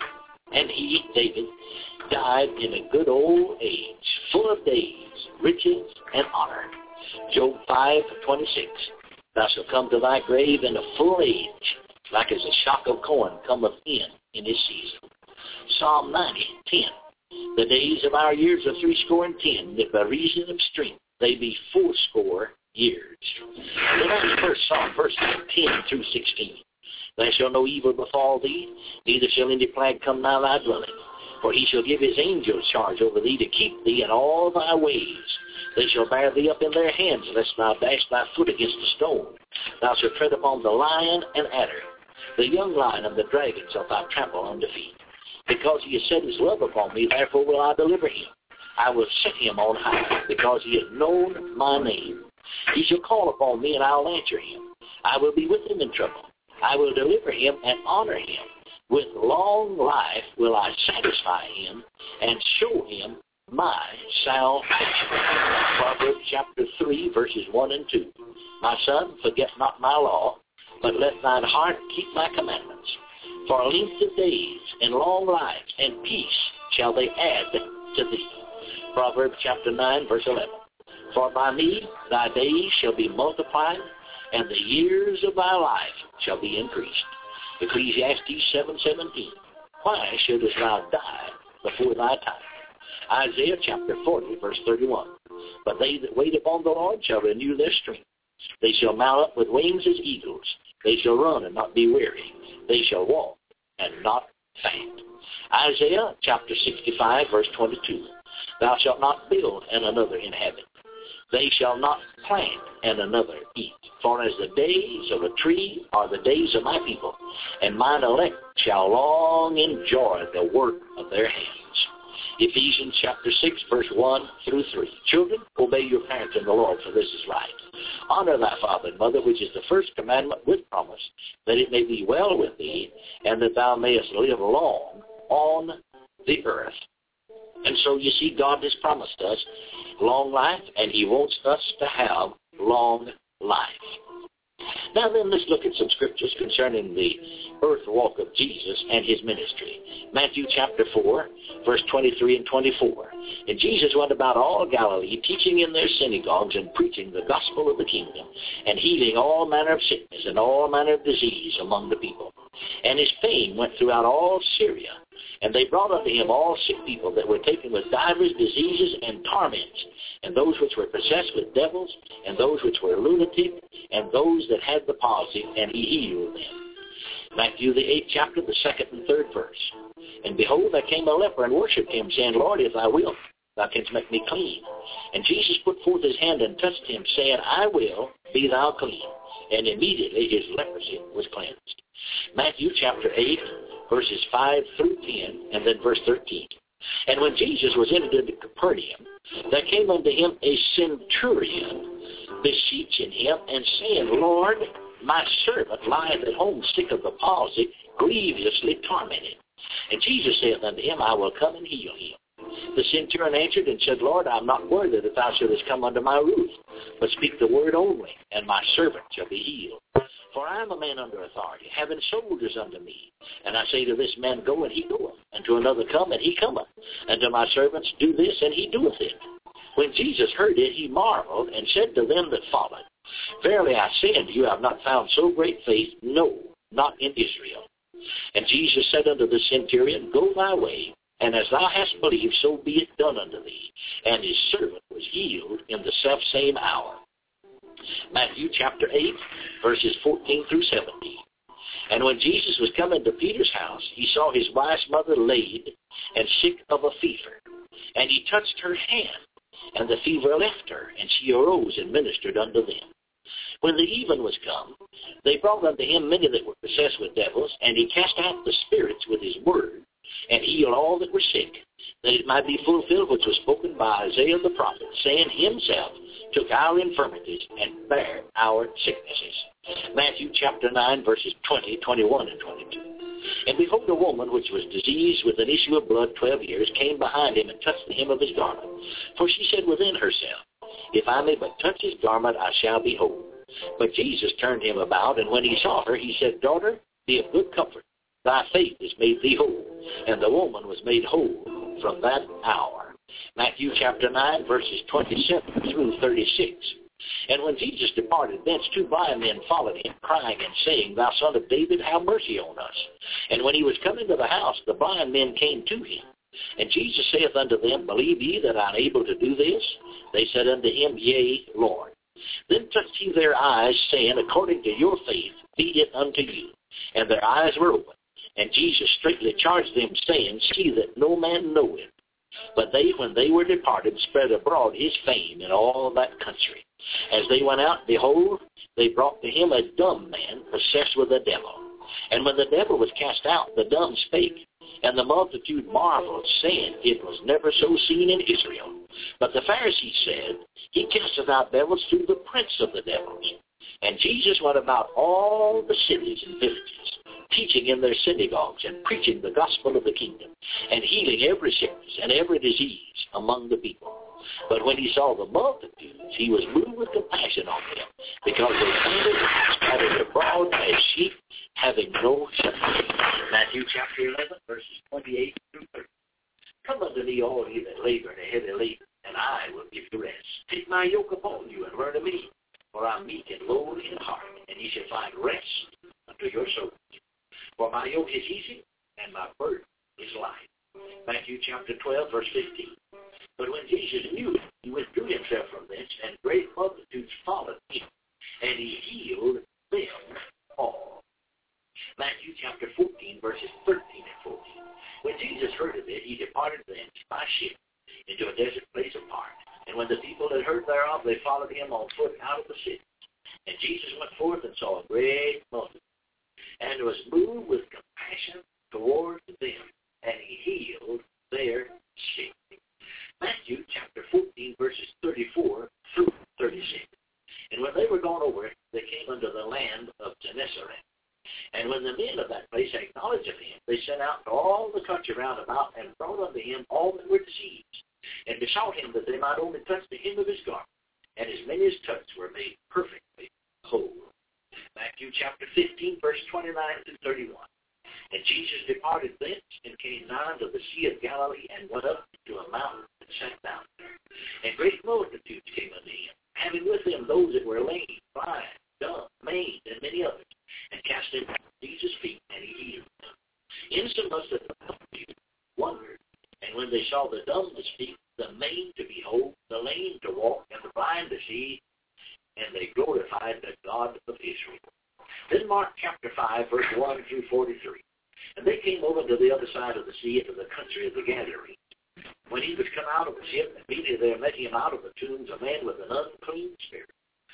And he, David, died in a good old age, full of days, riches, and honor. Job five twenty-six. Thou shalt come to thy grave in a full age, like as a shock of corn cometh in in his season. Psalm ninety ten. The days of our years are threescore and ten, that by reason of strength they be fourscore years. The very first Psalm, verses ten through sixteen. There shall no evil befall thee, neither shall any plague come nigh thy dwelling. For he shall give his angels charge over thee to keep thee in all thy ways. They shall bear thee up in their hands, lest thou dash thy foot against a stone. Thou shalt tread upon the lion and adder. The young lion and the dragon shalt thou trample under feet. Because he has set his love upon me, therefore will I deliver him. I will set him on high, because he has known my name. He shall call upon me, and I will answer him. I will be with him in trouble. I will deliver him and honor him. With long life will I satisfy him and show him my salvation. Proverbs chapter three, verses one and two. My son, forget not my law, but let thine heart keep my commandments. For length of days and long life and peace shall they add to thee. Proverbs chapter nine, verse eleven. For by me thy days shall be multiplied, and the years of thy life shall be increased. Ecclesiastes seven seventeen. Why shouldest thou die before thy time? Isaiah chapter forty, verse thirty-one. But they that wait upon the Lord shall renew their strength. They shall mount up with wings as eagles. They shall run and not be weary. They shall walk and not faint. Isaiah chapter sixty-five, verse twenty-two. Thou shalt not build and another inhabit. They shall not plant and another eat. For as the days of a tree are the days of my people, and mine elect shall long enjoy the work of their hands. Ephesians chapter six, verse one through three. Children, obey your parents in the Lord, for this is right. Honor thy father and mother, which is the first commandment with promise, that it may be well with thee, and that thou mayest live long on the earth. And so you see, God has promised us long life, and he wants us to have long life. Now then, let's look at some scriptures concerning the earth walk of Jesus and his ministry. Matthew chapter four, verse twenty-three and twenty-four. And Jesus went about all Galilee, teaching in their synagogues and preaching the gospel of the kingdom, and healing all manner of sickness and all manner of disease among the people. And his fame went throughout all Syria. And they brought unto him all sick people that were taken with divers diseases and torments, and those which were possessed with devils, and those which were lunatic, and those that had the palsy, and he healed them. Matthew the eighth chapter, the second and third verse. And behold, there came a leper and worshipped him, saying, Lord, if thou wilt, thou canst make me clean. And Jesus put forth his hand and touched him, saying, I will, be thou clean. And immediately his leprosy was cleansed. Matthew chapter eight, verses five through ten, and then verse thirteen. And when Jesus was entered into Capernaum, there came unto him a centurion, beseeching him, and saying, Lord, my servant lieth at home sick of the palsy, grievously tormented. And Jesus saith unto him, I will come and heal him. The centurion answered and said, Lord, I am not worthy that thou shouldest come under my roof, but speak the word only, and my servant shall be healed. For I am a man under authority, having soldiers under me. And I say to this man, go, and he goeth, and to another, come, and he cometh, and to my servants, do this, and he doeth it. When Jesus heard it, he marveled, and said to them that followed, Verily I say unto you, I have not found so great faith, no, not in Israel. And Jesus said unto the centurion, Go thy way, and as thou hast believed, so be it done unto thee. And his servant was healed in the selfsame hour. Matthew chapter eight, verses fourteen through seventeen. And when Jesus was come into Peter's house, he saw his wife's mother laid and sick of a fever. And he touched her hand, and the fever left her, and she arose and ministered unto them. When the even was come, they brought unto him many that were possessed with devils, and he cast out the spirits with his word, and healed all that were sick, that it might be fulfilled which was spoken by Isaiah the prophet, saying, Himself took our infirmities and bare our sicknesses. Matthew chapter nine, verses twenty, twenty-one, and twenty-two. And behold, a woman which was diseased with an issue of blood twelve years came behind him and touched the hem of his garment. For she said within herself, If I may but touch his garment, I shall be whole. But Jesus turned him about, and when he saw her, he said, Daughter, be of good comfort. thy faith has made thee whole. And the woman was made whole from that hour. Matthew chapter nine, verses twenty-seven through thirty-six. And when Jesus departed thence, two blind men followed him, crying and saying, Thou son of David, have mercy on us. And when he was come into the house, the blind men came to him. And Jesus saith unto them, Believe ye that I am able to do this? They said unto him, Yea, Lord. Then touched he their eyes, saying, According to your faith, be it unto you. And their eyes were opened. And Jesus straightly charged them, saying, See that no man know it. But they, when they were departed, spread abroad his fame in all that country. As they went out, behold, they brought to him a dumb man, possessed with a devil. And when the devil was cast out, the dumb spake. And the multitude marveled, saying, It was never so seen in Israel. But the Pharisees said, He casteth out devils through the prince of the devils. And Jesus went about all the cities and villages, teaching in their synagogues and preaching the gospel of the kingdom, and healing every sickness and every disease among the people. But when he saw the multitudes, he was moved with compassion on them, because they fainted and scattered abroad as sheep having no shepherd. Matthew chapter eleven, verses twenty-eight through thirty. Come unto me, all ye that labor and are heavy laden, and I will give you rest. Take my yoke upon you and learn of me, for I am meek and lowly in heart, and ye shall find rest unto your souls. For my yoke is easy, and my burden is light. Matthew chapter twelve, verse fifteen. But when Jesus knew it, he withdrew himself from thence, and great multitudes followed him, and he healed them all. Matthew chapter fourteen, verses thirteen and fourteen. When Jesus heard of it, he departed thence by ship into a desert place apart. And when the people had heard thereof, they followed him on foot out of the city. And Jesus went forth and saw a great multitude, and was moved with compassion toward them, and he healed their sick. Matthew chapter fourteen, verses thirty-four through thirty-six. And when they were gone over it, they came unto the land of Gennesaret. And when the men of that place acknowledged of him, they sent out to all the country round about, and brought unto him all that were diseased, and besought him that they might only touch the hem of his garment. And as many as touched were made perfectly whole. Matthew chapter fifteen, verse twenty-nine through thirty-one. And Jesus departed thence, and came nigh unto the sea of Galilee, and went up to a mountain, and sat down there. And great multitudes came unto him, having with them those that were lame, blind, dumb, maimed, and many others, and cast them at Jesus' feet, and he healed them. Insomuch that the multitude wondered. And when they saw the dumb to speak, the maimed to behold, the lame to walk, and the blind to see, and they glorified the God of Israel. Then Mark chapter five, verse one through forty-three. And they came over to the other side of the sea, into the country of the Gadarenes. When he was come out of the ship, immediately there met him out of the tombs a man with an unclean spirit,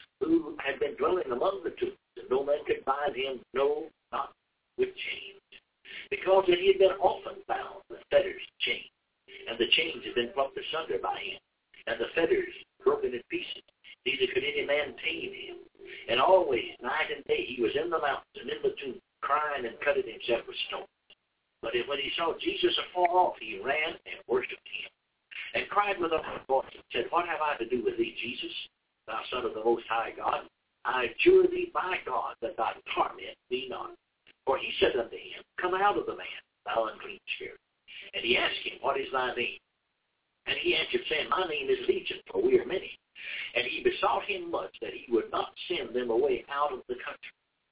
who had been dwelling among the tombs, and no man could bind him, no, not with chains, because that he had been often bound with fetters and chains, and the chains had been plucked asunder by him, and the fetters broken in pieces. Neither could any man tame him. And always, night and day, he was in the mountains and in the tombs, crying and cutting himself with stones. But when he saw Jesus afar off, he ran and worshipped him, and cried with a loud voice, and said, What have I to do with thee, Jesus, thou Son of the Most High God? I adjure thee by God that thou torment me not. For he said unto him, Come out of the man, thou unclean spirit. And he asked him, What is thy name? And he answered, saying, My name is Legion, for we are many. And he besought him much that he would not send them away out of the country.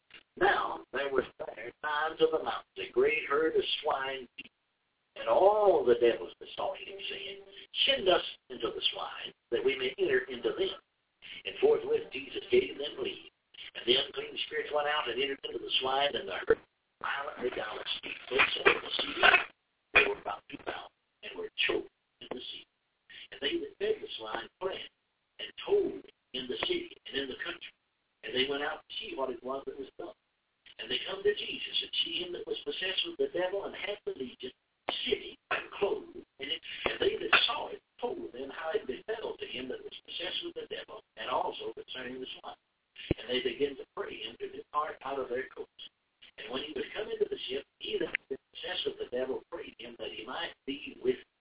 Now there was there signs of the mountains, a great herd of swine, and all the devils besought him, saying, Send us into the swine, that we may enter into them. And forthwith Jesus gave them leave. And the unclean spirits went out and entered into the swine, and the herd violently down a steep place into the sea. They were about two thousand, and were choked in the sea. And they that fed the swine fled, and told in the city and in the country. And they went out to see what it was that was done. And they come to Jesus and see him that was possessed with the devil and had the legion, sitting and clothed in it. And they that saw it told them how it befell to him that was possessed with the devil, and also concerning the swine. And they began to pray him to depart out of their coasts. And when he was come into the ship, he that had been possessed with the devil prayed him that he might be with him.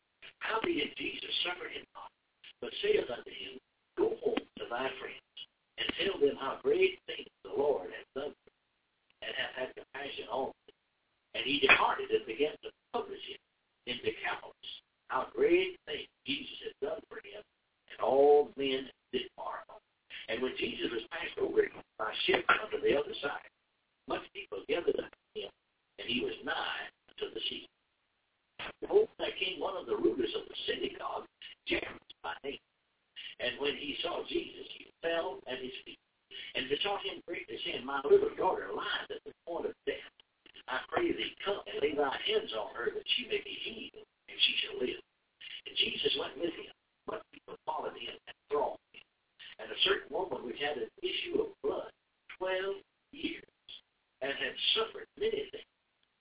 Howbeit Jesus suffered him not, but saith unto him, Go home to thy friends, and tell them how great things the Lord hath done, and hath had compassion on them. And he departed and began to publish it in Decapolis, how great things Jesus had done for him, and all men did marvel. And when Jesus was passed over by ship unto the other side, much people gathered unto him, and he was nigh unto the sea. Behold, there came one of the rulers of the synagogue, Jairus by name. And when he saw Jesus, he fell at his feet, and besought him greatly, saying, My little daughter lieth at the point of death. I pray thee, come and lay thy hands on her, that she may be healed, and she shall live. And Jesus went with him. Much people followed him and thronged him. And a certain woman which had an issue of blood twelve years, and had suffered many things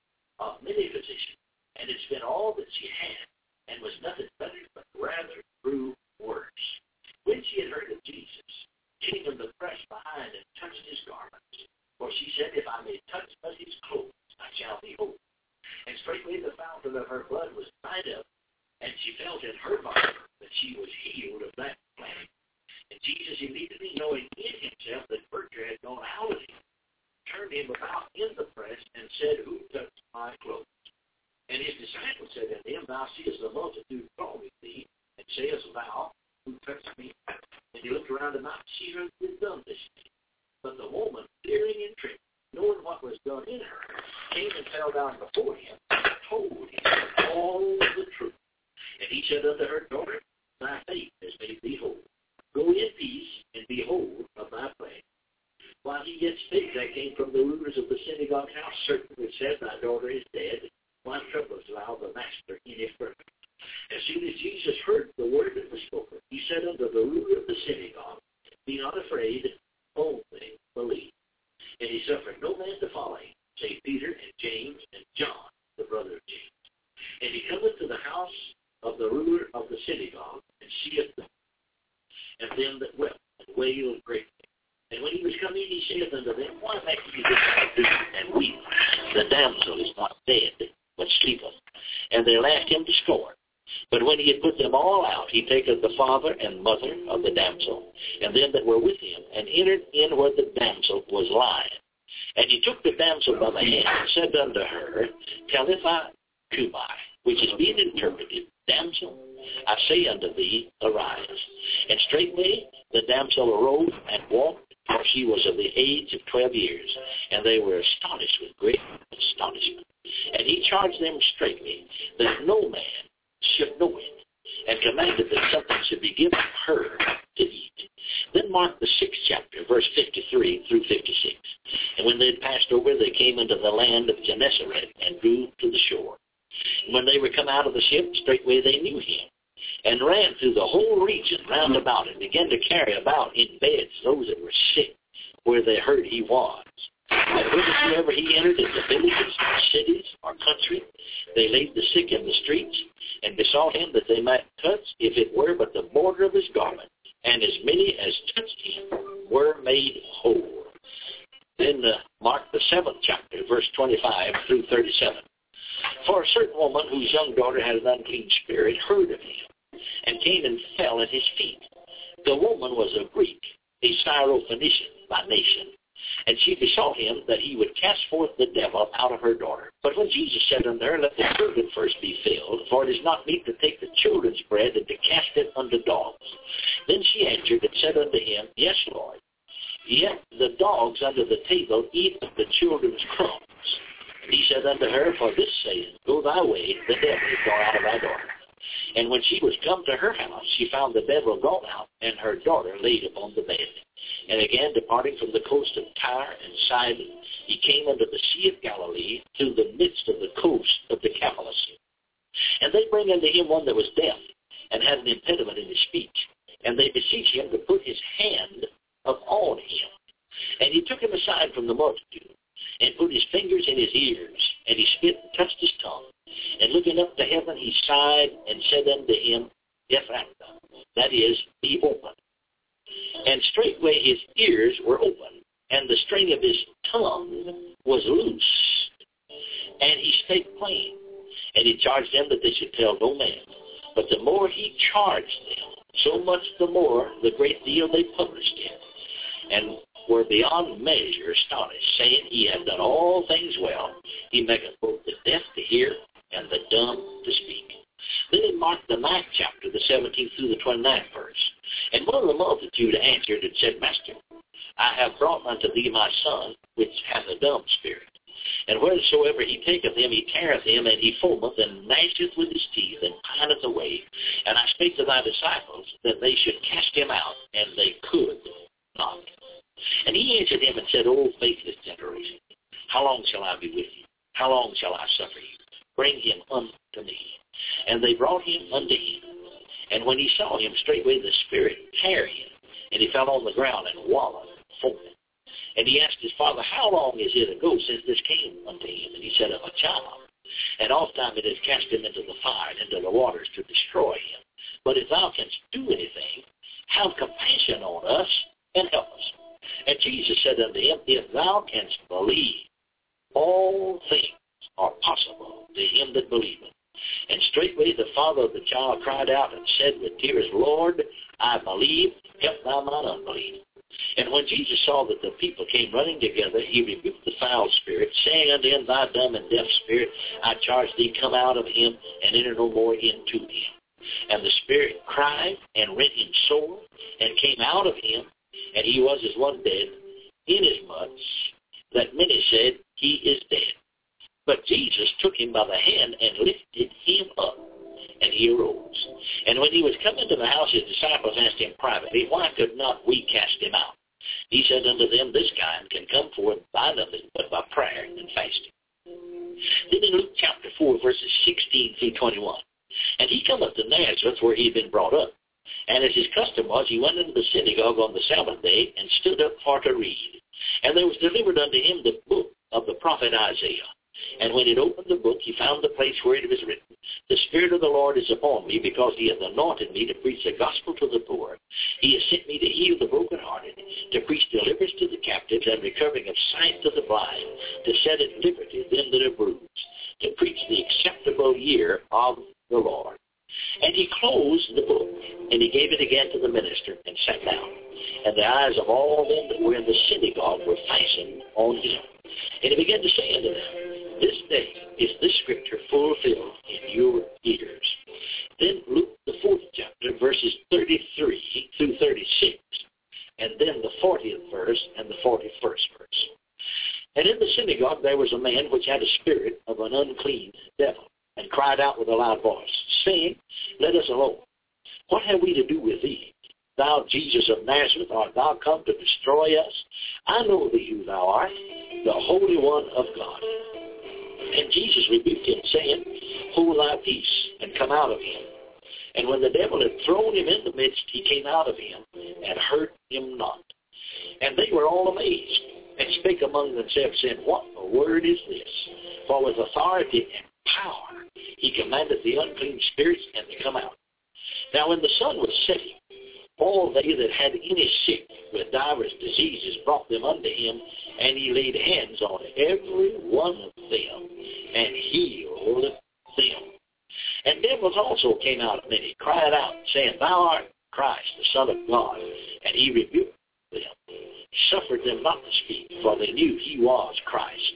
of many physicians, and had spent all that she had, and was nothing better, but rather grew worse. When she had heard of Jesus, came in the press behind and touched his garments. For she said, If I may touch but his clothes, I shall be whole. And straightway the fountain of her blood was dried up, and she felt in her body that she was healed of that plague. And Jesus, immediately knowing in himself that virtue had gone out of him, turned him about in the press, and said, Who touched my clothes? And his disciples said unto him, Thou seest the multitude thronging thee, and sayest thou, Who touched me? And he looked around and not see her who had done this thing. But the woman, fearing and trembling, knowing what was done in her, came and fell down before him, and told him all the truth. And he said unto her, Daughter, thy faith has made thee whole. Go in peace, and be whole of thy plague. While he yet spake, there came from the rulers of the synagogue house certain which said, Thy daughter is dead. Why troublest thou the master any further? As soon as Jesus heard the word that was spoken, he said unto the ruler of the synagogue, Be not afraid, only believe. And he suffered no man to follow him, save Peter and James and John, the brother of James. And he cometh to the house of the ruler of the synagogue, and seeth them, and them that wept, and wailed greatly. And when he was come in, he saith unto them, Why make ye this and weep? The damsel is not dead, but sleepeth. And they laughed him to scorn. But when he had put them all out, he taketh the father and mother of the damsel, and them that were with him, and entered in where the damsel was lying. And he took the damsel by the hand, and said unto her, Talitha cumi, which is being interpreted, Damsel, I say unto thee, arise. And straightway the damsel arose and walked, for she was of the age of twelve years, and they were astonished with great astonishment. And he charged them straightly that no man should know it, and commanded that something should be given her to eat. Then mark the sixth chapter, verse fifty-three through fifty-six. And when they had passed over, they came into the land of Gennesaret, and drew to the shore. And when they were come out of the ship, straightway they knew him, and ran through the whole region round about, and began to carry about in beds those that were sick, where they heard he was. And whithersoever he entered into villages, or cities, or country, they laid the sick in the streets, and besought him that they might touch, if it were but the border of his garment. And as many as touched him were made whole. Then uh, mark the seventh chapter, verse twenty-five through thirty-seven. For a certain woman whose young daughter had an unclean spirit heard of him, and came and fell at his feet. The woman was a Greek, a Syrophoenician by nation. And she besought him that he would cast forth the devil out of her daughter. But when Jesus said unto her, Let the children first be filled, for it is not meet to take the children's bread and to cast it unto dogs. Then she answered and said unto him, Yes, Lord. Yet the dogs under the table eat of the children's crumbs. And he said unto her, For this saying, Go thy way, the devil is gone out of thy daughter. And when she was come to her house, she found the devil gone out, and her daughter laid upon the bed. And again, departing from the coast of Tyre and Sidon, he came unto the Sea of Galilee, through the midst of the coast of Decapolis. And they bring unto him one that was deaf, and had an impediment in his speech. And they beseech him to put his hand upon him. And he took him aside from the multitude, and put his fingers in his ears, and he spit and touched his tongue. And looking up to heaven, he sighed and said unto him, Ephphatha, that is, be open. And straightway his ears were open, and the string of his tongue was loose. And he spake plain. And he charged them that they should tell no man. But the more he charged them, so much the more the great deal they published him, and were beyond measure astonished, saying, He hath done all things well. He maketh both hear, and the dumb to speak. Then in Mark the ninth chapter, the seventeenth through the twenty-ninth verse. And one of the multitude answered and said, Master, I have brought unto thee my son, which hath a dumb spirit. And wheresoever he taketh him, he teareth him, and he foameth, and gnasheth with his teeth, and pineth away. And I spake to thy disciples that they should cast him out, and they could not. And he answered him and said, O faithless generation, how long shall I be with you? How long shall I suffer you? Bring him unto me. And they brought him unto him. And when he saw him, straightway the spirit tear him, and he fell on the ground and wallowed, foaming. And he asked his father, how long is it ago since this came unto him? And he said, of a child. And oft time it has cast him into the fire and into the waters to destroy him. But if thou canst do anything, have compassion on us and help us. And Jesus said unto him, if thou canst believe, all things are possible to him that believeth. And straightway the father of the child cried out and said with tears, Lord, I believe, help thou mine unbelief. And when Jesus saw that the people came running together, he rebuked the foul spirit, saying unto him, Thy dumb and deaf spirit, I charge thee, come out of him, and enter no more into him. And the spirit cried and rent him sore, and came out of him, and he was as one dead, inasmuch that many said, He is dead. But Jesus took him by the hand and lifted him up, and he arose. And when he was come into the house, his disciples asked him privately, Why could not we cast him out? He said unto them, This kind can come forth by nothing but by prayer and fasting. Then in Luke chapter four, verses sixteen through twenty-one, And he cometh to Nazareth, where he had been brought up. And as his custom was, he went into the synagogue on the Sabbath day, and stood up for to read. And there was delivered unto him the book of the prophet Isaiah. And when he opened the book, he found the place where it was written, The Spirit of the Lord is upon me, because he hath anointed me to preach the gospel to the poor. He has sent me to heal the brokenhearted, to preach deliverance to the captives, and recovering of sight to the blind, to set at liberty them that are bruised, to preach the acceptable year of the Lord. And he closed the book, and he gave it again to the minister, and sat down. And the eyes of all them that were in the synagogue were fastened on him. And he began to say unto them, This day is this scripture fulfilled in your ears. Then Luke the fourth chapter, verses thirty-three through thirty-six, and then the fortieth verse and the forty-first verse. And in the synagogue there was a man which had a spirit of an unclean devil, and cried out with a loud voice, saying, Let us alone. What have we to do with thee, thou Jesus of Nazareth? Art thou come to destroy us? I know thee who thou art, the Holy One of God. And Jesus rebuked him, saying, Hold thy peace, and come out of him. And when the devil had thrown him in the midst, he came out of him, and hurt him not. And they were all amazed, and spake among themselves, saying, What a word is this? For with authority and power he commanded the unclean spirits, and they come out. Now when the sun was setting, all they that had any sick with divers diseases brought them unto him, and he laid hands on every one of them, and healed them. And devils also came out of many, cried out, saying, Thou art Christ, the Son of God. And he rebuked them, suffered them not to speak, for they knew he was Christ.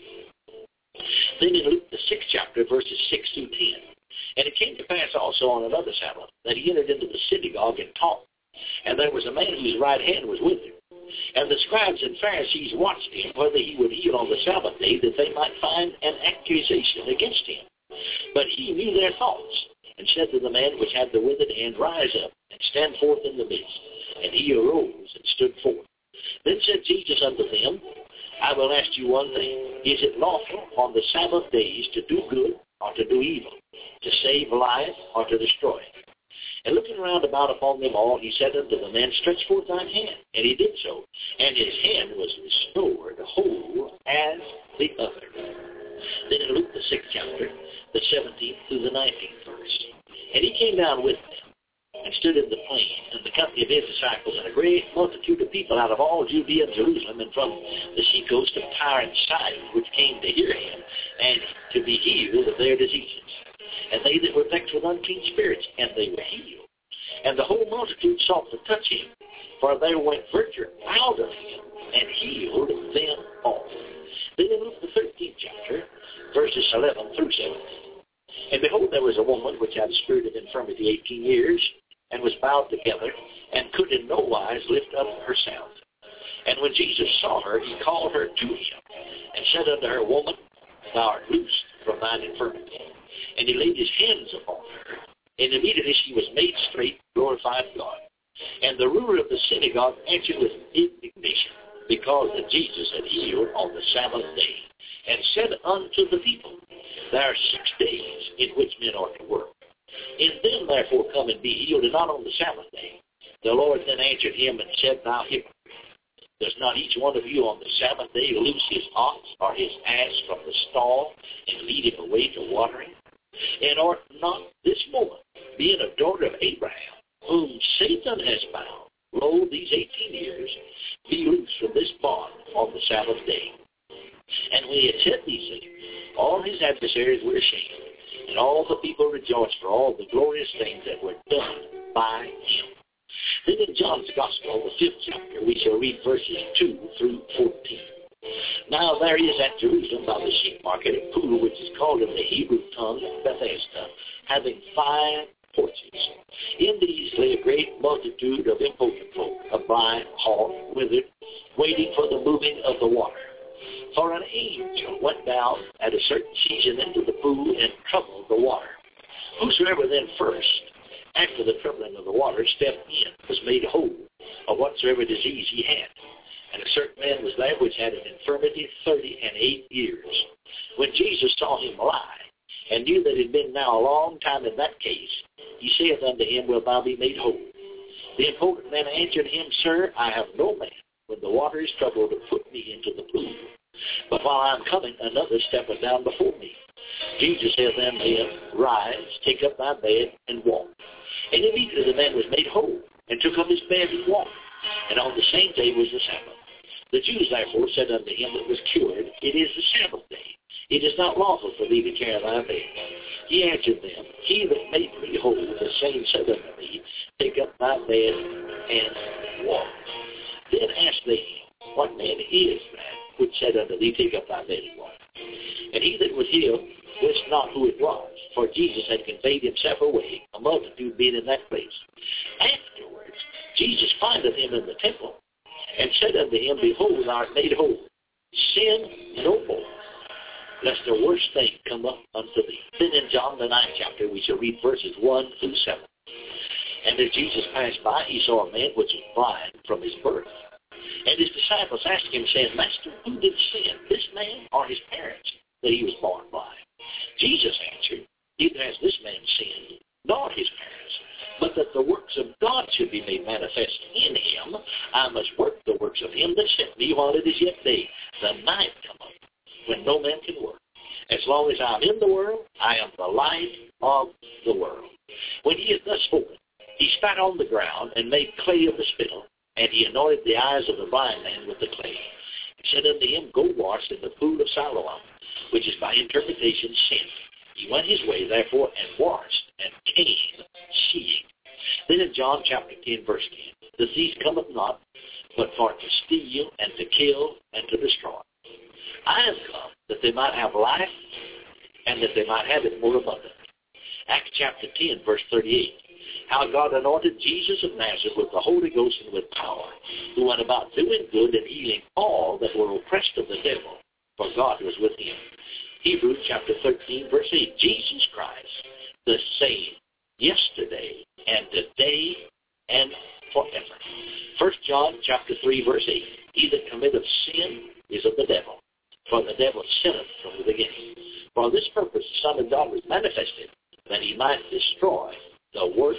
Then in Luke the sixth chapter, verses six through ten, And it came to pass also on another Sabbath, that he entered into the synagogue and taught. And there was a man whose right hand was with him. And the scribes and Pharisees watched him, whether he would heal on the Sabbath day, that they might find an accusation against him. But he knew their thoughts, and said to the man which had the withered hand, Rise up, and stand forth in the midst. And he arose and stood forth. Then said Jesus unto them, I will ask you one thing. Is it lawful on the Sabbath days to do good or to do evil, to save life or to destroy it? And looking round about upon them all, he said unto the man, Stretch forth thine hand. And he did so. And his hand was restored whole as the other. Then in Luke the sixth chapter, the seventeenth through the nineteenth verse. And he came down with them, and stood in the plain, and the company of his disciples, and a great multitude of people out of all Judea and Jerusalem, and from the seacoast of Tyre and Sidon, which came to hear him, and to be healed of their diseases. And they that were vexed with unclean spirits, and they were healed. And the whole multitude sought to touch him, for there went virtue out of him, and healed them all. Then in Luke the thirteenth chapter, verses eleven through seventeen. And behold, there was a woman which had a spirit of infirmity eighteen years, and was bowed together, and could in no wise lift up herself. And when Jesus saw her, he called her to him, and said unto her, Woman, thou art loosed from thine infirmity. And he laid his hands upon her, and immediately she was made straight, glorified God. And the ruler of the synagogue answered with indignation, because that Jesus had healed on the Sabbath day, and said unto the people, There are six days in which men ought to work. In them therefore come and be healed, and not on the Sabbath day. The Lord then answered him and said, Thou hypocrite, does not each one of you on the Sabbath day loose his ox or his ass from the stall and lead him away to watering? And ought not this woman, being a daughter of Abraham, whom Satan has bound, lo, these eighteen years, be loosed from this bond on the Sabbath day? And when he had said these things, all his adversaries were ashamed, and all the people rejoiced for all the glorious things that were done by him. Then in John's Gospel, the fifth chapter, we shall read verses two through fourteen. Now there is at Jerusalem by the sheep market a pool which is called in the Hebrew tongue Bethesda, having five porches. In these lay a great multitude of impotent folk, of blind, halt, withered, waiting for the moving of the water. For an angel went down at a certain season into the pool and troubled the water. Whosoever then first, after the troubling of the water, stepped in, was made whole of whatsoever disease he had. And a certain man was there which had an infirmity thirty and eight years. When Jesus saw him lie, and knew that it had been now a long time in that case, he saith unto him, Wilt thou be made whole? The impotent man answered him, Sir, I have no man, when the water is troubled, to put me into the pool. But while I am coming, another steppeth down before me. Jesus saith unto him, Rise, take up thy bed, and walk. And immediately the man was made whole, and took up his bed and walked. And on the same day was the Sabbath. The Jews therefore said unto him that was cured, It is the Sabbath day. It is not lawful for thee to carry thy bed. He answered them, He that made me whole, the same said unto me, Take up thy bed and walk. Then asked they him, What man is that which said unto thee, Take up thy bed and walk? And he that was healed wist not who it was, for Jesus had conveyed himself away, a multitude being in that place. Afterwards Jesus findeth him in the temple, and said unto him, Behold, thou art made whole. Sin no more, lest a worse thing come up unto thee. Then in John the ninth chapter we shall read verses one through seven. And as Jesus passed by, he saw a man which was blind from his birth. And his disciples asked him, saying, Master, who did sin, this man or his parents, that he was born blind? Jesus answered, Neither has this man sinned, nor his parents, but that the works of God should be made manifest in him. I must work the works of him that sent me while it is yet day. The night cometh, when no man can work. As long as I am in the world, I am the light of the world. When he had thus spoken, he spat on the ground and made clay of the spittle, and he anointed the eyes of the blind man with the clay. He said unto him, Go wash in the pool of Siloam, which is by interpretation sent. He went his way, therefore, and washed, and came seeing. Then in John chapter ten, verse ten, The thief cometh not, but for to steal, and to kill, and to destroy. I am come, that they might have life, and that they might have it more abundantly. Acts chapter ten, verse thirty-eight. How God anointed Jesus of Nazareth with the Holy Ghost and with power, who went about doing good and healing all that were oppressed of the devil, for God was with him. Hebrews chapter thirteen, verse eight. Jesus Christ, the same yesterday and today and forever. First John chapter three, verse eight. He that committeth sin is of the devil, for the devil sinneth from the beginning. For this purpose the Son of God was manifested, that he might destroy the works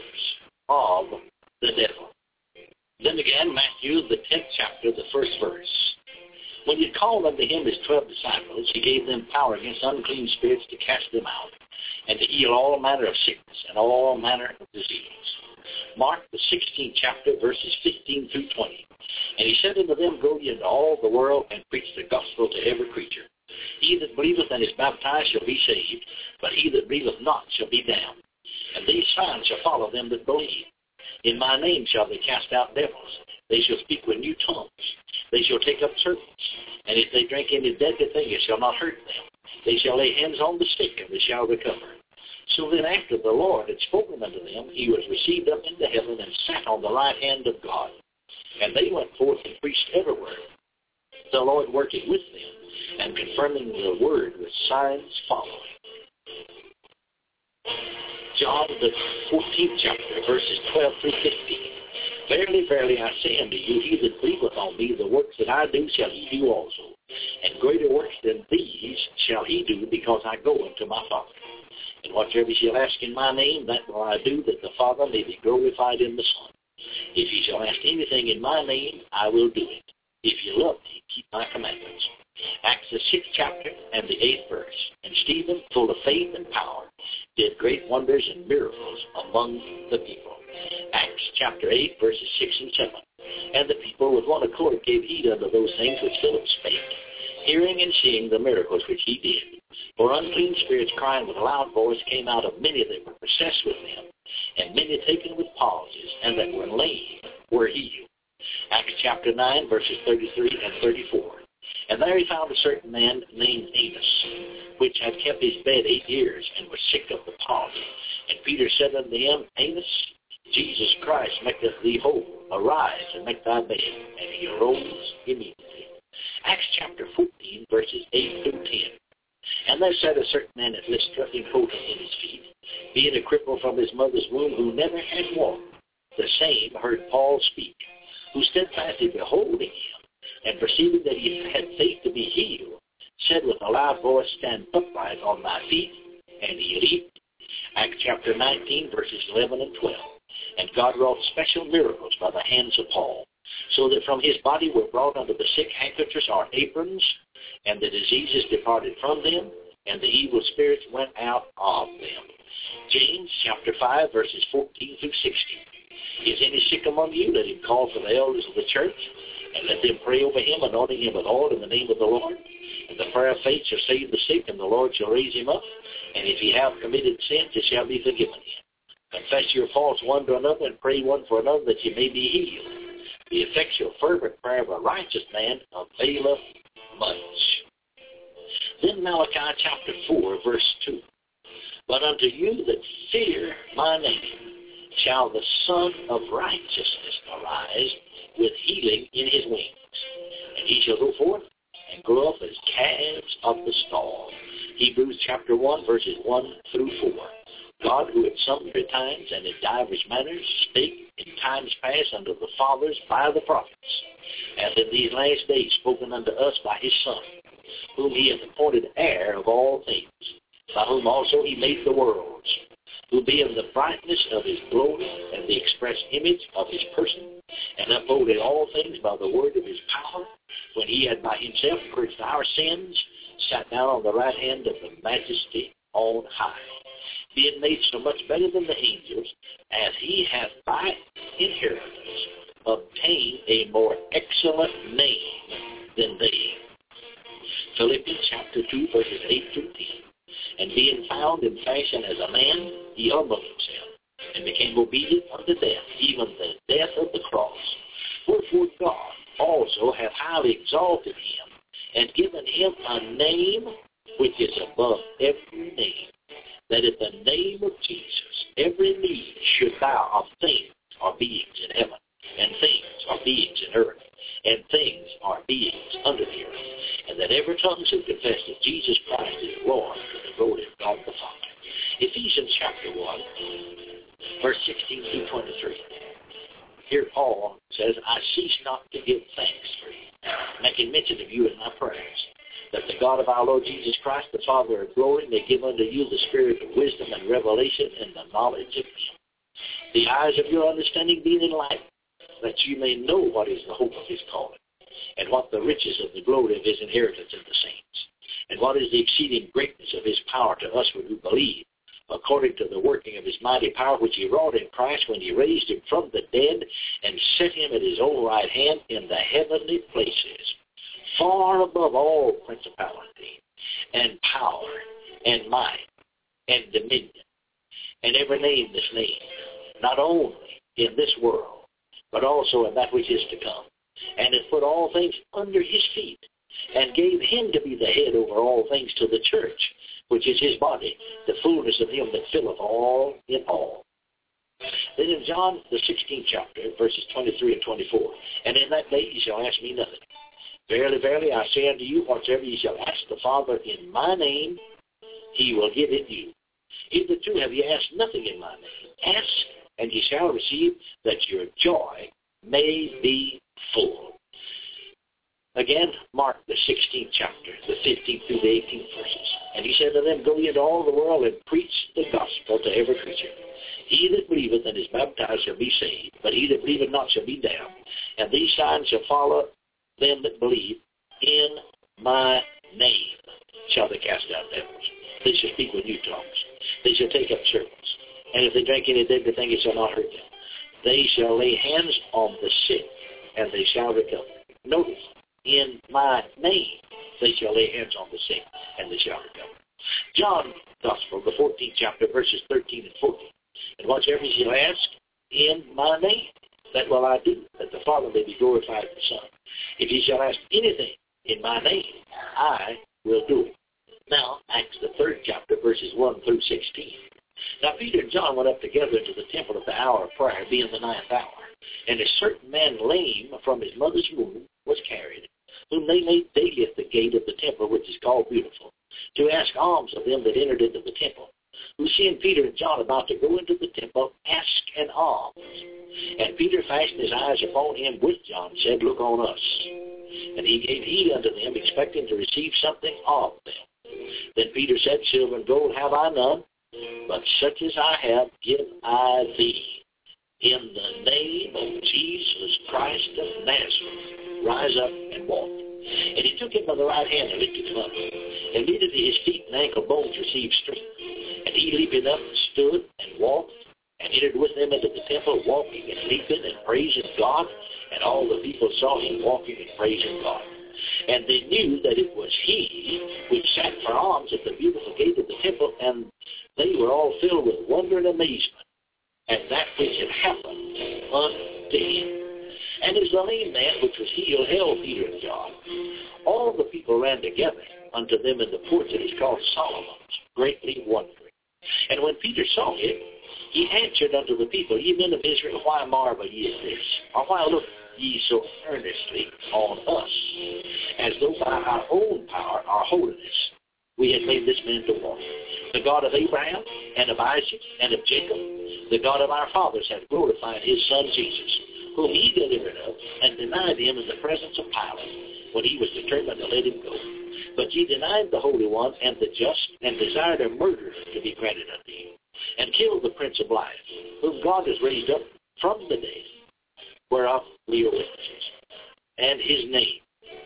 of the devil. Then again, Matthew, the tenth chapter, the first verse. When he called unto him his twelve disciples, he gave them power against unclean spirits to cast them out, and to heal all manner of sickness and all manner of disease. Mark, the sixteenth chapter, verses fifteen through twenty. And he said unto them, Go ye into all the world, and preach the gospel to every creature. He that believeth and is baptized shall be saved, but he that believeth not shall be damned. And these signs shall follow them that believe. In my name shall they cast out devils. They shall speak with new tongues. They shall take up serpents. And if they drink any deadly thing, it shall not hurt them. They shall lay hands on the sick, and they shall recover. So then after the Lord had spoken unto them, he was received up into heaven and sat on the right hand of God. And they went forth and preached everywhere, the Lord working with them and confirming the word with signs following. John, the fourteenth chapter, verses twelve through fifteen. Verily, verily, I say unto you, he that believeth on me, the works that I do shall he do also. And greater works than these shall he do, because I go unto my Father. And whatsoever ye shall ask in my name, that will I do, that the Father may be glorified in the Son. If ye shall ask anything in my name, I will do it. If ye love me, keep my commandments. Acts the sixth chapter and the eighth verse. And Stephen, full of faith and power, did great wonders and miracles among the people. Acts chapter eight, verses six and seven. And the people with one accord gave heed unto those things which Philip spake, hearing and seeing the miracles which he did. For unclean spirits crying with a loud voice came out of many that were possessed with them, and many taken with palsies, and that were lame were healed. Acts chapter nine, verses thirty-three and thirty-four. And there he found a certain man named Amos, which had kept his bed eight years, and was sick of the palsy. And Peter said unto him, Amos, Jesus Christ maketh thee whole. Arise and make thy bed. And he arose immediately. Acts chapter fourteen, verses eight through ten. And there sat a certain man at Lystra, impotent in his feet, being a cripple from his mother's womb, who never had walked. The same heard Paul speak, who steadfastly beholding him, and perceiving that he had faith to be healed, said with a loud voice, Stand upright on thy feet. And he leaped. Acts chapter nineteen, verses eleven and twelve. And God wrought special miracles by the hands of Paul, so that from his body were brought unto the sick handkerchiefs or aprons, and the diseases departed from them, and the evil spirits went out of them. James chapter five, verses fourteen through sixteen. Is any sick among you? Let him call for the elders of the church, and let them pray over him, anointing him with oil in the name of the Lord. And the prayer of faith shall save the sick, and the Lord shall raise him up. And if he have committed sins, it shall be forgiven him. Confess your faults one to another, and pray one for another, that ye may be healed. The effectual fervent prayer of a righteous man availeth much. Then Malachi chapter four, verse two. But unto you that fear my name shall the Son of Righteousness arise with healing in his wings. And he shall go forth and grow up as calves of the stall. Hebrews chapter one, verses one through four. God, who at sundry times and in divers manners spake in times past unto the fathers by the prophets, hath in these last days spoken unto us by his Son, whom he hath appointed heir of all things, by whom also he made the worlds, who being the brightness of his glory and the express image of his person, and upholding all things by the word of his power, when he had by himself purged our sins, sat down on the right hand of the majesty on high, being made so much better than the angels, as he hath by inheritance obtained a more excellent name than they. Philippians chapter two, verses eight through ten. And being found in fashion as a man, he humbled himself, and became obedient unto death, even the death of the cross. Wherefore God also hath highly exalted him, and given him a name which is above every name, that at the name of Jesus every knee should bow of things or beings in heaven, and things or beings in earth, and things or beings under the earth, and that every tongue should confess that Jesus Christ is Lord to the glory of God the Father. Ephesians chapter one, verse sixteen through twenty-three. Here Paul says, I cease not to give thanks for you, making mention of you in my prayers, that the God of our Lord Jesus Christ, the Father of glory, may give unto you the spirit of wisdom and revelation in the knowledge of him, the eyes of your understanding being enlightened, that you may know what is the hope of his calling, and what the riches of the glory of his inheritance in the saints, and what is the exceeding greatness of his power to us who believe, according to the working of his mighty power which he wrought in Christ when he raised him from the dead and set him at his own right hand in the heavenly places, far above all principality and power and might and dominion, and every name that's named, not only in this world, but also in that which is to come, and hath put all things under his feet, and gave him to be the head over all things to the church, which is his body, the fullness of him that filleth all in all. Then in John, the sixteenth chapter, verses twenty-three and twenty-four, and in that day ye shall ask me nothing. Verily, verily, I say unto you, whatsoever ye shall ask the Father in my name, he will give it you. Hitherto have ye asked nothing in my name. Ask, and ye shall receive, that your joy may be full. Again, Mark, the sixteenth chapter, the fifteenth through the eighteenth verses. And he said to them, go ye into all the world and preach the gospel to every creature. He that believeth and is baptized shall be saved, but he that believeth not shall be damned. And these signs shall follow them that believe. In my name shall they cast out devils. They shall speak with new tongues. They shall take up serpents. And if they drink any deadly thing, it shall not hurt them. They shall lay hands on the sick, and they shall recover. Notice, in my name they shall lay hands on the sick, and they shall recover. John Gospel, the fourteenth chapter, verses thirteen and fourteen. And whatsoever ye shall ask in my name, that will I do, that the Father may be glorified in the Son. If ye shall ask anything in my name, I will do it. Now, Acts the third chapter, verses one through sixteen. Now Peter and John went up together into the temple at the hour of prayer, being the ninth hour. And a certain man lame from his mother's womb was carried, whom they made daily at the gate of the temple, which is called Beautiful, to ask alms of them that entered into the temple, who seeing Peter and John about to go into the temple, asked an alms. And Peter fastened his eyes upon him with John, and said, look on us. And he gave heed unto them, expecting to receive something of them. Then Peter said, silver and gold have I none, but such as I have give I thee. In the name of Jesus Christ of Nazareth, rise up and walk. And he took him by the right hand and lifted him up. And immediately his feet and ankle bones received strength. And he leaping up stood and walked, and entered with them into the temple, walking and leaping and praising God. And all the people saw him walking and praising God. And they knew that it was he which sat for alms at the beautiful gate of the temple, and they were all filled with wonder and amazement at that which had happened unto him. And as the lame man which was healed held Peter and John, all the people ran together unto them in the porch that is called Solomon's, greatly wondering. And when Peter saw it, he answered unto the people, ye men of Israel, why marvel ye at this? Or why look ye so earnestly on us, as though by our own power, our holiness, we had made this man to walk? The God of Abraham, and of Isaac, and of Jacob, the God of our fathers, hath glorified his Son Jesus, whom he delivered up, and denied him in the presence of Pilate, when he was determined to let him go. But ye denied the Holy One and the just, and desired a murderer to be granted unto you, and killed the Prince of Life, whom God has raised up from the dead, whereof we are witnesses. And his name,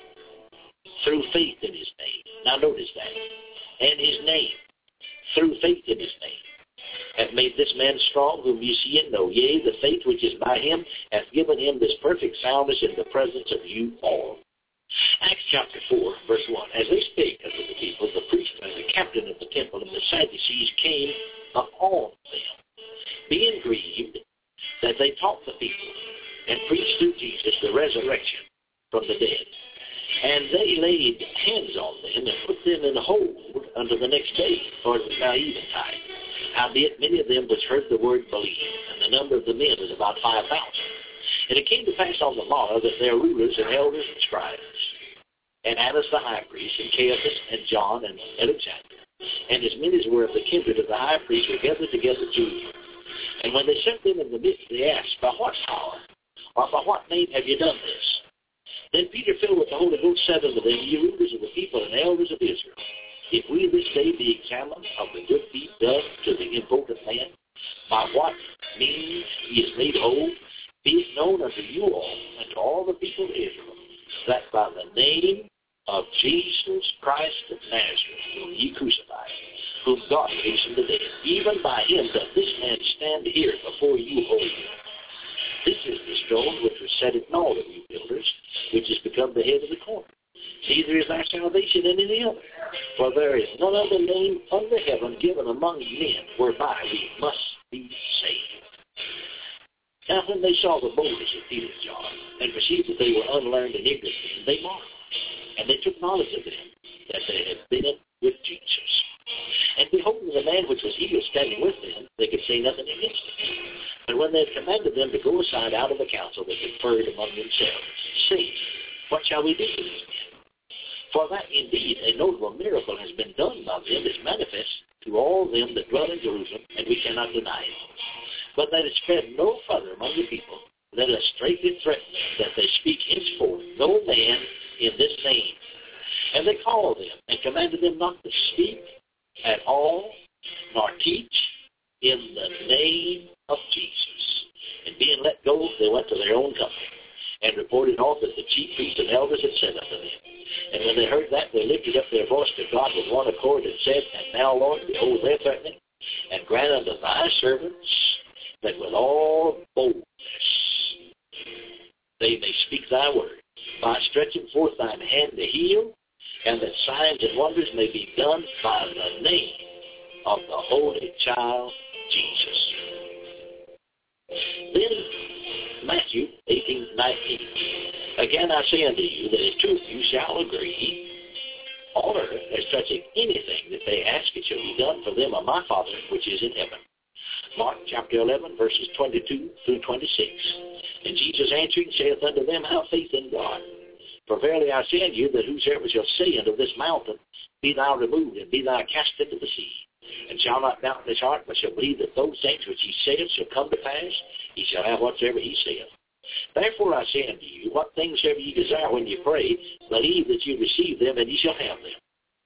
through faith in his name. Now notice that. And his name, through faith in his name, hath made this man strong, whom ye see and know. Yea, the faith which is by him hath given him this perfect soundness in the presence of you all. Acts chapter four, verse one. As they spake unto the people, the priest and the captain of the temple and the Sadducees came upon them, being grieved that they taught the people and preached through Jesus the resurrection from the dead. And they laid hands on them and put them in hold unto the next day, for it was now eventide. Howbeit many of them which heard the word believed, and the number of the men was about five thousand. And it came to pass on the morrow that their rulers and elders and scribes, and Annas the high priest, and Caiaphas, and John, and Alexander, and as many as were of the kindred of the high priest, were gathered together to him. And when they sent them in the midst, they asked, by what power, or by what name have you done this? Then Peter, filled with the Holy Ghost, said unto them, ye rulers of the people and elders of Israel, if we this day be examined of the good deed done to the impotent man, by what means he is made whole, be it known unto you all and to all the people of Israel, that by the name of Jesus Christ of Nazareth, whom ye crucified, whom God raised from the dead, even by him doth this man stand here before you whole. This is the stone which was set at naught of you builders, which is become the head of the corner. Neither is our salvation in any other, for there is none other name under heaven given among men whereby we must be saved. Now when they saw the boldness of Peter and John, and perceived that they were unlearned and ignorant men, they marveled, and they took knowledge of them, that they had been with Jesus. being the man which was healed standing with them, they could say nothing against him. But when they had commanded them to go aside out of the council, they conferred among themselves, saying, What shall we do to these men? For that indeed a notable miracle has been done by them is manifest to all them that dwell in Jerusalem, and we cannot deny it. But that it spread no further among the people, let us straightly threaten them that they speak henceforth no man in this name. And they called them and commanded them not to speak at all, nor teach in the name of Jesus. And being let go, they went to their own company, and reported all that the chief priests and elders had said unto them. And when they heard that, they lifted up their voice to God with one accord, and said, And now, Lord, behold their threatening, and grant unto thy servants that with all boldness they may speak thy word, by stretching forth thine hand to heal, and that signs and wonders may be done by the name of the Holy Child Jesus. Then Matthew eighteen nineteen. Again I say unto you that if two of you shall agree on earth as touching anything that they ask, it shall be done for them of my Father which is in heaven. Mark chapter eleven, verses twenty-two through twenty-six. And Jesus answering saith unto them, Have faith in God. For verily I say unto you that whosoever shall say unto this mountain, Be thou removed, and be thou cast into the sea, and shall not doubt in his heart, but shall believe that those things which he saith shall come to pass, he shall have whatsoever he saith. Therefore I say unto you, what things soever ye desire when ye pray, believe that ye receive them, and ye shall have them.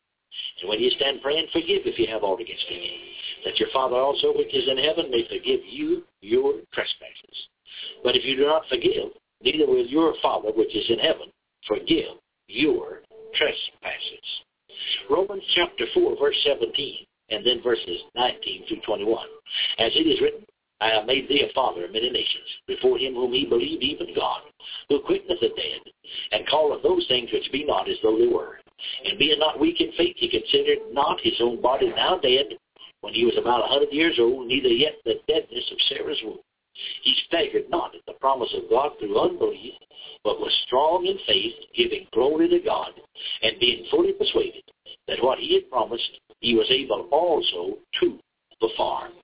And when ye stand praying, forgive if ye have aught against any, that your Father also which is in heaven may forgive you your trespasses. But if you do not forgive, neither will your Father which is in heaven forgive your trespasses. Romans chapter four, verse seventeen, and then verses nineteen through twenty-one. As it is written, I have made thee a father of many nations, before him whom he believed, even God, who quickeneth the dead, and calleth those things which be not as though they were. And being not weak in faith, he considered not his own body now dead, when he was about a hundred years old, neither yet the deadness of Sarah's womb. He staggered not at the promise of God through unbelief, but was strong in faith, giving glory to God, and being fully persuaded that what he had promised, he was able also to perform.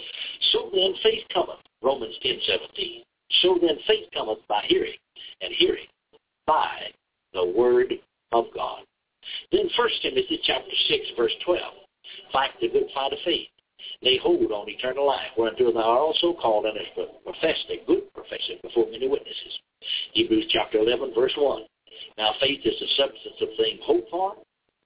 So then faith cometh, Romans ten seventeen. So then faith cometh by hearing, and hearing by the word of God. Then First Timothy chapter six, verse twelve. Fight the good fight of faith. Lay hold on eternal life, whereunto thou art also called, and hast professed a good profession before many witnesses. Hebrews chapter eleven, verse one. Now faith is the substance of things hoped for,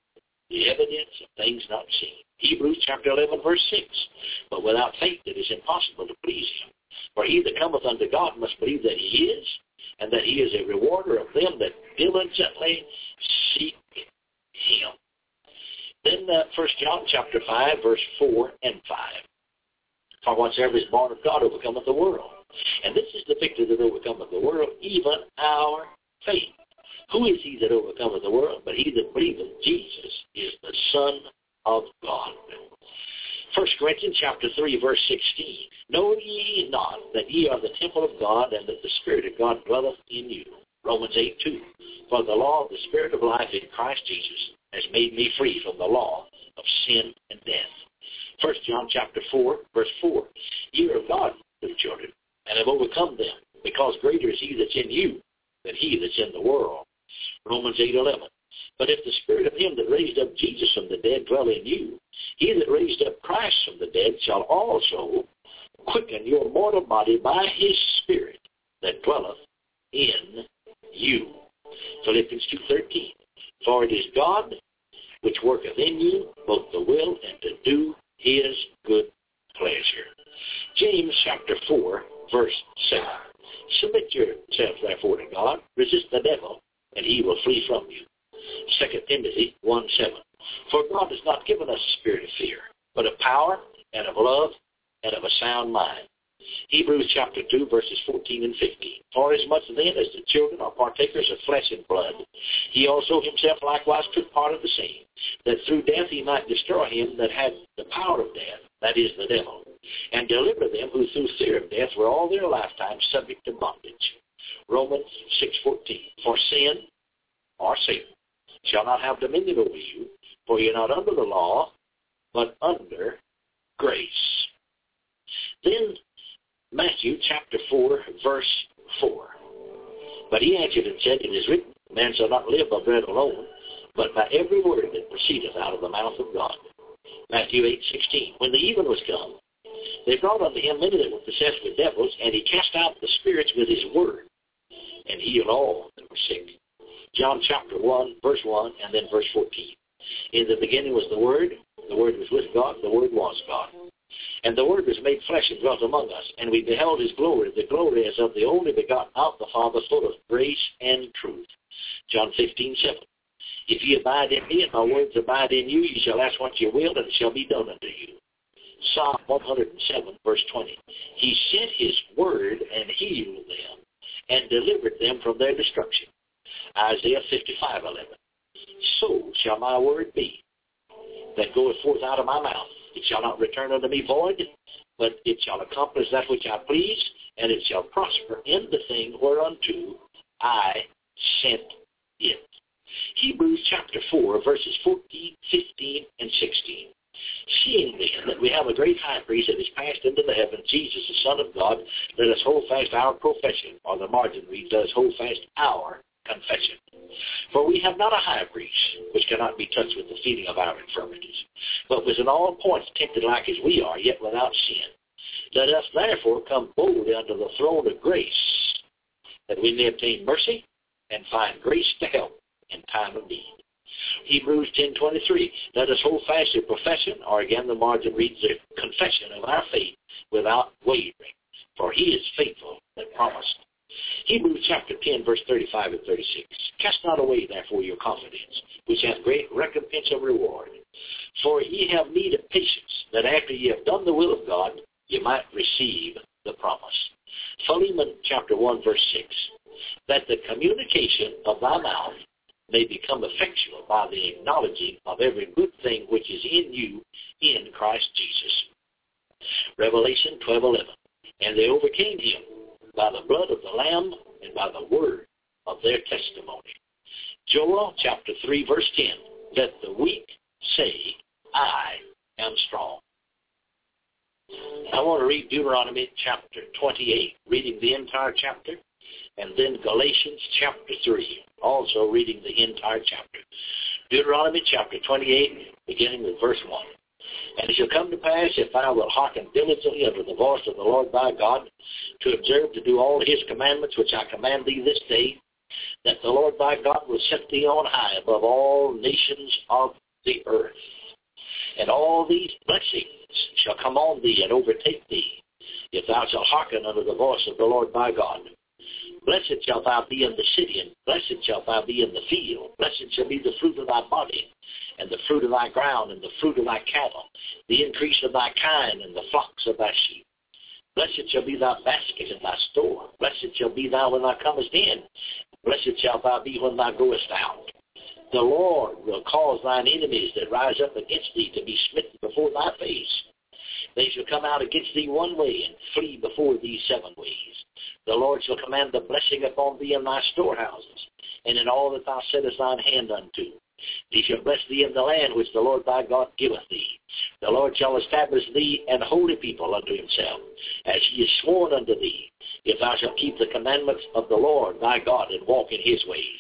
the evidence of things not seen. Hebrews chapter eleven, verse six. But without faith it is impossible to please him. For he that cometh unto God must believe that he is, and that he is a rewarder of them that diligently seek him. Then uh, First John chapter five, verse four and five. For whatsoever is born of God overcometh the world. And this is the victory that overcometh the world, even our faith. Who is he that overcometh the world? But he that believeth Jesus is the Son of God. First Corinthians chapter three, verse sixteen. Know ye not that ye are the temple of God, and that the Spirit of God dwelleth in you? Romans eight, two. For the law of the Spirit of life in Christ Jesus has made me free from the law of sin and death. First John chapter four, verse four. Ye are of God, little children, and have overcome them, because greater is he that's in you than he that's in the world. Romans eight, eleven. But if the Spirit of him that raised up Jesus from the dead dwell in you, he that raised up Christ from the dead shall also quicken your mortal body by his Spirit that dwelleth in you. Philippians two thirteen. For it is God which worketh in you both the will and to do his good pleasure. James chapter four, verse seven. Submit yourselves therefore to God, resist the devil, and he will flee from you. Second Timothy one, seven. For God has not given us a spirit of fear, but of power and of love and of a sound mind. Hebrews chapter two, verses fourteen and fifteen. For as much then as the children are partakers of flesh and blood, he also himself likewise took part of the same, that through death he might destroy him that had the power of death, that is, the devil, and deliver them who through fear of death were all their lifetime subject to bondage. Romans six fourteen. For sin, or Satan, shall not have dominion over you, for ye are not under the law, but under grace. Then Matthew chapter four, verse four. But he answered and said, it is written, man shall not live by bread alone, but by every word that proceedeth out of the mouth of God. Matthew eight sixteen. When the even was come, they brought unto him many that were possessed with devils, and he cast out the spirits with his word, and healed all that were sick. John chapter one, verse one, and then verse fourteen. In the beginning was the Word, the Word was with God, the Word was God. And the Word was made flesh and dwelt among us, and we beheld his glory, the glory as of the only begotten of the Father, full of grace and truth. John fifteen seven. If ye abide in me, and my words abide in you, ye shall ask what ye will, and it shall be done unto you. Psalm one hundred seven, verse twenty. He sent his word and healed them, and delivered them from their destruction. Isaiah fifty-five eleven. So shall my word be that goeth forth out of my mouth. It shall not return unto me void, but it shall accomplish that which I please, and it shall prosper in the thing whereunto I sent it. Hebrews chapter four, verses fourteen, fifteen, and sixteen. Seeing then that we have a great high priest that is passed into the heaven, Jesus the Son of God, let us hold fast our profession, or the margin reads, let us hold fast our confession. For we have not a high priest, which cannot be touched with the feeling of our infirmities, but was in all points tempted like as we are, yet without sin. Let us therefore come boldly unto the throne of grace, that we may obtain mercy and find grace to help in time of need. Hebrews ten twenty-three. Let us hold fast the profession, or again the margin reads, the confession of our faith without wavering, for he is faithful that promised. Hebrews chapter ten, verse thirty-five and thirty-six. Cast not away, therefore, your confidence, which hath great recompense of reward. For ye have need of patience, that after ye have done the will of God, ye might receive the promise. Philemon chapter one, verse six. That the communication of thy mouth may become effectual by the acknowledging of every good thing which is in you in Christ Jesus. Revelation twelve eleven. And they overcame him by the blood of the Lamb and by the word of their testimony. Joel chapter three, verse ten. Let the weak say, I am strong. I want to read Deuteronomy chapter twenty-eight, reading the entire chapter, and then Galatians chapter three, also reading the entire chapter. Deuteronomy chapter twenty-eight, beginning with verse one. And it shall come to pass, if thou wilt hearken diligently unto the voice of the Lord thy God, to observe to do all his commandments which I command thee this day, that the Lord thy God will set thee on high above all nations of the earth. And all these blessings shall come on thee and overtake thee, if thou shalt hearken unto the voice of the Lord thy God. Blessed shalt thou be in the city, and blessed shalt thou be in the field. Blessed shall be the fruit of thy body, and the fruit of thy ground, and the fruit of thy cattle, the increase of thy kind, and the flocks of thy sheep. Blessed shall be thy basket and thy store. Blessed shall be thou when thou comest in. Blessed shalt thou be when thou goest out. The Lord will cause thine enemies that rise up against thee to be smitten before thy face. They shall come out against thee one way, and flee before thee seven ways. The Lord shall command the blessing upon thee in thy storehouses, and in all that thou settest thine hand unto. He shall bless thee in the land which the Lord thy God giveth thee. The Lord shall establish thee an holy people unto himself, as he is sworn unto thee, if thou shalt keep the commandments of the Lord thy God, and walk in his ways.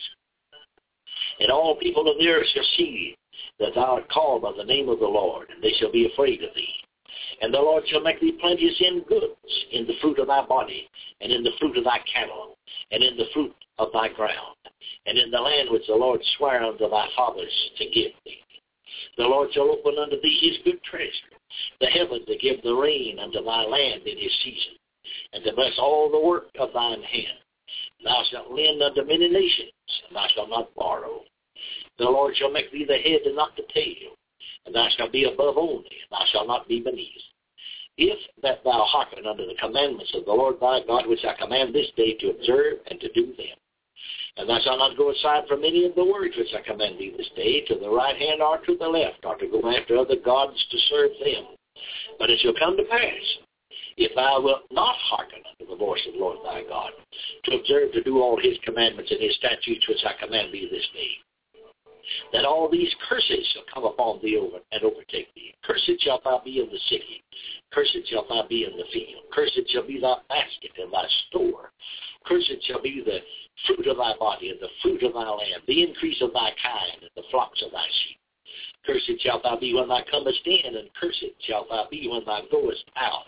And all people of the earth shall see that thou art called by the name of the Lord, and they shall be afraid of thee. And the Lord shall make thee plenteous in goods, in the fruit of thy body, and in the fruit of thy cattle, and in the fruit of thy ground, and in the land which the Lord sware unto thy fathers to give thee. The Lord shall open unto thee his good treasure, the heaven to give the rain unto thy land in his season, and to bless all the work of thine hand. Thou shalt lend unto many nations, and thou shalt not borrow. The Lord shall make thee the head and not the tail, and thou shalt be above only, and thou shalt not be beneath. If that thou hearken unto the commandments of the Lord thy God, which I command this day to observe and to do them. And thou shalt not go aside from any of the words which I command thee this day, to the right hand or to the left, or to go after other gods to serve them. But it shall come to pass, if thou wilt not hearken unto the voice of the Lord thy God, to observe to do all his commandments and his statutes which I command thee this day, that all these curses shall come upon thee over and overtake thee. Cursed shalt thou be in the city, Cursed shall thou be in the field. Cursed shall be thy basket and thy store. Cursed shall be the fruit of thy body and the fruit of thy land, the increase of thy kind and the flocks of thy sheep. Cursed shalt thou be when thou comest in, and cursed shalt thou be when thou goest out.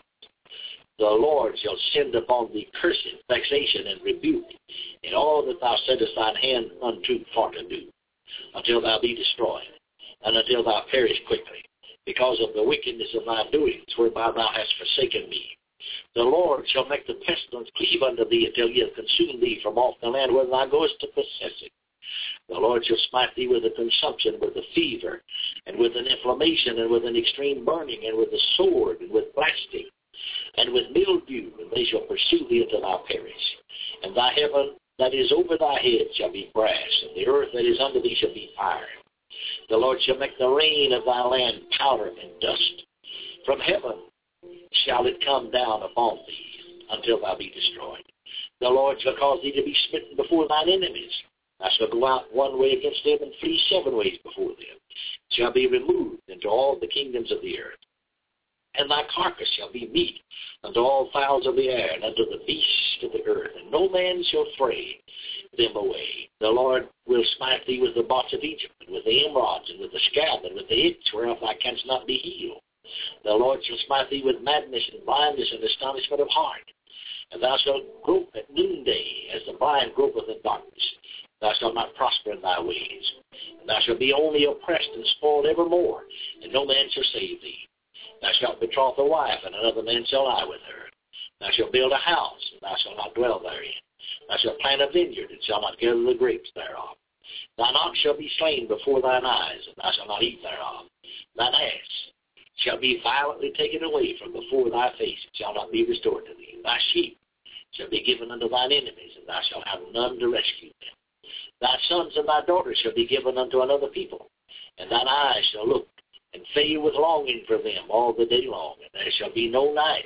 The Lord shall send upon thee cursing, vexation, and rebuke, in all that thou settest thine hand unto for to do, until thou be destroyed, and until thou perish quickly, because of the wickedness of thy doings, whereby thou hast forsaken me. The Lord shall make the pestilence cleave unto thee until he hath consumed thee from off the land where thou goest to possess it. The Lord shall smite thee with a consumption, with a fever, and with an inflammation, and with an extreme burning, and with a sword, and with blasting, and with mildew, and they shall pursue thee until thou perish. And thy heaven that is over thy head shall be brass, and the earth that is under thee shall be iron. The Lord shall make the rain of thy land powder and dust. From heaven shall it come down upon thee until thou be destroyed. The Lord shall cause thee to be smitten before thine enemies. Thou shalt go out one way against them and flee seven ways before them. Shall be removed into all the kingdoms of the earth. And thy carcass shall be meat unto all fowls of the air, and unto the beasts of the earth, and no man shall fray them away. The Lord will smite thee with the bots of Egypt, and with the emerods, and with the scab, and with the itch, whereof thou canst not be healed. The Lord shall smite thee with madness, and blindness, and astonishment of heart. And thou shalt grope at noonday, as the blind gropeth in darkness. Thou shalt not prosper in thy ways. And thou shalt be only oppressed and spoiled evermore, and no man shall save thee. Thou shalt betroth a wife, and another man shall lie with her. Thou shalt build a house, and thou shalt not dwell therein. Thou shalt plant a vineyard, and shalt not gather the grapes thereof. Thine ox shall be slain before thine eyes, and thou shalt not eat thereof. Thine ass shall be violently taken away from before thy face, and shall not be restored to thee. Thy sheep shall be given unto thine enemies, and thou shalt have none to rescue them. Thy sons and thy daughters shall be given unto another people, and thine eyes shall look and fail with longing for them all the day long, and there shall be no night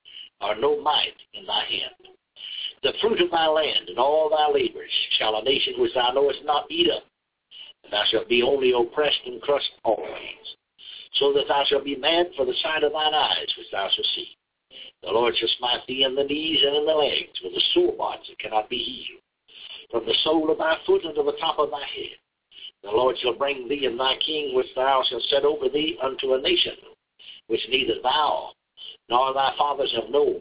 or no might in thy hand. The fruit of thy land and all thy labors shall a nation which thou knowest not eat up, and thou shalt be only oppressed and crushed always, so that thou shalt be mad for the sight of thine eyes which thou shalt see. The Lord shall smite thee in the knees and in the legs with a sore bots that cannot be healed, from the sole of thy foot unto the top of thy head. The Lord shall bring thee and thy king, which thou shalt set over thee, unto a nation which neither thou nor thy fathers have known,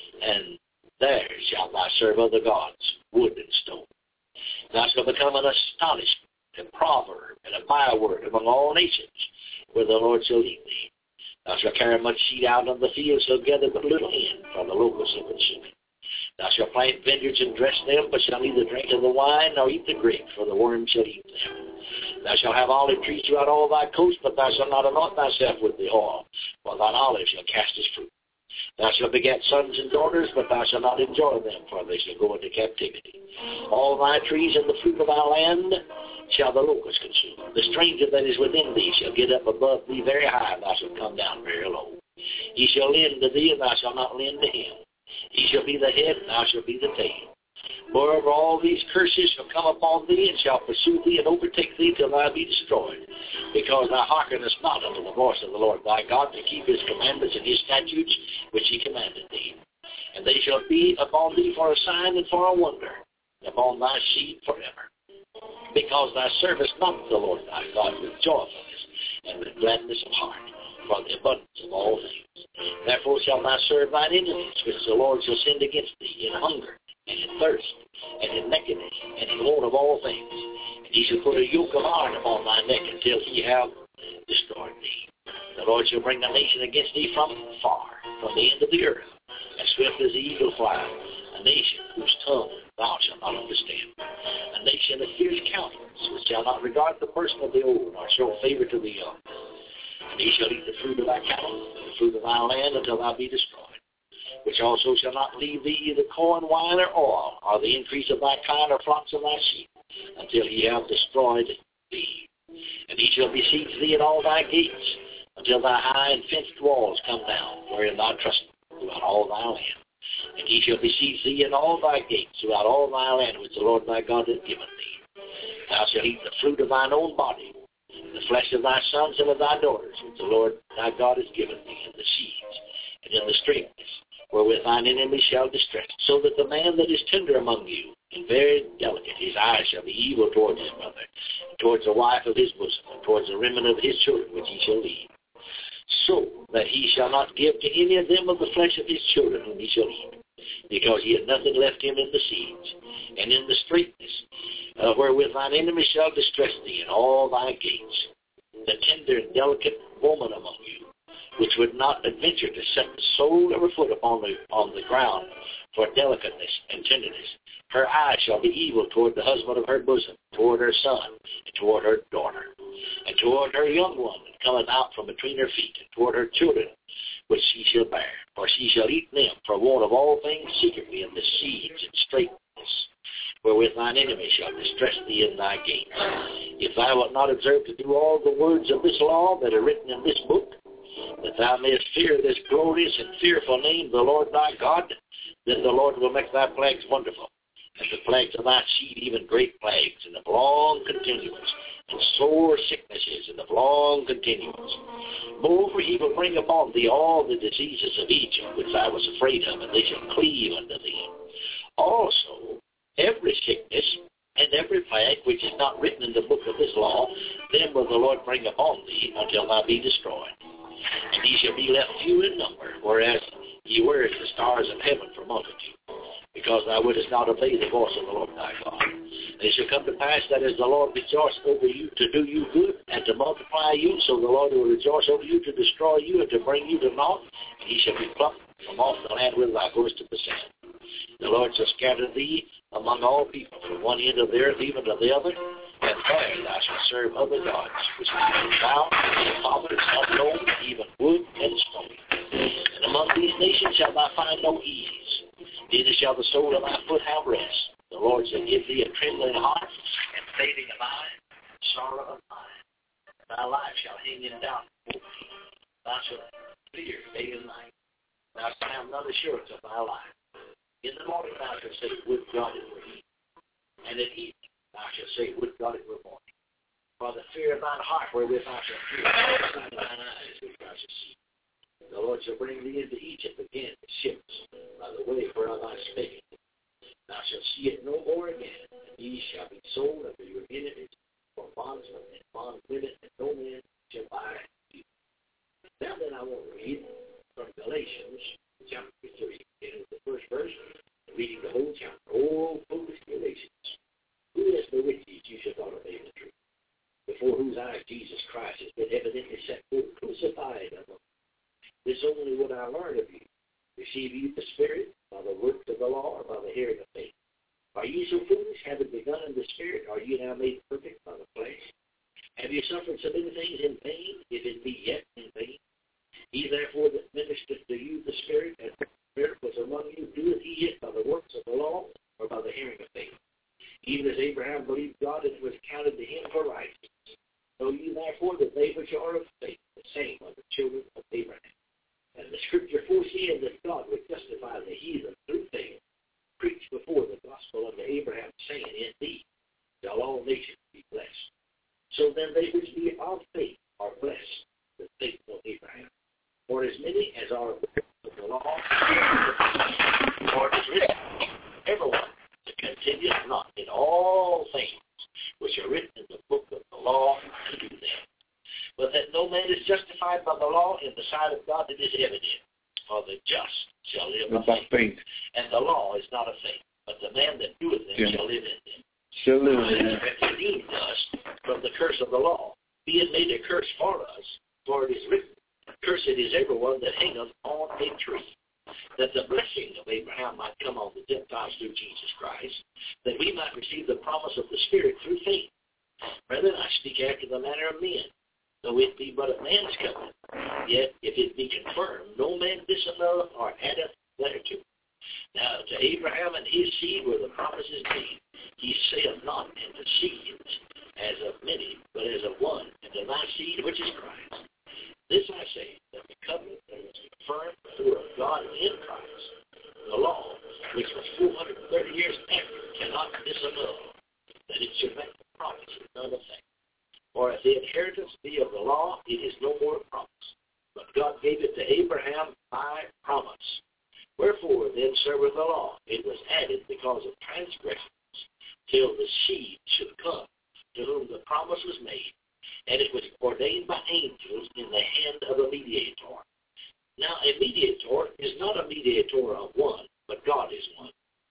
and there shalt thou serve other gods, wood and stone. Thou shalt become an astonishment, and proverb, and a byword among all nations, where the Lord shall lead thee. Thou shalt carry much seed out on the field, shall gather but little in, for the locusts shall consume it. Thou shalt plant vineyards and dress them, but shalt neither drink of the wine nor eat the grape, for the worm shall eat them. Thou shalt have olive trees throughout all thy coast, but thou shalt not anoint thyself with the oil, for thine olive shall cast its fruit. Thou shalt beget sons and daughters, but thou shalt not enjoy them, for they shall go into captivity. All thy trees and the fruit of thy land shall the locust consume. The stranger that is within thee shall get up above thee very high, and thou shalt come down very low. He shall lend to thee, and thou shalt not lend to him. He shall be the head, and thou shalt be the tail. Moreover, all these curses shall come upon thee, and shall pursue thee, and overtake thee till thou be destroyed, because thou hearkenest not unto the voice of the Lord thy God, to keep his commandments and his statutes which he commanded thee. And they shall be upon thee for a sign and for a wonder, and upon thy seed forever. Because thou servest not the Lord thy God with joyfulness and with gladness of heart, for the abundance of all things. Therefore shalt thou serve thine enemies, which the Lord shall send against thee, in hunger, and in thirst, and in nakedness, and in want of all things. And he shall put a yoke of iron upon thy neck until he have destroyed thee. The Lord shall bring a nation against thee from far, from the end of the earth, as swift as the eagle flies, a nation whose tongue thou shalt not understand, a nation of fierce countenance, which shall not regard the person of the old, nor show favor to the young. And he shall eat the fruit of thy cattle, and the fruit of thy land, until thou be destroyed, which also shall not leave thee either corn, wine, or oil, or the increase of thy kind, or flocks of thy sheep, until he have destroyed thee. And he shall besiege thee at all thy gates, until thy high and fenced walls come down, wherein thou trustest throughout all thy land. And he shall besiege thee in all thy gates throughout all thy land, which the Lord thy God hath given thee. Thou shalt eat the fruit of thine own body, the flesh of thy sons and of thy daughters, which the Lord thy God has given thee, and the seeds, and in the straightness, wherewith thine enemy shall distress, so that the man that is tender among you, and very delicate, his eyes shall be evil towards his mother, and towards the wife of his bosom, and towards the remnant of his children which he shall leave, so that he shall not give to any of them of the flesh of his children whom he shall eat, because he had nothing left him in the siege, and in the straightness, uh, wherewith thine enemy shall distress thee in all thy gates, the tender and delicate woman among you, which would not adventure to set the sole of her foot upon the on the ground for delicateness and tenderness. Her eyes shall be evil toward the husband of her bosom, toward her son, and toward her daughter, and toward her young one that cometh out from between her feet, and toward her children which she shall bear. For she shall eat them for want of all things secretly in the siege and straightness, wherewith thine enemy shall distress thee in thy gates. If thou wilt not observe to do all the words of this law that are written in this book, that thou mayest fear this glorious and fearful name, the Lord thy God, then the Lord will make thy plagues wonderful, and the plagues of thy seed even great plagues, and of long continuance, and sore sicknesses, and of long continuance. Moreover, he will bring upon thee all the diseases of Egypt, which I was afraid of, and they shall cleave unto thee. Also, every sickness and every plague which is not written in the book of this law, then will the Lord bring upon thee until thou be destroyed. And ye shall be left few in number, whereas ye were as the stars of heaven for multitude, because thou wouldest not obey the voice of the Lord thy God. And it shall come to pass that as the Lord rejoiced over you to do you good and to multiply you, so the Lord will rejoice over you to destroy you and to bring you to naught, and he shall be plucked from off the land whither thou goest to possess. The Lord shall scatter thee among all people, from one end of the earth even to the other, and there thou shalt serve other gods, which are found and fathers unknown, even wood and stone. And among these nations shalt thou find no ease, neither shall the sole of thy foot have rest. The Lord shall give thee a trembling heart, and fading of eye, and sorrow of mind. Thy life shall hang in doubt before thee. Thou shalt fear day and night. Thou shalt have none assurance of thy life. In the morning thou shalt say, would God it were evening. And at evening thou shalt say, would God it were morning. For the fear of thine heart wherewith thou shalt fear, the sight of thine eyes which thou shalt see. The Lord shall bring thee into Egypt again in ships, by the way whereof I spake. Thou shalt see it no more again, and ye shall be sold unto your enemies for bondsmen and bondwomen, and no man shall buy you. Now then I want to read from Galatians chapter three, in the first verse, reading the whole chapter. Oh, foolish Galatians, who has bewitched you, you should not obey the truth, before whose eyes Jesus Christ has been evidently set forth, crucified among you. This only would I learn of you. Receive you the Spirit by the works of the law, or by the hearing of faith? Are ye so foolish, having begun in the Spirit, are ye now made perfect by the flesh? Have you suffered so many things in vain, if it be yet in vain? He therefore that ministered to you the Spirit, and the Spirit was among you, doeth he it by the works of the law, or by the hearing of faith? Even as Abraham believed God, and it was counted to him for righteousness. Know ye therefore that they which are of faith, the same are the children of Abraham. And the Scripture foreseeing that God would justify the heathen through faith, preached before the gospel unto Abraham, saying, in thee shall all nations be blessed. So then they which be of faith are blessed, the faith of Abraham. For as many as are of the law, for it is written, everyone that continueth not in all things which are written in the book of the law to do them. But that no man is justified by the law in the sight of God, it is evident. For the just shall live by faith. faith. And the law is not of faith, but the man that doeth them yeah. shall live in them. Shall live in them. And redeemed us from the curse of the law, being made a curse for us, for it is written, cursed is everyone that hangeth on a tree, that the blessing of Abraham might come on the Gentiles through Jesus Christ, that we might receive the promise of the Spirit through faith. Brethren, I speak after the manner of men. Though it be but a man's covenant, yet if it be confirmed, no man disannuleth or addeth thereto. Now to Abraham and his seed were the promises made. He saith not unto seeds as of many, but as of one, and to thy seed which is Christ. This I say, that the covenant that was confirmed through of God in Christ, the law, which was four hundred thirty years after, cannot disannul, that it should make the promise of none effect. For if the inheritance be of the law, it is no more a promise. But God gave it granted to Abraham by promise. Wherefore then serveth the law. It was added because of transgressions, till the seed should come, to whom the promise was made. And it was ordained by angels in the hand of a mediator. Now a mediator is not a mediator of one, but God is one.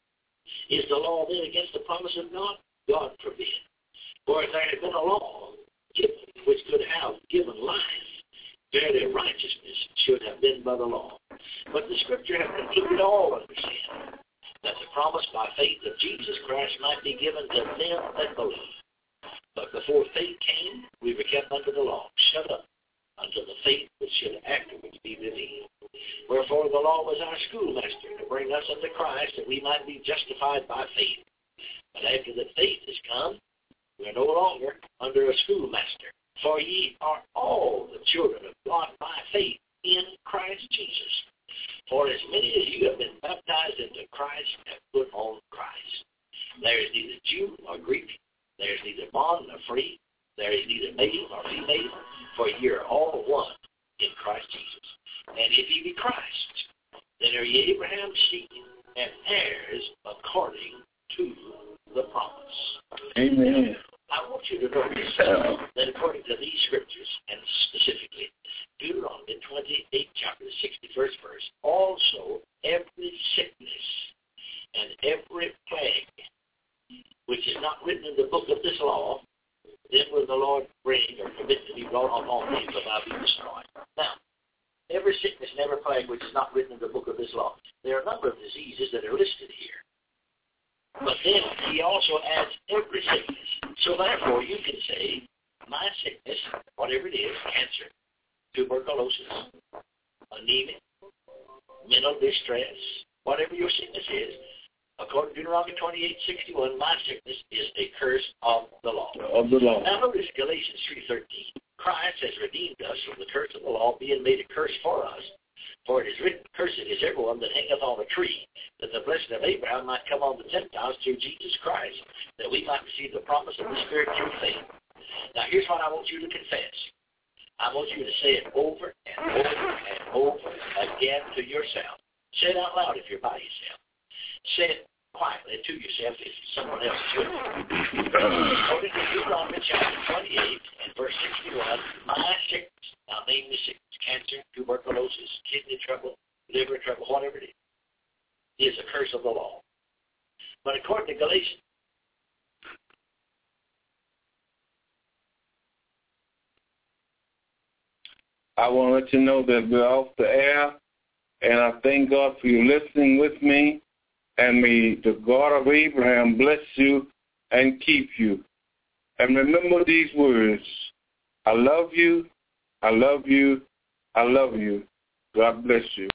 Is the law then against the promise of God? God forbid. For if there had been a law given which could have given life, verily righteousness should have been by the law. But the Scripture hath concluded all under sin, that the promise by faith of Jesus Christ might be given to them that believe. But before faith came, we were kept under the law, shut up unto the faith which should afterwards be revealed. Wherefore the law was our schoolmaster, to bring us unto Christ, that we might be justified by faith. But after that faith is come, we are no longer under a schoolmaster. For ye are all the children of God by faith in Christ Jesus. For as many as you have been baptized into Christ have put on Christ. There is neither Jew nor Greek, there is neither bond nor free, there is neither male nor female, for ye are all one in Christ Jesus. And if ye be Christ, then are ye Abraham's seed, and heirs according to the promise. Amen. I want you to notice that according to these scriptures, and specifically Deuteronomy twenty-eight, chapter sixty-first verse, also every sickness and every plague which is not written in the book of this law, then will the Lord bring or permit to be brought upon thee, but thou be destroyed. Now, every sickness and every plague which is not written in the book of this law, there are a number of diseases that are listed here. But then he also adds every sickness. So therefore you can say, my sickness, whatever it is, cancer, tuberculosis, anemia, mental distress, whatever your sickness is, according to Deuteronomy twenty-eight sixty-one, my sickness is a curse of the law. Of the law. Now notice Galatians three thirteen. Christ has redeemed us from the curse of the law, being made a curse for us. For it is written, cursed is everyone that hangeth on a tree, that the blessing of Abraham might come on the Gentiles through Jesus Christ, that we might receive the promise of the Spirit through faith. Now here's what I want you to confess. I want you to say it over and over and over again to yourself. Say it out loud if you're by yourself. Say it quietly to yourself if someone else should. According to Deuteronomy chapter twenty-eight and verse sixty-one, my sickness, now name the sickness, cancer, tuberculosis, kidney trouble, liver trouble, whatever it is, is a curse of the law. But according to Galatians, I want to let you know that we're off the air, and I thank God for you listening with me. And may the God of Abraham bless you and keep you. And remember these words. I love you. I love you. I love you. God bless you.